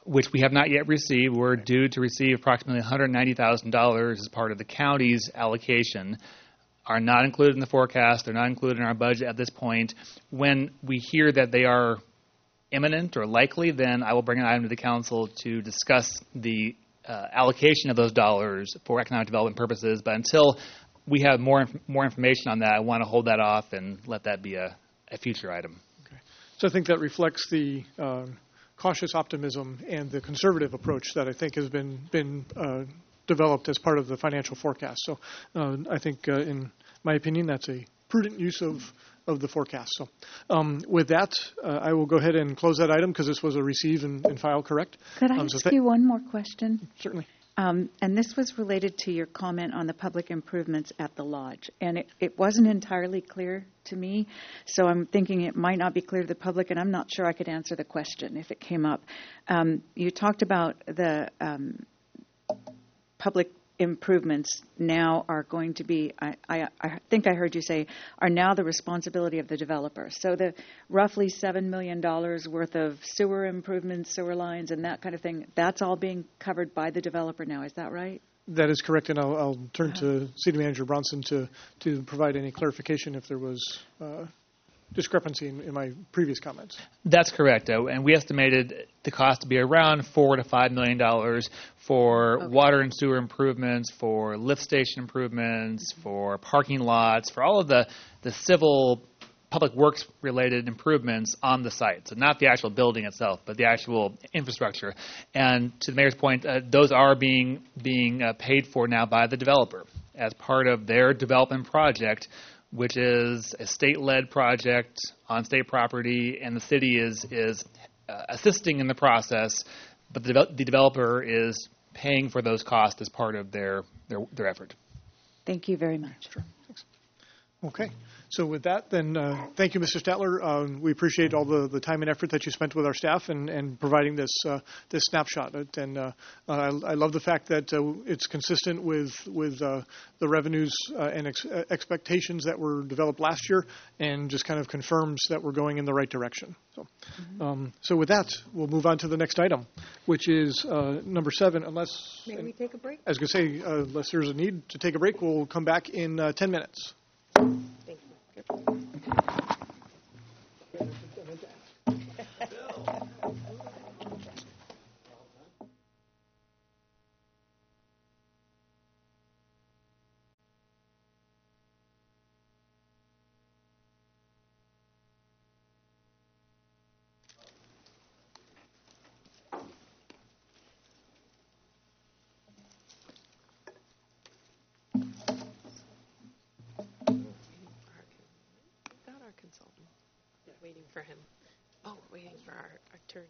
S9: which we have not yet received. We're due to receive approximately one hundred ninety thousand dollars as part of the county's allocation, are not included in the forecast. They're not included in our budget at this point. When we hear that they are imminent or likely, then I will bring an item to the council to discuss the uh, allocation of those dollars for economic development purposes. But until we have more inf- more information on that, I want to hold that off and let that be a, a future item.
S1: Okay. So I think that reflects the uh, cautious optimism and the conservative approach that I think has been been uh, developed as part of the financial forecast. So uh, I think, uh, in my opinion, that's a prudent use of, of the forecast. So um, with that, uh, I will go ahead and close that item because this was a receive and, and file correct.
S4: Could I
S1: um, so
S4: ask
S1: th-
S4: you one more question?
S1: Certainly.
S4: Um, and this was related to your comment on the public improvements at the lodge. And it, it wasn't entirely clear to me, so I'm thinking it might not be clear to the public, and I'm not sure I could answer the question if it came up. Um, you talked about the um, public improvements now are going to be, I, I, I think I heard you say, are now the responsibility of the developer. So the roughly seven million dollars worth of sewer improvements, sewer lines, and that kind of thing, that's all being covered by the developer now. Is that right?
S1: That is correct, and I'll, I'll turn to City Manager Bronson to, to provide any clarification if there was uh, discrepancy in, in my previous comments.
S9: That's correct, uh, and we estimated the cost to be around four to five million dollars for
S4: Okay.
S9: water and sewer improvements, for lift station improvements, for parking lots, for all of the, the civil public works related improvements on the site. So not the actual building itself, but the actual infrastructure. And to the mayor's point, uh, those are being being uh, paid for now by the developer as part of their development project, which is a state-led project on state property, and the city is is uh, assisting in the process, but the, de- the developer is paying for those costs as part of their their, their effort.
S4: Thank you very much.
S1: Sure. Thanks. Okay. So with that, then, uh, thank you, Mister Statler. Um, we appreciate all the, the time and effort that you spent with our staff and, and providing this uh, this snapshot. And uh, I, I love the fact that uh, it's consistent with with uh, the revenues uh, and ex- expectations that were developed last year, and just kind of confirms that we're going in the right direction. So, mm-hmm. um, so with that, we'll move on to the next item, which is uh, number seven. Unless
S2: May we take a break?
S1: I was going to say, uh, unless there's a need to take a break, we'll come back in uh, ten minutes.
S2: Thank you.
S8: Consultant. Waiting for him. Oh, waiting for our attorney.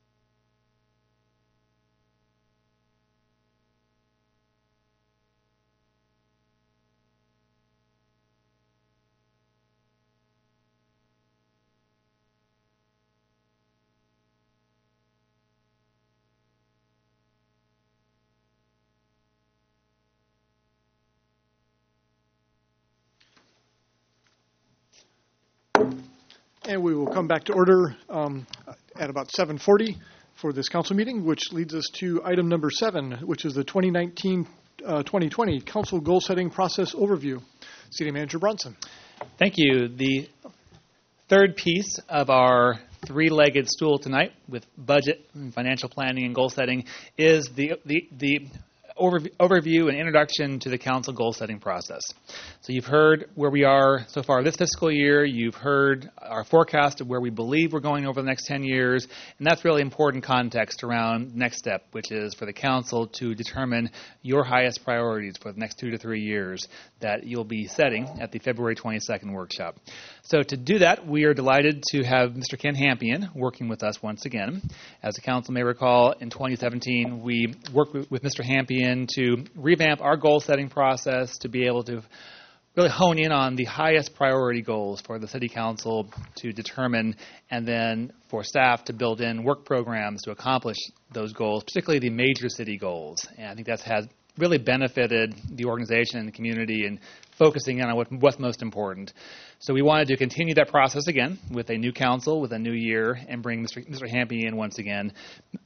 S1: And we will come back to order um, at about seven forty for this council meeting, which leads us to item number seven, which is the twenty nineteen twenty twenty Council Goal Setting Process Overview. City Manager Bronson.
S9: Thank you. The third piece of our three-legged stool tonight with budget and financial planning and goal setting is the the, the overview and introduction to the council goal setting process. So you've heard where we are so far this fiscal year. You've heard our forecast of where we believe we're going over the next ten years, and that's really important context around next step, which is for the council to determine your highest priorities for the next two to three years that you'll be setting at the February twenty-second workshop. So to do that, we are delighted to have Mister Ken Hampion working with us once again. As the council may recall, in twenty seventeen, we worked with, with Mister Hampion to revamp our goal-setting process to be able to really hone in on the highest priority goals for the City Council to determine, and then for staff to build in work programs to accomplish those goals, particularly the major city goals. And I think that has really benefited the organization and the community in focusing in on what, what's most important. So we wanted to continue that process again with a new council, with a new year, and bring Mister Mister Hampion in once again.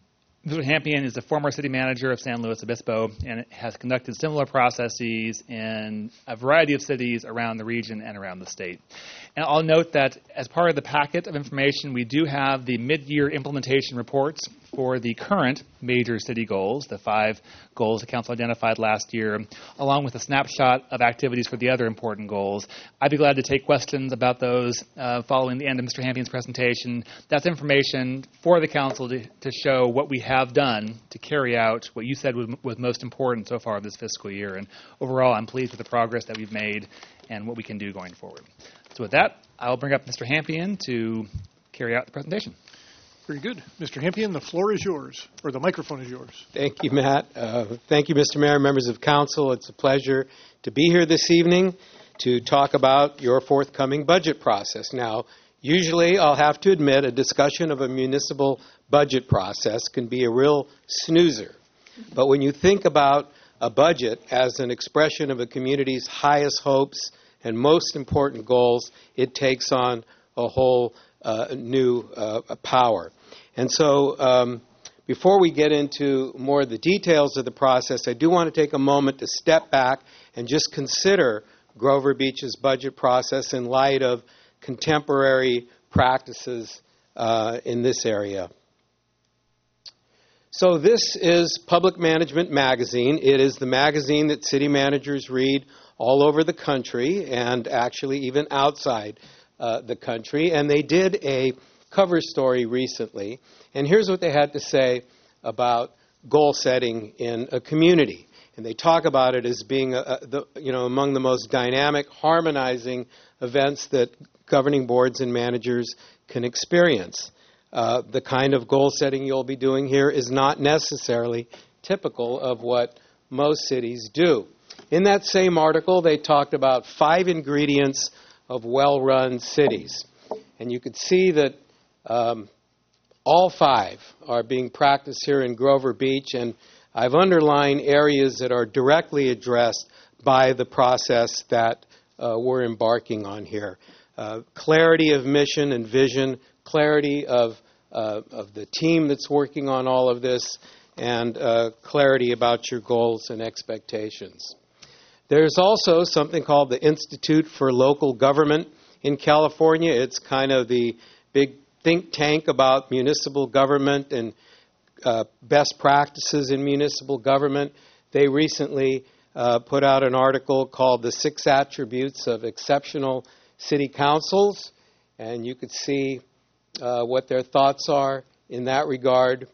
S9: Mister Hampion is the former city manager of San Luis Obispo and has conducted similar processes in a variety of cities around the region and around the state. And I'll note that as part of the packet of information, we do have the mid-year implementation reports for the current major city goals, the five goals the council identified last year, along with a snapshot of activities for the other important goals. I'd be glad to take questions about those uh, following the end of Mister Hampion's presentation. That's information for the council to, to show what we have done to carry out what you said was, was most important so far this fiscal year. And overall, I'm pleased with the progress that we've made and what we can do going forward. So with that, I'll bring up Mister Hampion to carry out the presentation.
S1: Very good. Mister Hampion, the floor is yours, or the microphone is yours.
S14: Thank you, Matt. Uh, thank you, Mister Mayor, members of council. It's a pleasure to be here this evening to talk about your forthcoming budget process. Now, usually I'll have to admit a discussion of a municipal budget process can be a real snoozer. But when you think about a budget as an expression of a community's highest hopes and most important goals, it takes on a whole uh, new uh, power. And so um, before we get into more of the details of the process, I do want to take a moment to step back and just consider Grover Beach's budget process in light of contemporary practices uh, in this area. So this is Public Management Magazine. It is the magazine that city managers read all over the country and actually even outside uh, the country. And they did a cover story recently. And here's what they had to say about goal setting in a community. And they talk about it as being a, a, the, you know, among the most dynamic, harmonizing events that governing boards and managers can experience. Uh, the kind of goal setting you'll be doing here is not necessarily typical of what most cities do. In that same article, they talked about five ingredients of well-run cities. And you could see that um, all five are being practiced here in Grover Beach, and I've underlined areas that are directly addressed by the process that uh, we're embarking on here. Uh, clarity of mission and vision, clarity of, uh, of the team that's working on all of this, and uh, clarity about your goals and expectations. There's also something called the Institute for Local Government in California. It's kind of the big think tank about municipal government and uh, best practices in municipal government. They recently uh, put out an article called The Six Attributes of Exceptional City Councils, and you could see uh, what their thoughts are in that regard.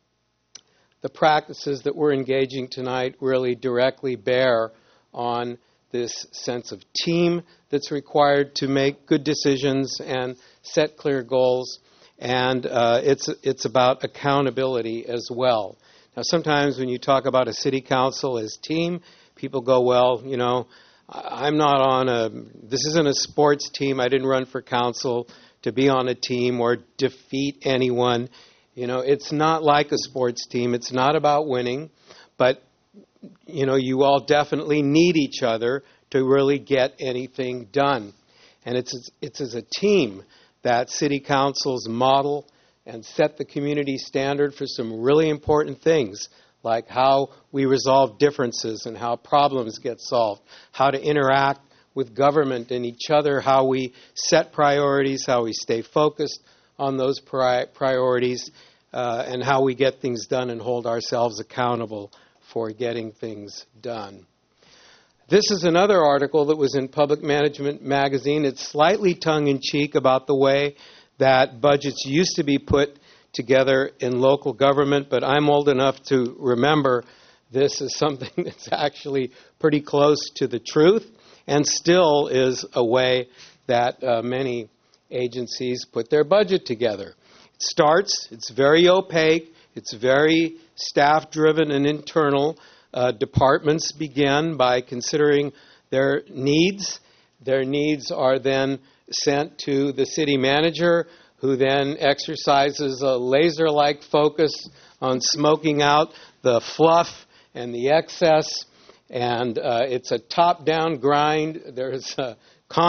S14: The practices that we're engaging tonight really directly bear on this sense of team that's required to make good decisions and set clear goals, and uh, it's it's about accountability as well. Now, sometimes when you talk about a city council as team, people go, well, you know, I'm not on a, this isn't a sports team. I didn't run for council to be on a team or defeat anyone. You know, it's not like a sports team. It's not about winning, but you know, you all definitely need each other to really get anything done. And it's it's as a team that city councils model and set the community standard for some really important things, like how we resolve differences and how problems get solved, how to interact with government and each other, how we set priorities, how we stay focused on those pri- priorities, uh, and how we get things done and hold ourselves accountable for getting things done. This is another article that was in Public Management Magazine. It's slightly tongue-in-cheek about the way that budgets used to be put together in local government, but I'm old enough to remember this is something that's actually pretty close to the truth and still is a way that uh, many agencies put their budget together. It starts, it's very opaque, it's very staff-driven and internal. Uh, departments begin by considering their needs. Their needs are then sent to the city manager, who then exercises a laser-like focus on smoking out the fluff and the excess. And uh, it's a top-down grind. There's uh,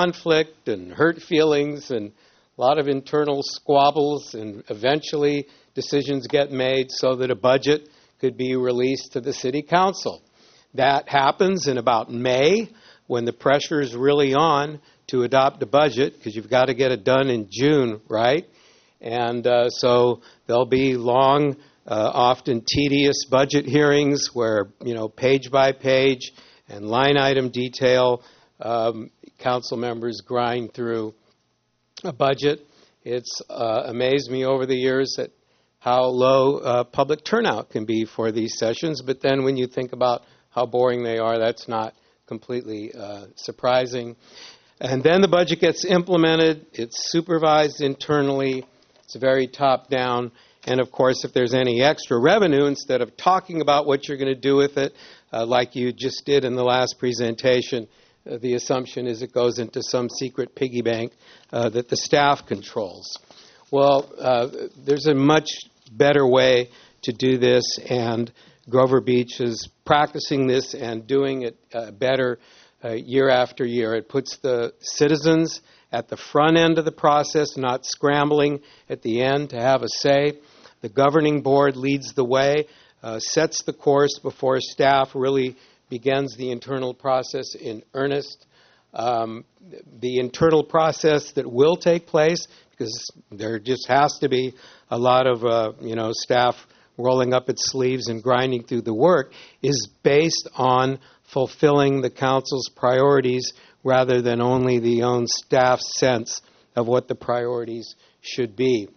S14: conflict and hurt feelings and a lot of internal squabbles and eventually decisions get made so that a budget could be released to the city council. That happens in about May, when the pressure is really on to adopt a budget, because you've got to get it done in June, right? And uh, so there'll be long, uh, often tedious budget hearings where, you know, page by page and line item detail, um, council members grind through a budget. It's uh, amazed me over the years at how low uh, public turnout can be for these sessions, but then when you think about how boring they are, that's not completely uh, surprising. And then the budget gets implemented. It's supervised internally. It's very top-down. And, of course, if there's any extra revenue, instead of talking about what you're going to do with it, uh, like you just did in the last presentation, uh, the assumption is it goes into some secret piggy bank uh, that the staff controls. Well, uh, there's a much better way to do this, and Grover Beach is practicing this and doing it uh, better uh, year after year. It puts the citizens at the front end of the process, not scrambling at the end to have a say. The governing board leads the way, uh, sets the course before staff really begins the internal process in earnest. Um, the internal process that will take place, because there just has to be a lot of uh, you know staff rolling up its sleeves and grinding through the work, is based on fulfilling the council's priorities rather than only the own staff's sense of what the priorities should be.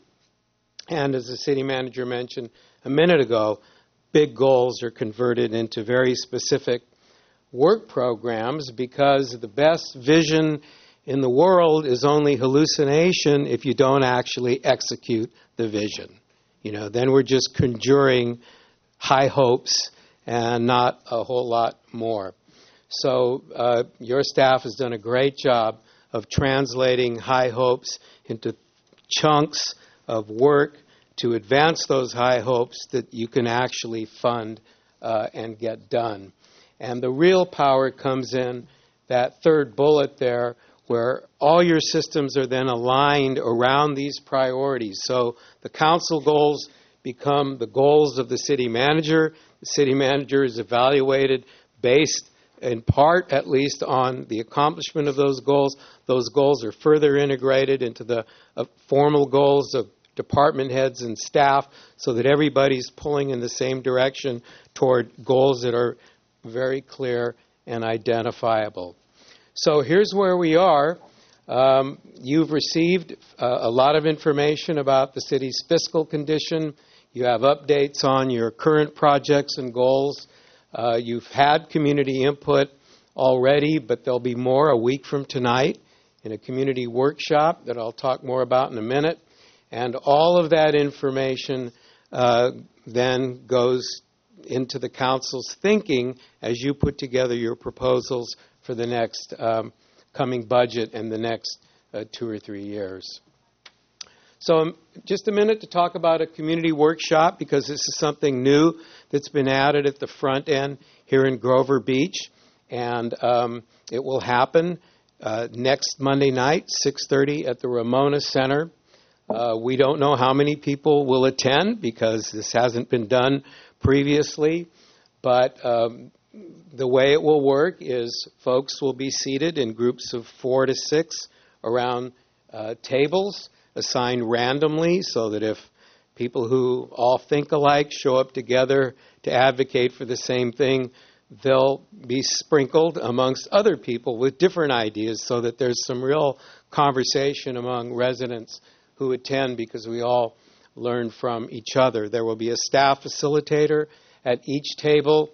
S14: And as the city manager mentioned a minute ago, big goals are converted into very specific work programs, because the best vision in the world is only hallucination if you don't actually execute the vision. You know, then we're just conjuring high hopes and not a whole lot more. So uh, your staff has done a great job of translating high hopes into chunks of work to advance those high hopes that you can actually fund uh, and get done. And the real power comes in that third bullet there, where all your systems are then aligned around these priorities. So the council goals become the goals of the city manager. The city manager is evaluated based, in part at least, on the accomplishment of those goals. Those goals are further integrated into the uh, formal goals of department heads and staff, so that everybody's pulling in the same direction toward goals that are very clear and identifiable. So here's where we are. Um, you've received uh, a lot of information about the city's fiscal condition. You have updates on your current projects and goals. Uh, you've had community input already, but there'll be more a week from tonight in a community workshop that I'll talk more about in a minute. And all of that information uh, then goes into the council's thinking as you put together your proposals for the next um, coming budget and the next uh, two or three years. So um, just a minute to talk about a community workshop, because this is something new that's been added at the front end here in Grover Beach. And um, it will happen uh, next Monday night, six thirty at the Ramona Center. Uh, we don't know how many people will attend, because this hasn't been done previously. But um, the way it will work is folks will be seated in groups of four to six around uh, tables assigned randomly, so that if people who all think alike show up together to advocate for the same thing, they'll be sprinkled amongst other people with different ideas, so that there's some real conversation among residents who attend, because we all learn from each other. There will be a staff facilitator at each table,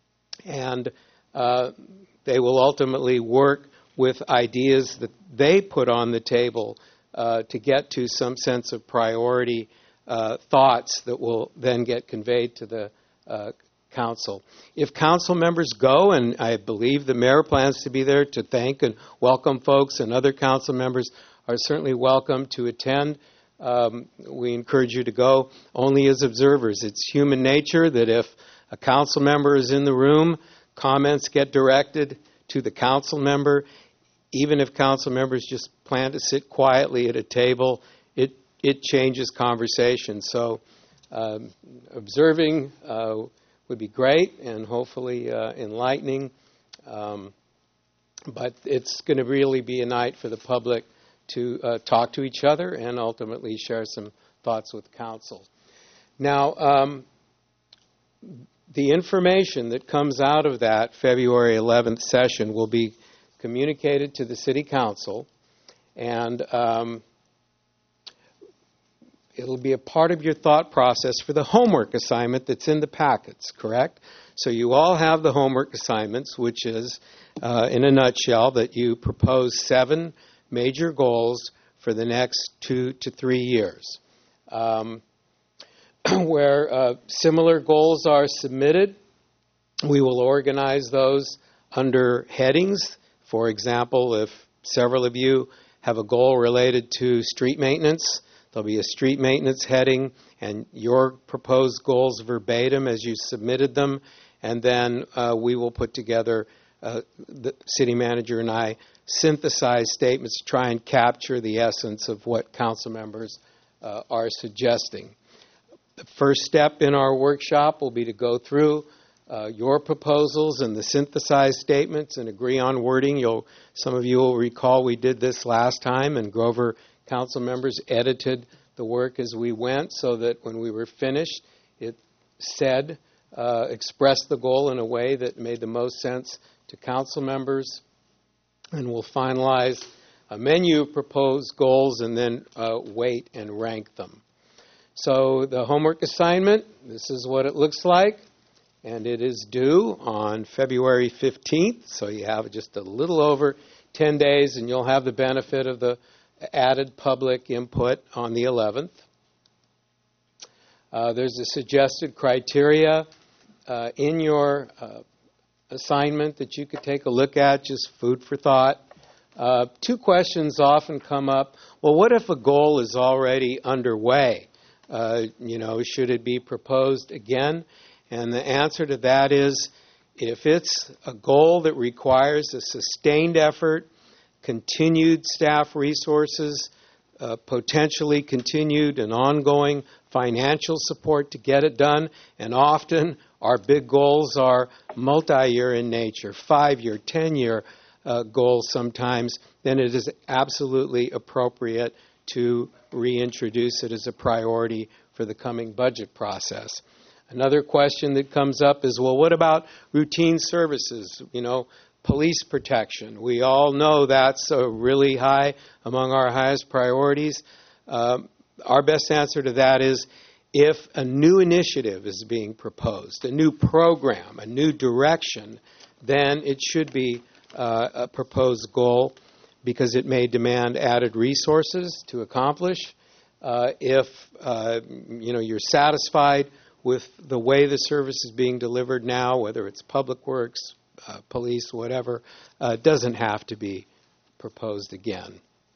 S14: and uh, they will ultimately work with ideas that they put on the table uh, to get to some sense of priority uh, thoughts that will then get conveyed to the uh, council. If council members go, and I believe the mayor plans to be there to thank and welcome folks, and other council members are certainly welcome to attend, um, we encourage you to go only as observers. It's human nature that if a council member is in the room, comments get directed to the council member. Even if council members just plan to sit quietly at a table, it, it changes conversation. So Um, observing uh, would be great and hopefully uh, enlightening, um, but it's going to really be a night for the public to uh, talk to each other and ultimately share some thoughts with council. Now, um, the information that comes out of that February eleventh session will be communicated to the City Council, and um, it'll be a part of your thought process for the homework assignment that's in the packets, correct? So you all have the homework assignments, which is, uh, in a nutshell, that you propose seven major goals for the next two to three years. Um, where uh, similar goals are submitted, we will organize those under headings. For example, if several of you have a goal related to street maintenance, there'll be a street maintenance heading and your proposed goals verbatim as you submitted them, and then uh, we will put together, uh, the city manager and I, synthesize statements to try and capture the essence of what council members uh, are suggesting. The first step in our workshop will be to go through uh, your proposals and the synthesized statements and agree on wording. You'll, some of you will recall we did this last time, and Grover council members edited the work as we went so that when we were finished, it said, uh, expressed the goal in a way that made the most sense to council members. And we'll finalize a menu of proposed goals and then uh, weight and rank them. So the homework assignment, this is what it looks like, and it is due on February fifteenth, so you have just a little over ten days, and you'll have the benefit of the added public input on the eleventh. Uh, there's a suggested criteria uh, in your uh, assignment that you could take a look at, just food for thought. Uh, two questions often come up. Well, what if a goal is already underway? Uh, you know, should it be proposed again? And the answer to that is, if it's a goal that requires a sustained effort, continued staff resources, uh, potentially continued and ongoing financial support to get it done, and often our big goals are multi-year in nature, five-year, ten-year uh, goals sometimes, then it is absolutely appropriate to reintroduce it as a priority for the coming budget process. Another question that comes up is, well, what about routine services? You know, police protection. We all know that's uh, really high among our highest priorities. Um, our best answer to that is, if a new initiative is being proposed, a new program, a new direction, then it should be uh, a proposed goal because it may demand added resources to accomplish. Uh, if uh, you know you're satisfied with the way the service is being delivered now, whether it's public works, uh, police, whatever, uh, doesn't have to be proposed again.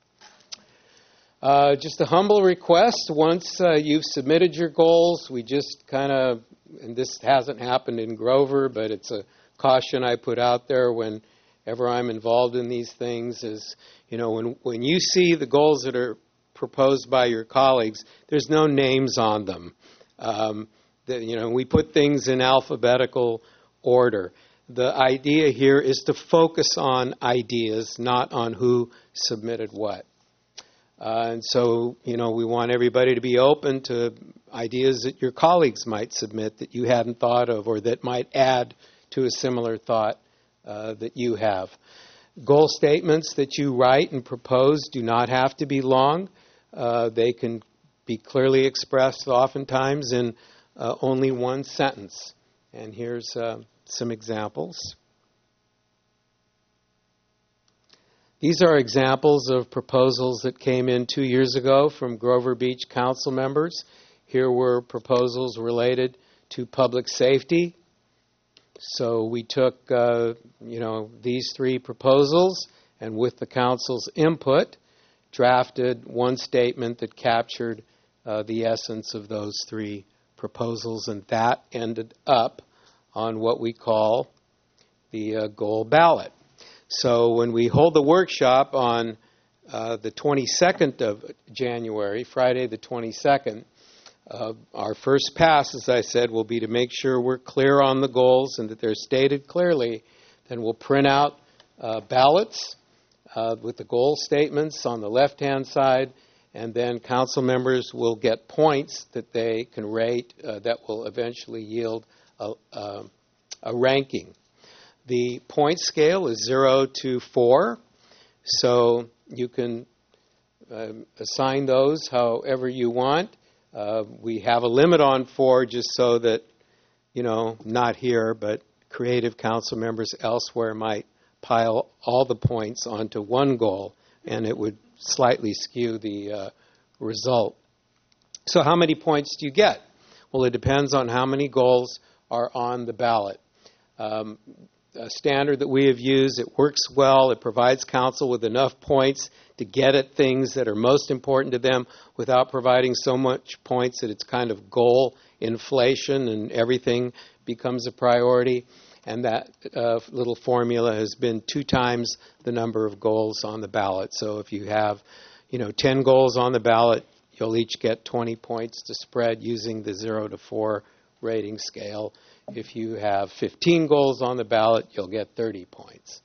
S14: Uh, just a humble request, once uh, you've submitted your goals, we just kind of, and this hasn't happened in Grover, but it's a caution I put out there whenever I'm involved in these things, is, you know, when, when you see the goals that are proposed by your colleagues, there's no names on them. Um, the, you know, we put things in alphabetical order. The idea here is to focus on ideas, not on who submitted what. Uh, and so, you know, we want everybody to be open to ideas that your colleagues might submit that you hadn't thought of, or that might add to a similar thought uh, that you have. Goal statements that you write and propose do not have to be long. Uh, they can be clearly expressed oftentimes in uh, only one sentence. And here's uh, some examples. These are examples of proposals that came in two years ago from Grover Beach council members. Here were proposals related to public safety. So we took, uh, you know, these three proposals, and with the council's input, drafted one statement that captured uh, the essence of those three proposals, and that ended up on what we call the uh, goal ballot. So when we hold the workshop on uh, the twenty-second of January, Friday the twenty-second, Uh, our first pass, as I said, will be to make sure we're clear on the goals and that they're stated clearly. Then we'll print out uh, ballots uh, with the goal statements on the left-hand side, and then council members will get points that they can rate uh, that will eventually yield a, a, a ranking. The point scale is zero to four, so you can um, assign those however you want. Uh, we have a limit on four just so that, you know, not here, but creative council members elsewhere might pile all the points onto one goal, and it would slightly skew the uh, result. So how many points do you get? Well, it depends on how many goals are on the ballot. Um, a standard that we have used, it works well. It provides council with enough points to get at things that are most important to them without providing so much points that it's kind of goal inflation and everything becomes a priority. And that uh, little formula has been two times the number of goals on the ballot. So if you have, you know, ten goals on the ballot, you'll each get twenty points to spread using the zero to four rating scale. If you have fifteen goals on the ballot, you'll get thirty points.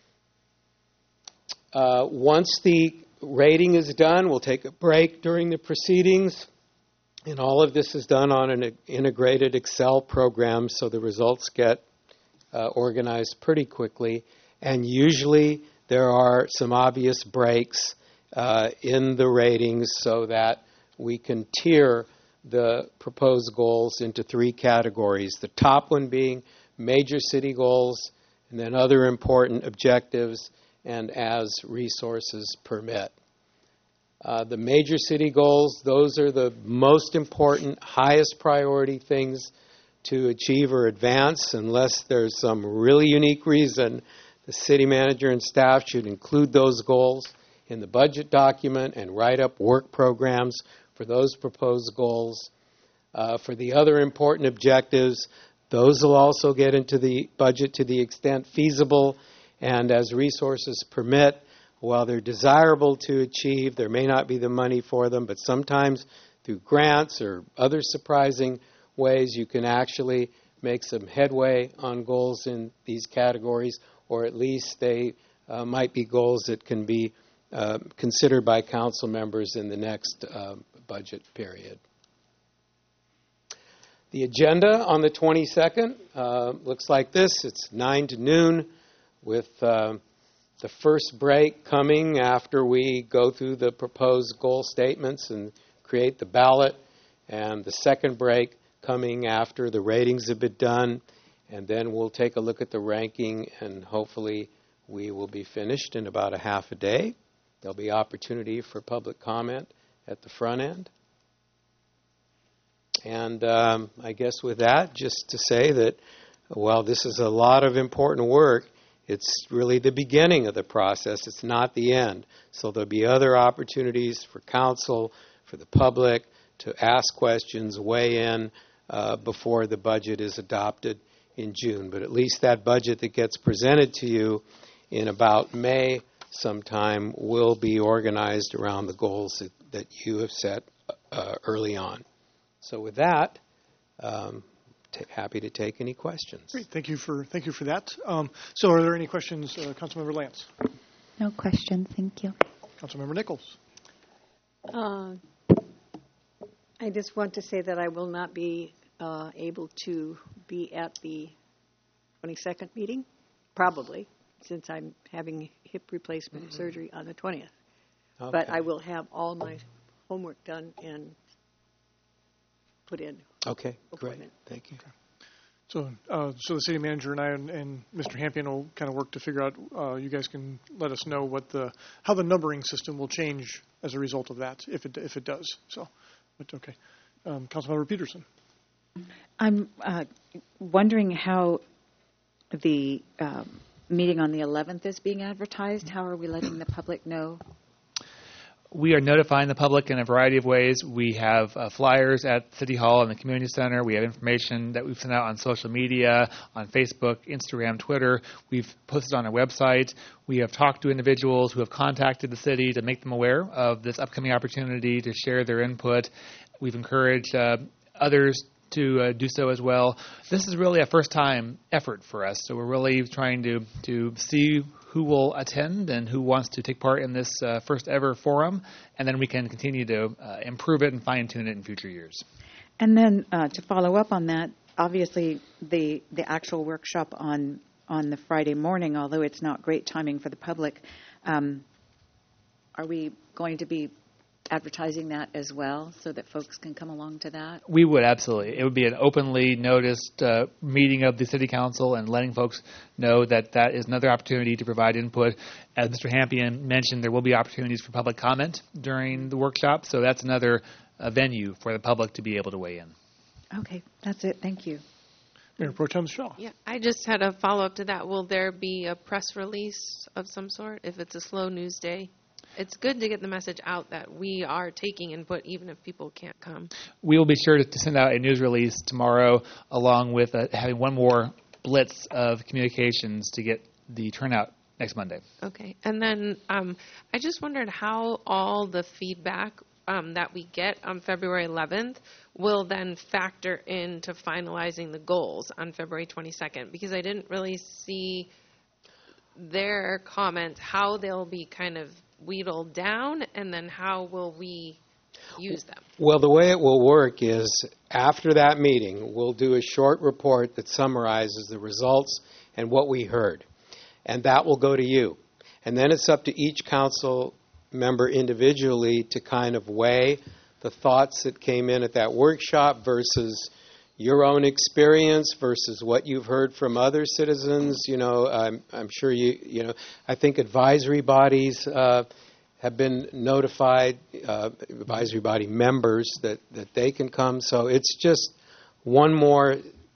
S14: Uh, once the rating is done, we'll take a break during the proceedings. And all of this is done on an integrated Excel program, so the results get uh, organized pretty quickly. And usually there are some obvious breaks uh, in the ratings so that we can tier the proposed goals into three categories. The top one being major city goals, and then other important objectives, and as resources permit. Uh, the major city goals, those are the most important, highest priority things to achieve or advance. Unless there's some really unique reason, the city manager and staff should include those goals in the budget document and write up work programs for those proposed goals. Uh, for the other important objectives, those will also get into the budget to the extent feasible and as resources permit. While they're desirable to achieve, there may not be the money for them, but sometimes through grants or other surprising ways you can actually make some headway on goals in these categories, or at least they uh, might be goals that can be uh, considered by council members in the next uh, budget period. The agenda on the twenty-second uh, looks like this. It's nine to noon with uh, the first break coming after we go through the proposed goal statements and create the ballot, and the second break coming after the ratings have been done, and then we'll take a look at the ranking, and hopefully we will be finished in about a half a day. There'll be opportunity for public comment at the front end. And um, I guess with that, just to say that while this is a lot of important work, it's really the beginning of the process. It's not the end. So there'll be other opportunities for council, for the public, to ask questions, weigh in uh, before the budget is adopted in June. But at least that budget that gets presented to you in about May sometime will be organized around the goals that, that you have set uh, early on. So with that, um, t- happy to take any questions.
S1: Great. Thank you for thank you for that. Um, so are there any questions, uh, Councilmember Lance?
S12: No questions, thank you.
S1: Councilmember Nichols?
S2: Uh, I just want to say that I will not be uh, able to be at the twenty-second meeting, probably, since I'm having hip replacement mm-hmm. surgery on the twentieth. Okay. But I will have all my homework done and put in.
S14: Okay, great. Thank you.
S1: Okay. So, uh, so the city manager and I and, and Mister Hampion will kind of work to figure out. Uh, you guys can let us know what the how the numbering system will change as a result of that, if it if it does. So, but okay, um, Councilmember Peterson.
S4: I'm uh, wondering how the uh, meeting on the eleventh is being advertised. How are we letting the public know?
S9: We are notifying the public in a variety of ways. We have uh, flyers at City Hall and the Community Center. We have information that we've sent out on social media, on Facebook, Instagram, Twitter. We've posted on our website. We have talked to individuals who have contacted the city to make them aware of this upcoming opportunity to share their input. We've encouraged uh, others to uh, do so as well. This is really a first-time effort for us, so we're really trying to, to see who will attend and who wants to take part in this uh, first-ever forum, and then we can continue to uh, improve it and fine-tune it in future years.
S4: And then uh, to follow up on that, obviously the the actual workshop on on the Friday morning, although it's not great timing for the public, um, are we going to be advertising that as well so that folks can come along to that?
S9: We would, absolutely. It would be an openly noticed uh, meeting of the City Council and letting folks know that that is another opportunity to provide input. As Mister Hampion mentioned, there will be opportunities for public comment during the workshop, so that's another uh, venue for the public to be able to weigh in.
S4: Okay, that's it. Thank you.
S1: Mayor Pro Tem Shaw.
S8: Yeah, I just had a follow-up to that. Will there be a press release of some sort if it's a slow news day? It's good to get the message out that we are taking input even if people can't come.
S9: We will be sure to send out a news release tomorrow along with uh, having one more blitz of communications to get the turnout next Monday.
S8: Okay. And then um, I just wondered how all the feedback um, that we get on February eleventh will then factor into finalizing the goals on February twenty-second, because I didn't really see their comments, how they'll be kind of wheedled down, and then how will we use them?
S14: Well, the way it will work is after that meeting, we'll do a short report that summarizes the results and what we heard. And that will go to you. And then it's up to each council member individually to kind of weigh the thoughts that came in at that workshop versus your own experience versus what you've heard from other citizens. You know, I'm, I'm sure you, you know, I think advisory bodies uh, have been notified, uh, advisory body members that, that they can come. So it's just one more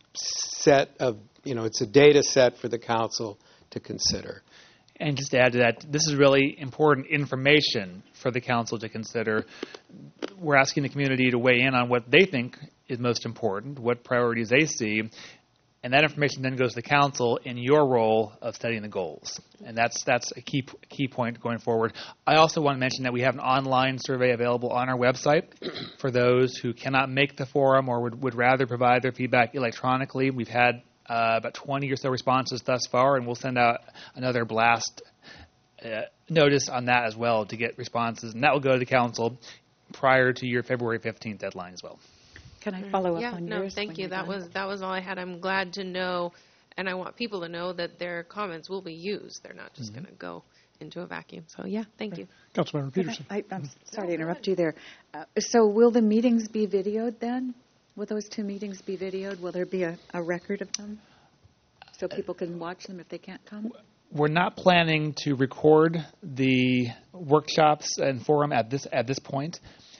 S14: set of, you know, it's a data set for the council to consider.
S9: And just to add to that, this is really important information for the council to consider. We're asking the community to weigh in on what they think is most important, what priorities they see, and that information then goes to the council in your role of setting the goals. And that's that's a key key point going forward. I also want to mention that we have an online survey available on our website for those who cannot make the forum or would, would rather provide their feedback electronically. We've had uh, about twenty or so responses thus far, and we'll send out another blast uh, notice on that as well to get responses, and that will go to the council prior to your February fifteenth deadline as well.
S4: Can I follow up
S8: yeah,
S4: on
S8: no,
S4: yours?
S8: thank you. That was that was all I had. I'm glad to know, and I want people to know that their comments will be used. They're not just mm-hmm. going to go into a vacuum. So, yeah, thank you.
S1: Councilmember Peterson.
S4: I, I'm sorry to interrupt you there. Uh, so will the meetings be videoed then? Will those two meetings be videoed? Will there be a, a record of them so people can watch them if they can't come?
S9: We're not planning to record the workshops and forum at this at this point.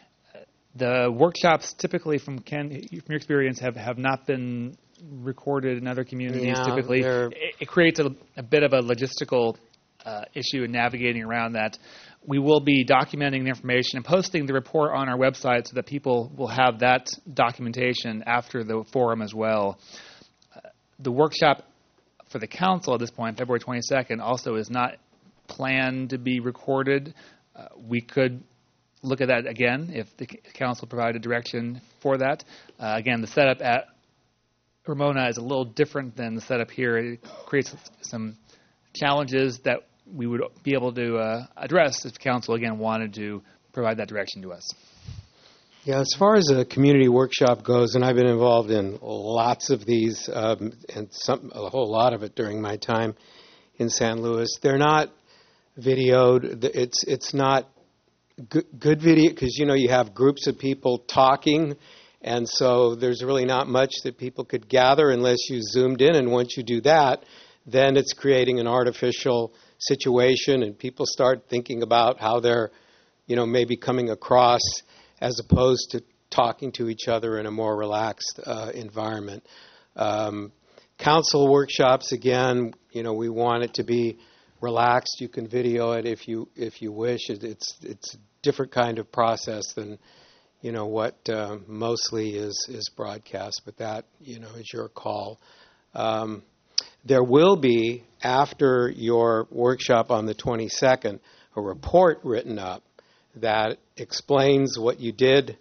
S9: The workshops typically, from Ken, from your experience, have, have not been recorded in other communities.
S14: Yeah,
S9: typically, it, it creates a, a bit of a logistical uh, issue in navigating around that. We will be documenting the information and posting the report on our website so that people will have that documentation after the forum as well. Uh, the workshop for the council at this point, February twenty-second, also is not planned to be recorded. Uh, we could look at that again if the council provided direction for that. Uh, again, the setup at Ramona is a little different than the setup here. It creates some challenges that we would be able to uh, address if council, again, wanted to provide that direction to us.
S14: Yeah, as far as a community workshop goes, and I've been involved in lots of these, um, and some, a whole lot of it during my time in San Luis, they're not videoed. It's it's not good, good video because, you know, you have groups of people talking, and so there's really not much that people could gather unless you zoomed in. And once you do that, then it's creating an artificial situation, and people start thinking about how they're, you know, maybe coming across as opposed to talking to each other in a more relaxed uh, environment. Um, council workshops, again, you know, we want it to be relaxed. You can video it if you if you wish. It, it's it's a different kind of process than, you know, what uh, mostly is is broadcast. But that, you know, is your call. Um, there will be, after your workshop on the twenty-second, a report written up that explains what you did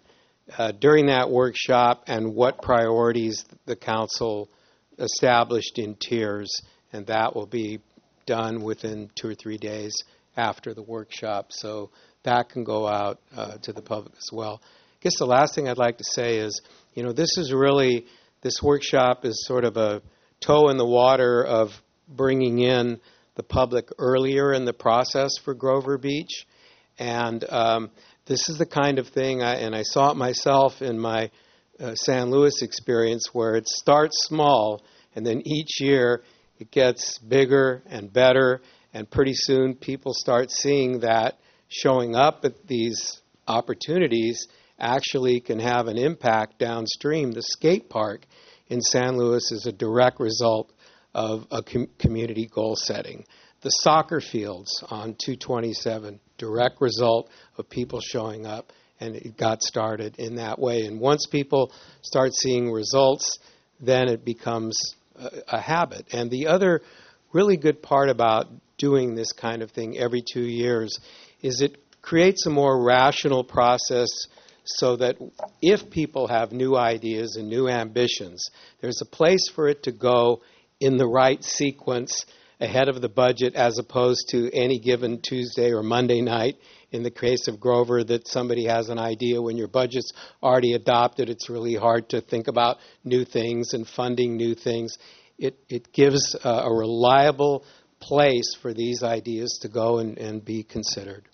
S14: uh, during that workshop and what priorities the council established in tiers, and that will be done within two or three days after the workshop. So that can go out uh, to the public as well. I guess the last thing I'd like to say is, you know, this is really, this workshop is sort of a toe in the water of bringing in the public earlier in the process for Grover Beach. And um, this is the kind of thing, I, and I saw it myself in my uh, San Luis experience, where it starts small, and then each year it gets bigger and better, and pretty soon people start seeing that showing up at these opportunities actually can have an impact downstream. The skate park in San Luis is a direct result of a com- community goal setting. The soccer fields on two twenty-seven, direct result of people showing up, and it got started in that way. And once people start seeing results, then it becomes a, a habit. And the other really good part about doing this kind of thing every two years is it creates a more rational process, so that if people have new ideas and new ambitions, there's a place for it to go in the right sequence ahead of the budget, as opposed to any given Tuesday or Monday night. In the case of Grover, that somebody has an idea when your budget's already adopted, it's really hard to think about new things and funding new things. It, it gives a, a reliable place for these ideas to go and, and be considered.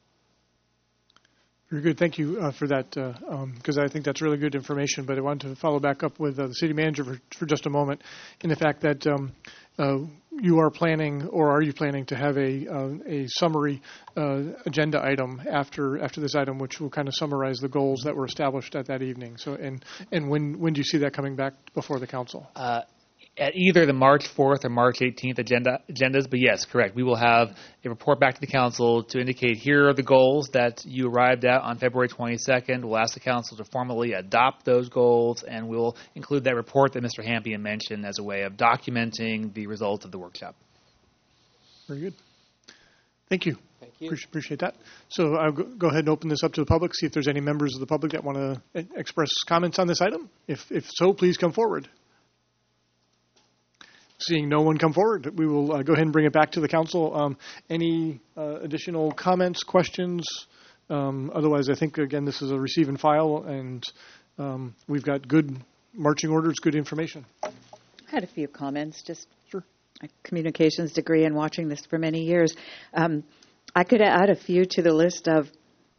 S1: Very good. Thank you uh, for that, because uh, um, I think that's really good information. But I wanted to follow back up with uh, the city manager for, for just a moment, in the fact that um, uh, you are planning, or are you planning to have a uh, a summary uh, agenda item after after this item, which will kind of summarize the goals that were established at that evening. So, and and when when do you see that coming back before the council?
S9: Uh, at either the March fourth or March eighteenth agenda agendas, but yes, correct. We will have a report back to the council to indicate here are the goals that you arrived at on February twenty-second. We'll ask the council to formally adopt those goals, and we'll include that report that Mister Hampion mentioned as a way of documenting the results of the workshop.
S1: Very good. Thank you.
S14: Thank you.
S1: Appreciate, appreciate that. So I'll go, go ahead and open this up to the public, see if there's any members of the public that want to express comments on this item. If, if so, please come forward. Seeing no one come forward, we will uh, go ahead and bring it back to the council. Um, any uh, additional comments, questions? Um, otherwise, I think, again, this is a receive and file, and um, we've got good marching orders, good information.
S4: I had a few comments, just sure. A communications degree and watching this for many years. Um, I could add a few to the list of,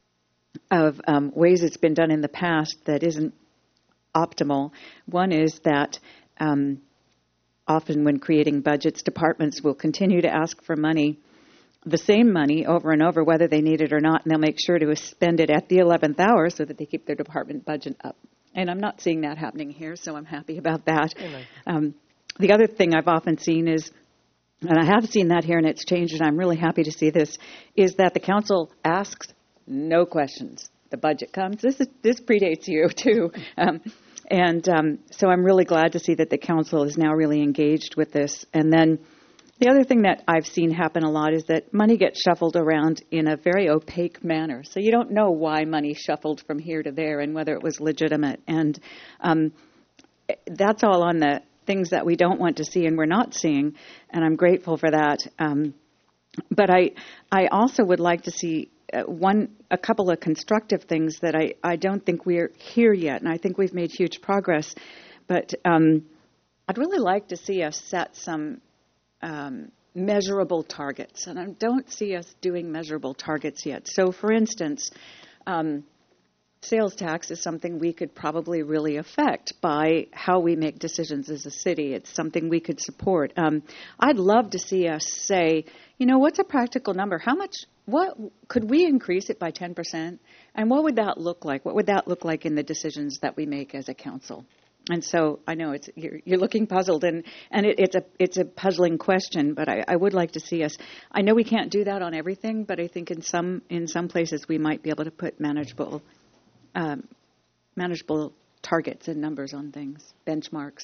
S4: of um, ways it's been done in the past that isn't optimal. One is that um, often when creating budgets, departments will continue to ask for money, the same money over and over, whether they need it or not, and they'll make sure to spend it at the eleventh hour so that they keep their department budget up. And I'm not seeing that happening here, so I'm happy about that. Um, the other thing I've often seen is, and I have seen that here and it's changed, and I'm really happy to see this, is that the council asks no questions. The budget comes. This is, this predates you, too. Um, And um, so I'm really glad to see that the council is now really engaged with this. And then the other thing that I've seen happen a lot is that money gets shuffled around in a very opaque manner. So you don't know why money shuffled from here to there and whether it was legitimate. And um, that's all on the things that we don't want to see and we're not seeing. And I'm grateful for that. Um, but I, I also would like to see Uh, one, a couple of constructive things that I, I don't think we're here yet, and I think we've made huge progress. But um, I'd really like to see us set some um, measurable targets, and I don't see us doing measurable targets yet. So, for instance, um, sales tax is something we could probably really affect by how we make decisions as a city. It's something we could support. Um, I'd love to see us say, you know, what's a practical number? How much, what, could we increase it by ten percent? And what would that look like? What would that look like in the decisions that we make as a council? And so I know it's you're, you're looking puzzled, and, and it, it's a it's a puzzling question, but I, I would like to see us. I know we can't do that on everything, but I think in some in some places we might be able to put manageable um, manageable targets and numbers on things, benchmarks.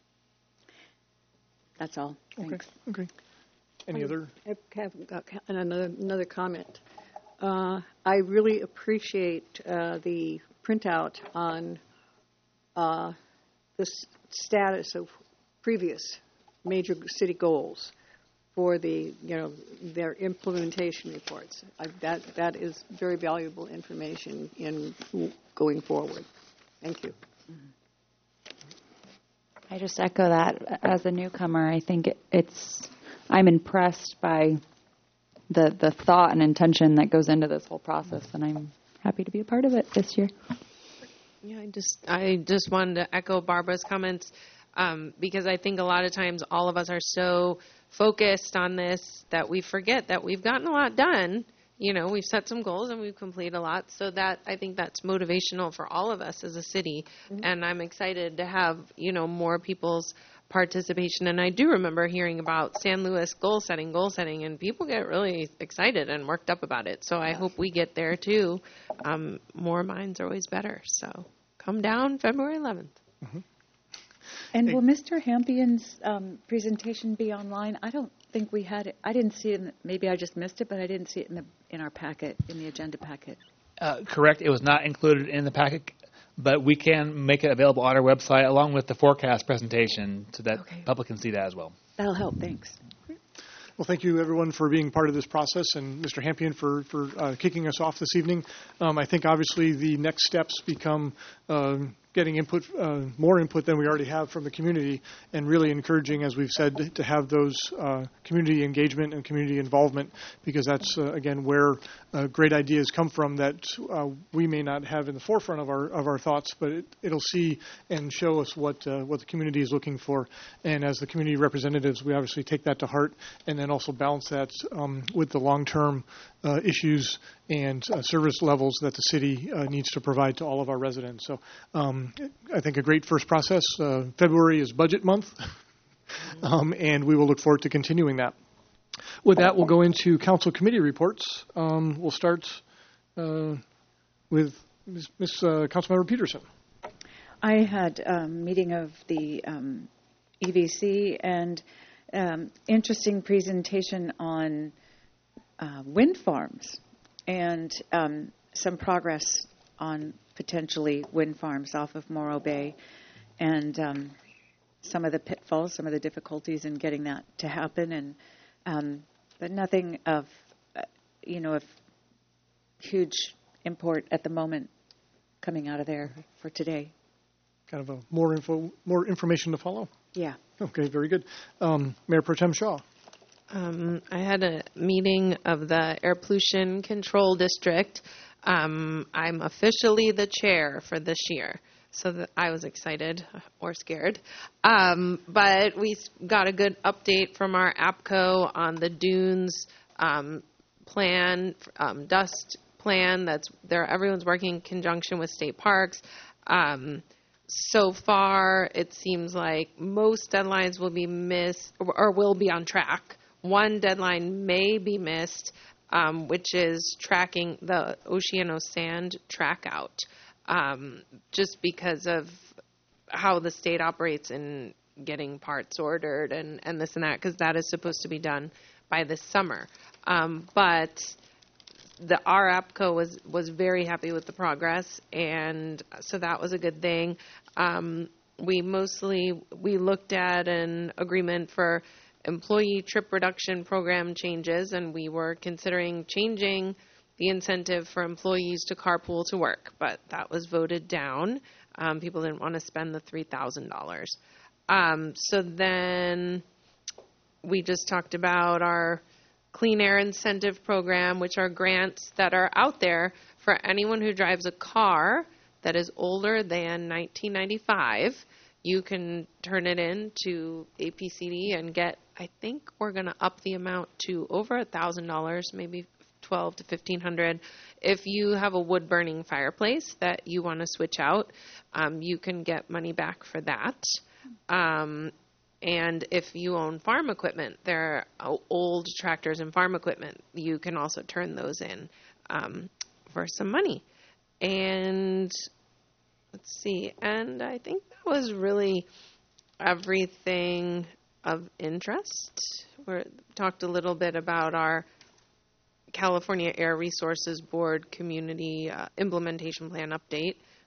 S4: That's all. Thanks.
S1: Okay. Okay. Any other?
S2: I have got another another comment. Uh, I really appreciate uh, the printout on uh, the s- status of previous major city goals for the, you know, their implementation reports. I, that that is very valuable information in going forward. Thank you.
S12: I just echo that. As a newcomer, I think it, it's, I'm impressed by the the thought and intention that goes into this whole process, and I'm happy to be a part of it this year.
S8: Yeah, I just I just wanted to echo Barbara's comments um, because I think a lot of times all of us are so focused on this that we forget that we've gotten a lot done. You know, we've set some goals and we've completed a lot. So that I think that's motivational for all of us as a city. Mm-hmm. And I'm excited to have, you know, more people's participation. And I do remember hearing about San Luis goal setting, goal setting, and people get really excited and worked up about it. So I hope we get there too. Um, more minds are always better. So come down February eleventh.
S4: Mm-hmm. And will Mister Hampion's um, presentation be online? I don't think we had it. I didn't see it. In the, maybe I just missed it, but I didn't see it in the in our packet, in the agenda packet.
S9: Uh, correct. It was not included in the packet, but we can make it available on our website along with the forecast presentation so that okay. public can see that as well.
S4: That'll help. Thanks.
S1: Well, thank you, everyone, for being part of this process, and Mister Hampion for, for uh, kicking us off this evening. Um, I think, obviously, the next steps become uh, getting input, uh, more input than we already have from the community, and really encouraging, as we've said, to have those uh, community engagement and community involvement, because that's, uh, again, where uh, great ideas come from that uh, we may not have in the forefront of our of our thoughts, but it, it'll see and show us what uh, what the community is looking for. And as the community representatives, we obviously take that to heart, and then also balance that um, with the long-term uh, issues and uh, service levels that the city uh, needs to provide to all of our residents. So um, I think a great first process. Uh, February is budget month, um, and we will look forward to continuing that. With that, we'll go into council committee reports. Um, we'll start uh, with Miz Miz Uh, Councilmember Peterson.
S4: I had a meeting of the um, E V C and um, interesting presentation on uh, wind farms and um, some progress on potentially wind farms off of Morro Bay, and um, some of the pitfalls, some of the difficulties in getting that to happen, and um, but nothing of uh, you know of huge import at the moment coming out of there for today.
S1: Kind of a more info, more information to follow.
S4: Yeah.
S1: Okay, very good. Um, Mayor Pro Tem Shaw.
S8: Um, I had a meeting of the Air Pollution Control District. Um, I'm officially the chair for this year, so that I was excited or scared. Um, but we got a good update from our APCO on the dunes um, plan, um, dust plan. That's there. Everyone's working in conjunction with state parks. Um, so far, it seems like most deadlines will be missed or, or will be on track. One deadline may be missed, um, which is tracking the Oceano Sand track out, um, just because of how the state operates in getting parts ordered and, and this and that, because that is supposed to be done by this summer. Um, but the our APCO was, was very happy with the progress, and so that was a good thing. Um, we mostly, we looked at an agreement for employee trip reduction program changes, and we were considering changing the incentive for employees to carpool to work, but that was voted down. Um, people didn't want to spend the three thousand dollars. Um, so then we just talked about our Clean Air Incentive Program, which are grants that are out there for anyone who drives a car that is older than nineteen ninety-five. You can turn it in to A P C D and get, I think we're going to up the amount to over one thousand dollars, maybe twelve to fifteen hundred. If you have a wood-burning fireplace that you want to switch out, um, you can get money back for that. Um, and if you own farm equipment, there are old tractors and farm equipment, you can also turn those in um, for some money. And let's see, and I think that was really everything of interest. We talked a little bit about our California Air Resources Board Community uh, Implementation Plan update,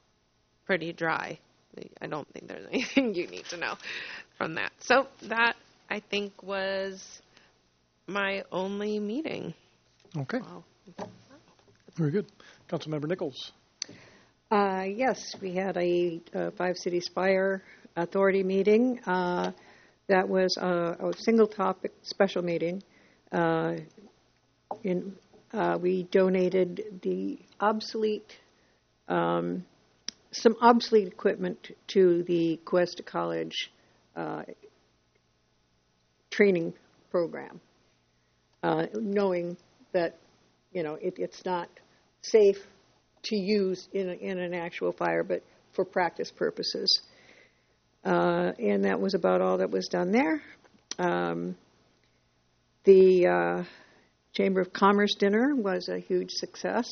S8: pretty dry. I don't think there's anything you need to know from that. So that, I think, was my only meeting.
S1: Okay.
S8: Wow.
S1: Very good. Councilmember Nichols.
S2: Uh, yes, we had a, uh Five Cities Fire Authority meeting. Uh, that was a, a single topic special meeting. Uh, in, uh, we donated the obsolete, um, some obsolete equipment to the Cuesta College uh, training program, uh, knowing that, you know, it, it's not safe to use in, a, in an actual fire, but for practice purposes. Uh, and that was about all that was done there. Um, the uh, Chamber of Commerce dinner was a huge success.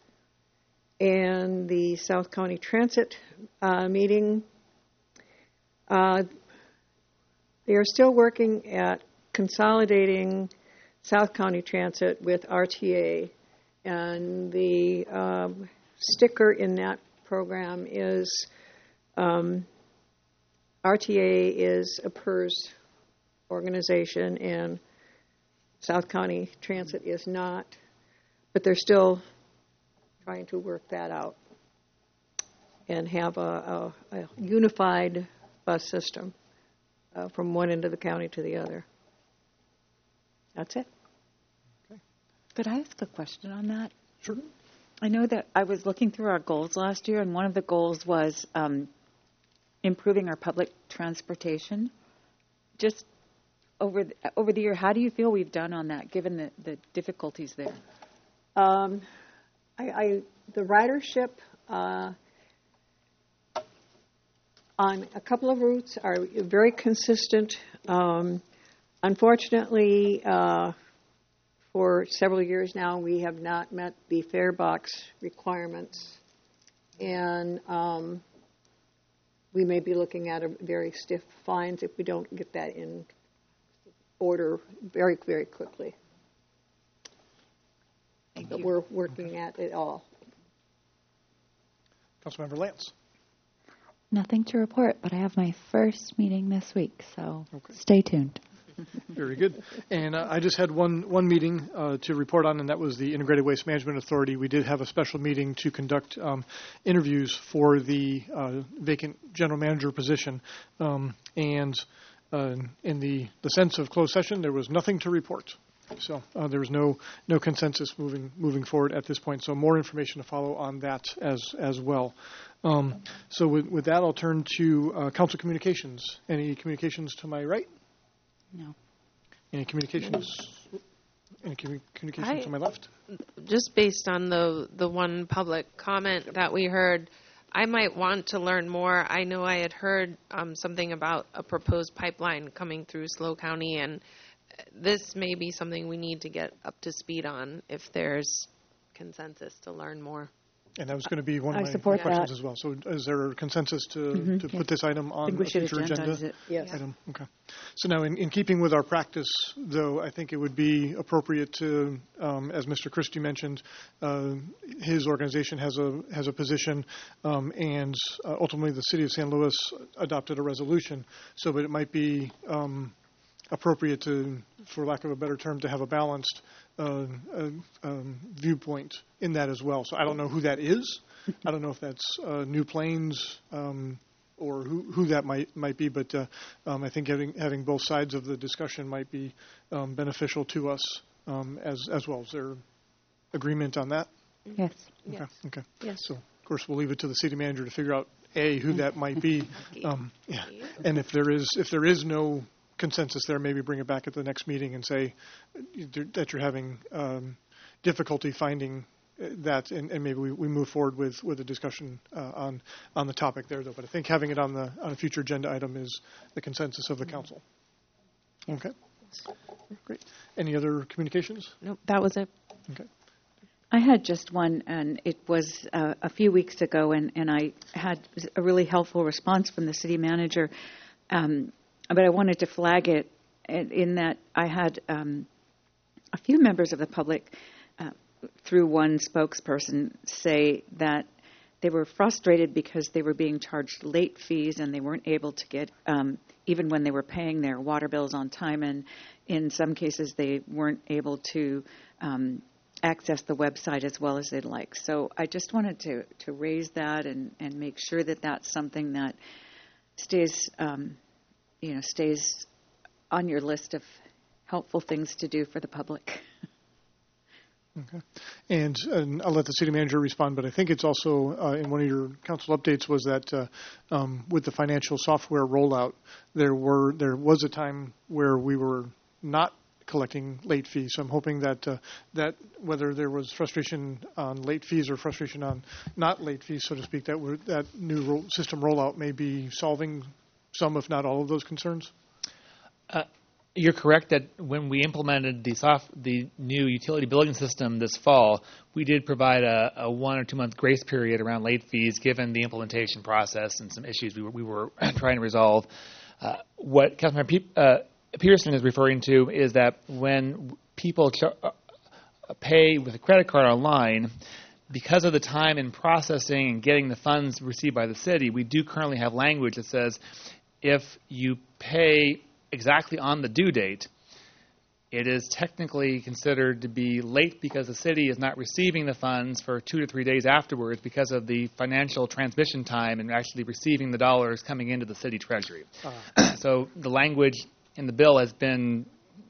S2: And the South County Transit uh, meeting, uh, they are still working at consolidating South County Transit with R T A. And the um, sticker in that program is um, R T A is a PERS organization and South County Transit is not, but they're still trying to work that out and have a, a, a unified bus system uh, from one end of the county to the other. That's it.
S4: Could I ask a question on that?
S1: Sure.
S4: I know that I was looking through our goals last year, and one of the goals was um, improving our public transportation. Just over the, over the year, how do you feel we've done on that, given the, the difficulties there?
S2: Um, I, I the ridership uh, on a couple of routes are very consistent. Um, unfortunately, uh, for several years now, we have not met the fare box requirements, and um, we may be looking at a very stiff fines if we don't get that in order very, very quickly.
S4: Thank
S2: but
S4: you.
S2: we're working okay. at it all.
S1: Councilmember Lance.
S12: Nothing to report, but I have my first meeting this week, so
S1: okay.
S12: Stay tuned.
S1: Very good. And uh, I just had one one meeting uh, to report on, and that was the Integrated Waste Management Authority. We did have a special meeting to conduct um, interviews for the uh, vacant general manager position. Um, and uh, in the, the sense of closed session, there was nothing to report. So uh, there was no no consensus moving moving forward at this point. So more information to follow on that as as well. Um, so with, with that, I'll turn to uh, council communications. Any communications to my right?
S3: No.
S1: Any communications? Any commu- communications
S8: I,
S1: to my left?
S8: Just based on the the one public comment that we heard, I might want to learn more. I know I had heard um, something about a proposed pipeline coming through SLO County, and this may be something we need to get up to speed on if there's consensus to learn more.
S1: And that was going to be one
S2: I
S1: of my
S2: support
S1: questions
S2: that.
S1: as well. So is there a consensus to,
S2: Mm-hmm.
S1: to
S2: Yes.
S1: put this item
S4: I
S1: on
S4: think we
S1: a
S4: should
S1: future agenda?
S4: agendize it.
S2: Yes.
S1: Item? Okay. So now, in, in keeping with our practice, though, I think it would be appropriate to, um, as Mister Christie mentioned, uh, his organization has a has a position, um, and uh, ultimately the City of San Luis adopted a resolution. So, but it might be um, appropriate to, for lack of a better term, to have a balanced uh, uh, um, viewpoint in that as well. So I don't know who that is. I don't know if that's uh, New Plains um, or who, who that might might be, but uh, um, I think having having both sides of the discussion might be um, beneficial to us um, as as well. Is there agreement on that?
S12: Yes.
S1: Okay.
S8: Yes.
S1: Okay.
S2: Yes.
S1: So of course we'll leave it to the city manager to figure out a who that might be, um, yeah, and if there is if there is no consensus there, maybe bring it back at the next meeting and say that you're having um, difficulty finding that, and, and maybe we, we move forward with, with a discussion uh, on on the topic there, though. But I think having it on the on a future agenda item is the consensus of the council. Okay. Great. Any other communications?
S8: Nope, that was it.
S1: Okay.
S4: I had just one, and it was uh, a few weeks ago, and, and I had a really helpful response from the city manager, um, but I wanted to flag it in, in that I had um, a few members of the public, uh, through one spokesperson, say that they were frustrated because they were being charged late fees and they weren't able to get, um, even when they were paying their water bills on time, and in some cases they weren't able to um, access the website as well as they'd like. So I just wanted to, to raise that and, and make sure that that's something that stays, um, you know, stays on your list of helpful things to do for the public.
S1: Okay. And, and I'll let the city manager respond, but I think it's also uh, in one of your council updates was that uh, um, with the financial software rollout, there were there was a time where we were not collecting late fees. So I'm hoping that uh, that whether there was frustration on late fees or frustration on not late fees, so to speak, that we're, that new ro- system rollout may be solving some, if not all, of those concerns.
S9: Uh, You're correct that when we implemented the soft, the new utility billing system this fall, we did provide a, a one or two month grace period around late fees, given the implementation process and some issues we were, we were trying to resolve. Uh, what Councilmember Pe- uh, Peterson is referring to is that when people ch- uh, pay with a credit card online, because of the time in processing and getting the funds received by the city, we do currently have language that says if you pay exactly on the due date, it is technically considered to be late because the city is not receiving the funds for two to three days afterwards because of the financial transmission time and actually receiving the dollars coming into the city treasury. Uh-huh. So the language in the bill has been,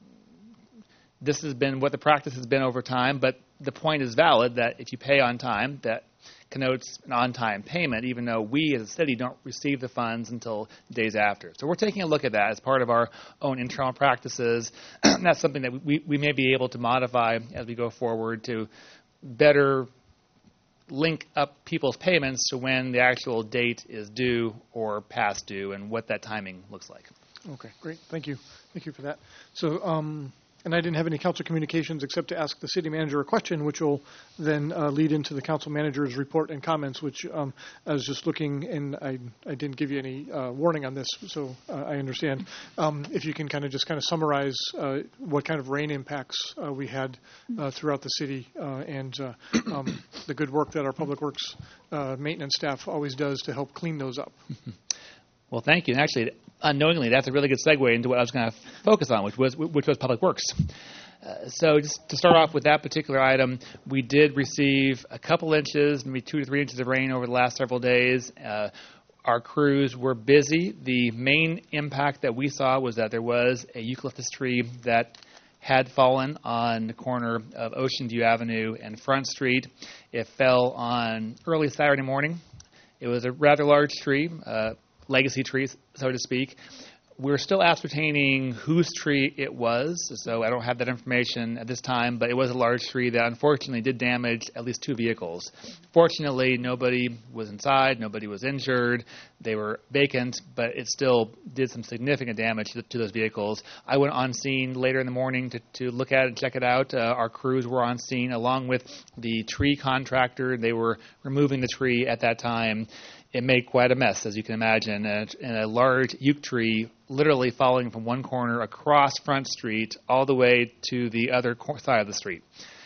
S9: this has been what the practice has been over time, but the point is valid that if you pay on time, that connotes an on-time payment, even though we as a city don't receive the funds until days after. So we're taking a look at that as part of our own internal practices. And that's something that we, we may be able to modify as we go forward to better link up people's payments to when the actual date is due or past due and what that timing looks like.
S1: Okay, great. Thank you. Thank you for that. So, um, and I didn't have any council communications except to ask the city manager a question, which will then uh, lead into the council manager's report and comments, which um, I was just looking, and I, I didn't give you any uh, warning on this, so uh, I understand. Um, if you can kind of just kind of summarize uh, what kind of rain impacts uh, we had uh, throughout the city uh, and uh, um, the good work that our Public Works uh, maintenance staff always does to help clean those up.
S9: Well, thank you. And actually, unknowingly, that's a really good segue into what I was going to focus on, which was which was Public Works. Uh, so just to start off with that particular item, we did receive a couple inches, maybe two to three inches of rain over the last several days. Uh, our crews were busy. The main impact that we saw was that there was a eucalyptus tree that had fallen on the corner of Ocean View Avenue and Front Street. It fell on early Saturday morning. It was a rather large tree, uh, legacy tree, so to speak. We're still ascertaining whose tree it was, so I don't have that information at this time, but it was a large tree that unfortunately did damage at least two vehicles. Fortunately, nobody was inside, nobody was injured, they were vacant, but it still did some significant damage to, to those vehicles. I went on scene later in the morning to, to look at it and check it out. Uh, our crews were on scene along with the tree contractor. They were removing the tree at that time. It made quite a mess, as you can imagine, and a large uke tree literally falling from one corner across Front Street all the way to the other side of the street.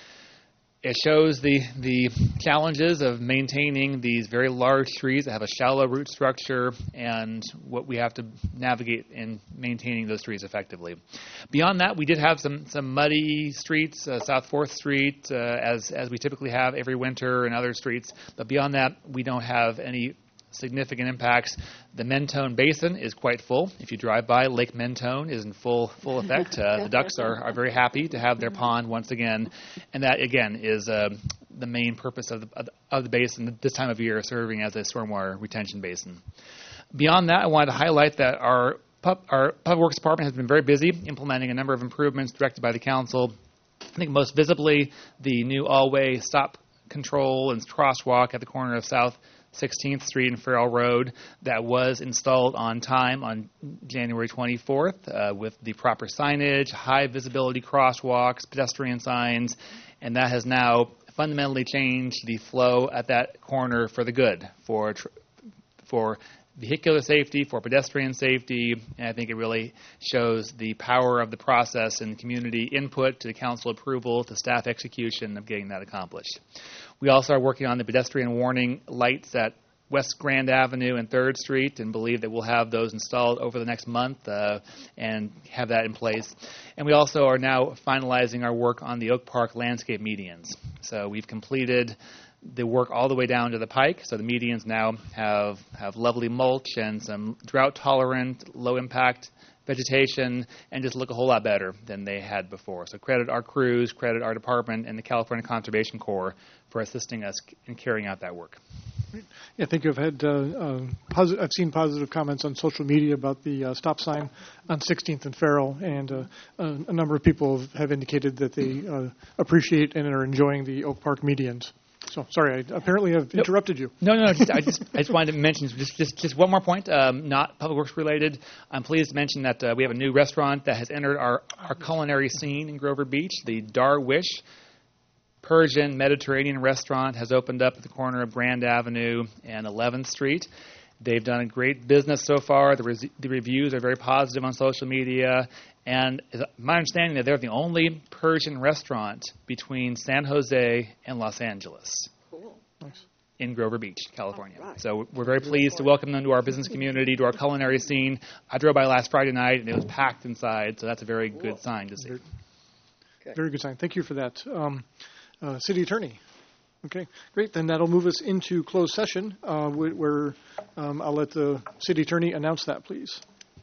S9: It shows the the challenges of maintaining these very large trees that have a shallow root structure and what we have to navigate in maintaining those trees effectively. Beyond that, we did have some, some muddy streets, uh, South fourth Street, uh, as, as we typically have every winter, and other streets. But beyond that, we don't have any significant impacts. The Mentone Basin is quite full. If you drive by, Lake Mentone is in full full effect. Uh, the ducks are, are very happy to have their pond once again, and that again is uh, the main purpose of the of the basin this time of year, serving as a stormwater retention basin. Beyond that, I wanted to highlight that our pub, our Public Works Department has been very busy implementing a number of improvements directed by the council. I think most visibly the new all-way stop control and crosswalk at the corner of South sixteenth Street and Farrell Road that was installed on time on January twenty-fourth uh, with the proper signage, high visibility crosswalks, pedestrian signs, and that has now fundamentally changed the flow at that corner for the good, for tr- for vehicular safety, for pedestrian safety, and I think it really shows the power of the process and community input to council approval to staff execution of getting that accomplished. We also are working on the pedestrian warning lights at West Grand Avenue and third Street, and believe that we'll have those installed over the next month uh, and have that in place. And we also are now finalizing our work on the Oak Park landscape medians. So we've completed the work all the way down to the pike, so the medians now have, have lovely mulch and some drought-tolerant, low-impact vegetation, and just look a whole lot better than they had before. So credit our crews, credit our department, and the California Conservation Corps for assisting us in carrying out that work.
S1: Yeah, I think I've had uh, uh, posi- I've seen positive comments on social media about the uh, stop sign on sixteenth and Farrell, and uh, a, a number of people have, have indicated that they uh, appreciate and are enjoying the Oak Park medians. So, sorry, I apparently have interrupted you.
S9: No, no, no just, I just I just wanted to mention just just, just one more point, um, not public works related. I'm pleased to mention that uh, we have a new restaurant that has entered our, our culinary scene in Grover Beach. The Darwish Persian Mediterranean restaurant has opened up at the corner of Grand Avenue and eleventh Street. They've done a great business so far. The, res- the reviews are very positive on social media. And it's my understanding that they're the only Persian restaurant between San Jose and Los Angeles.
S2: Cool.
S1: Nice.
S9: In Grover Beach, California.
S2: Right.
S9: So we're very pleased to welcome them to our business community, to our culinary scene. I drove by last Friday night, and it was packed inside, so that's a very good sign to see.
S1: Very, very good sign. Thank you for that. Um, uh, City Attorney. Okay, great. Then that'll move us into closed session, uh, where um, I'll let the City Attorney announce that, please.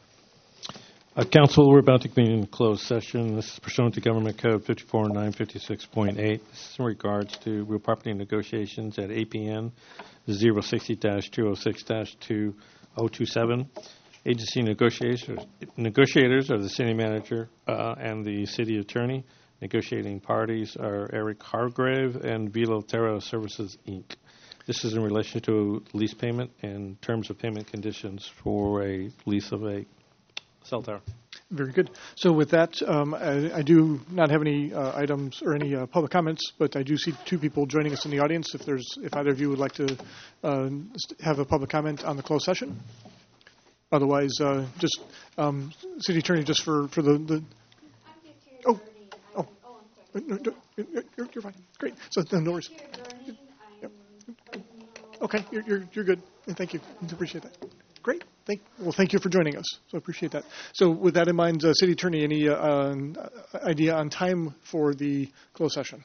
S15: Uh, Council, we're about to convene in closed session. This is pursuant to Government Code fifty-four nine fifty-six point eight. This is in regards to real property negotiations at A P N zero sixty dash two oh six dash two oh two seven. Agency negotiators, negotiators are the city manager uh, and the city attorney. Negotiating parties are Eric Hargrave and Velo Terra Services, Incorporated. This is in relation to lease payment and terms of payment conditions for a lease of a cell tower.
S1: Very good. So with that, um, I, I do not have any uh, items or any uh, public comments, but I do see two people joining us in the audience. If there's, if either of you would like to uh, have a public comment on the closed session, otherwise, uh, just um, City Attorney, just for for the. the oh, oh, no, no, you're, you're fine. Great. So no, no worries. Yep. Okay, you're, you're you're good. Thank you. Appreciate that. Great. Thank, well, thank you for joining us. So I appreciate that. So with that in mind, uh, City Attorney, any uh, uh, idea on time for the closed session?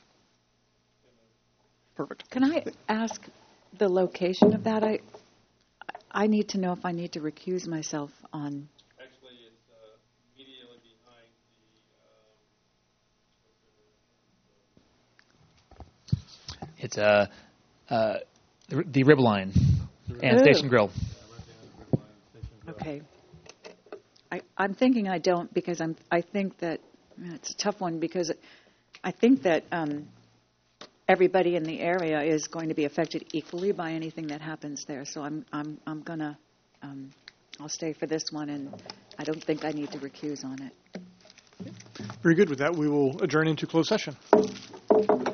S1: Perfect.
S4: Can I ask the location of that? I I need to know if I need to recuse myself on.
S15: Actually, it's uh, immediately behind the. Uh,
S9: it's uh, uh, the, the Rib Line and
S4: Ooh.
S9: Station Grill.
S4: Okay. I, I'm thinking I don't because I'm. I think that it's a tough one because I think that um, everybody in the area is going to be affected equally by anything that happens there. So I'm. I'm. I'm gonna. Um, I'll stay for this one, and I don't think I need to recuse on it.
S1: Very good. With that, we will adjourn into closed session.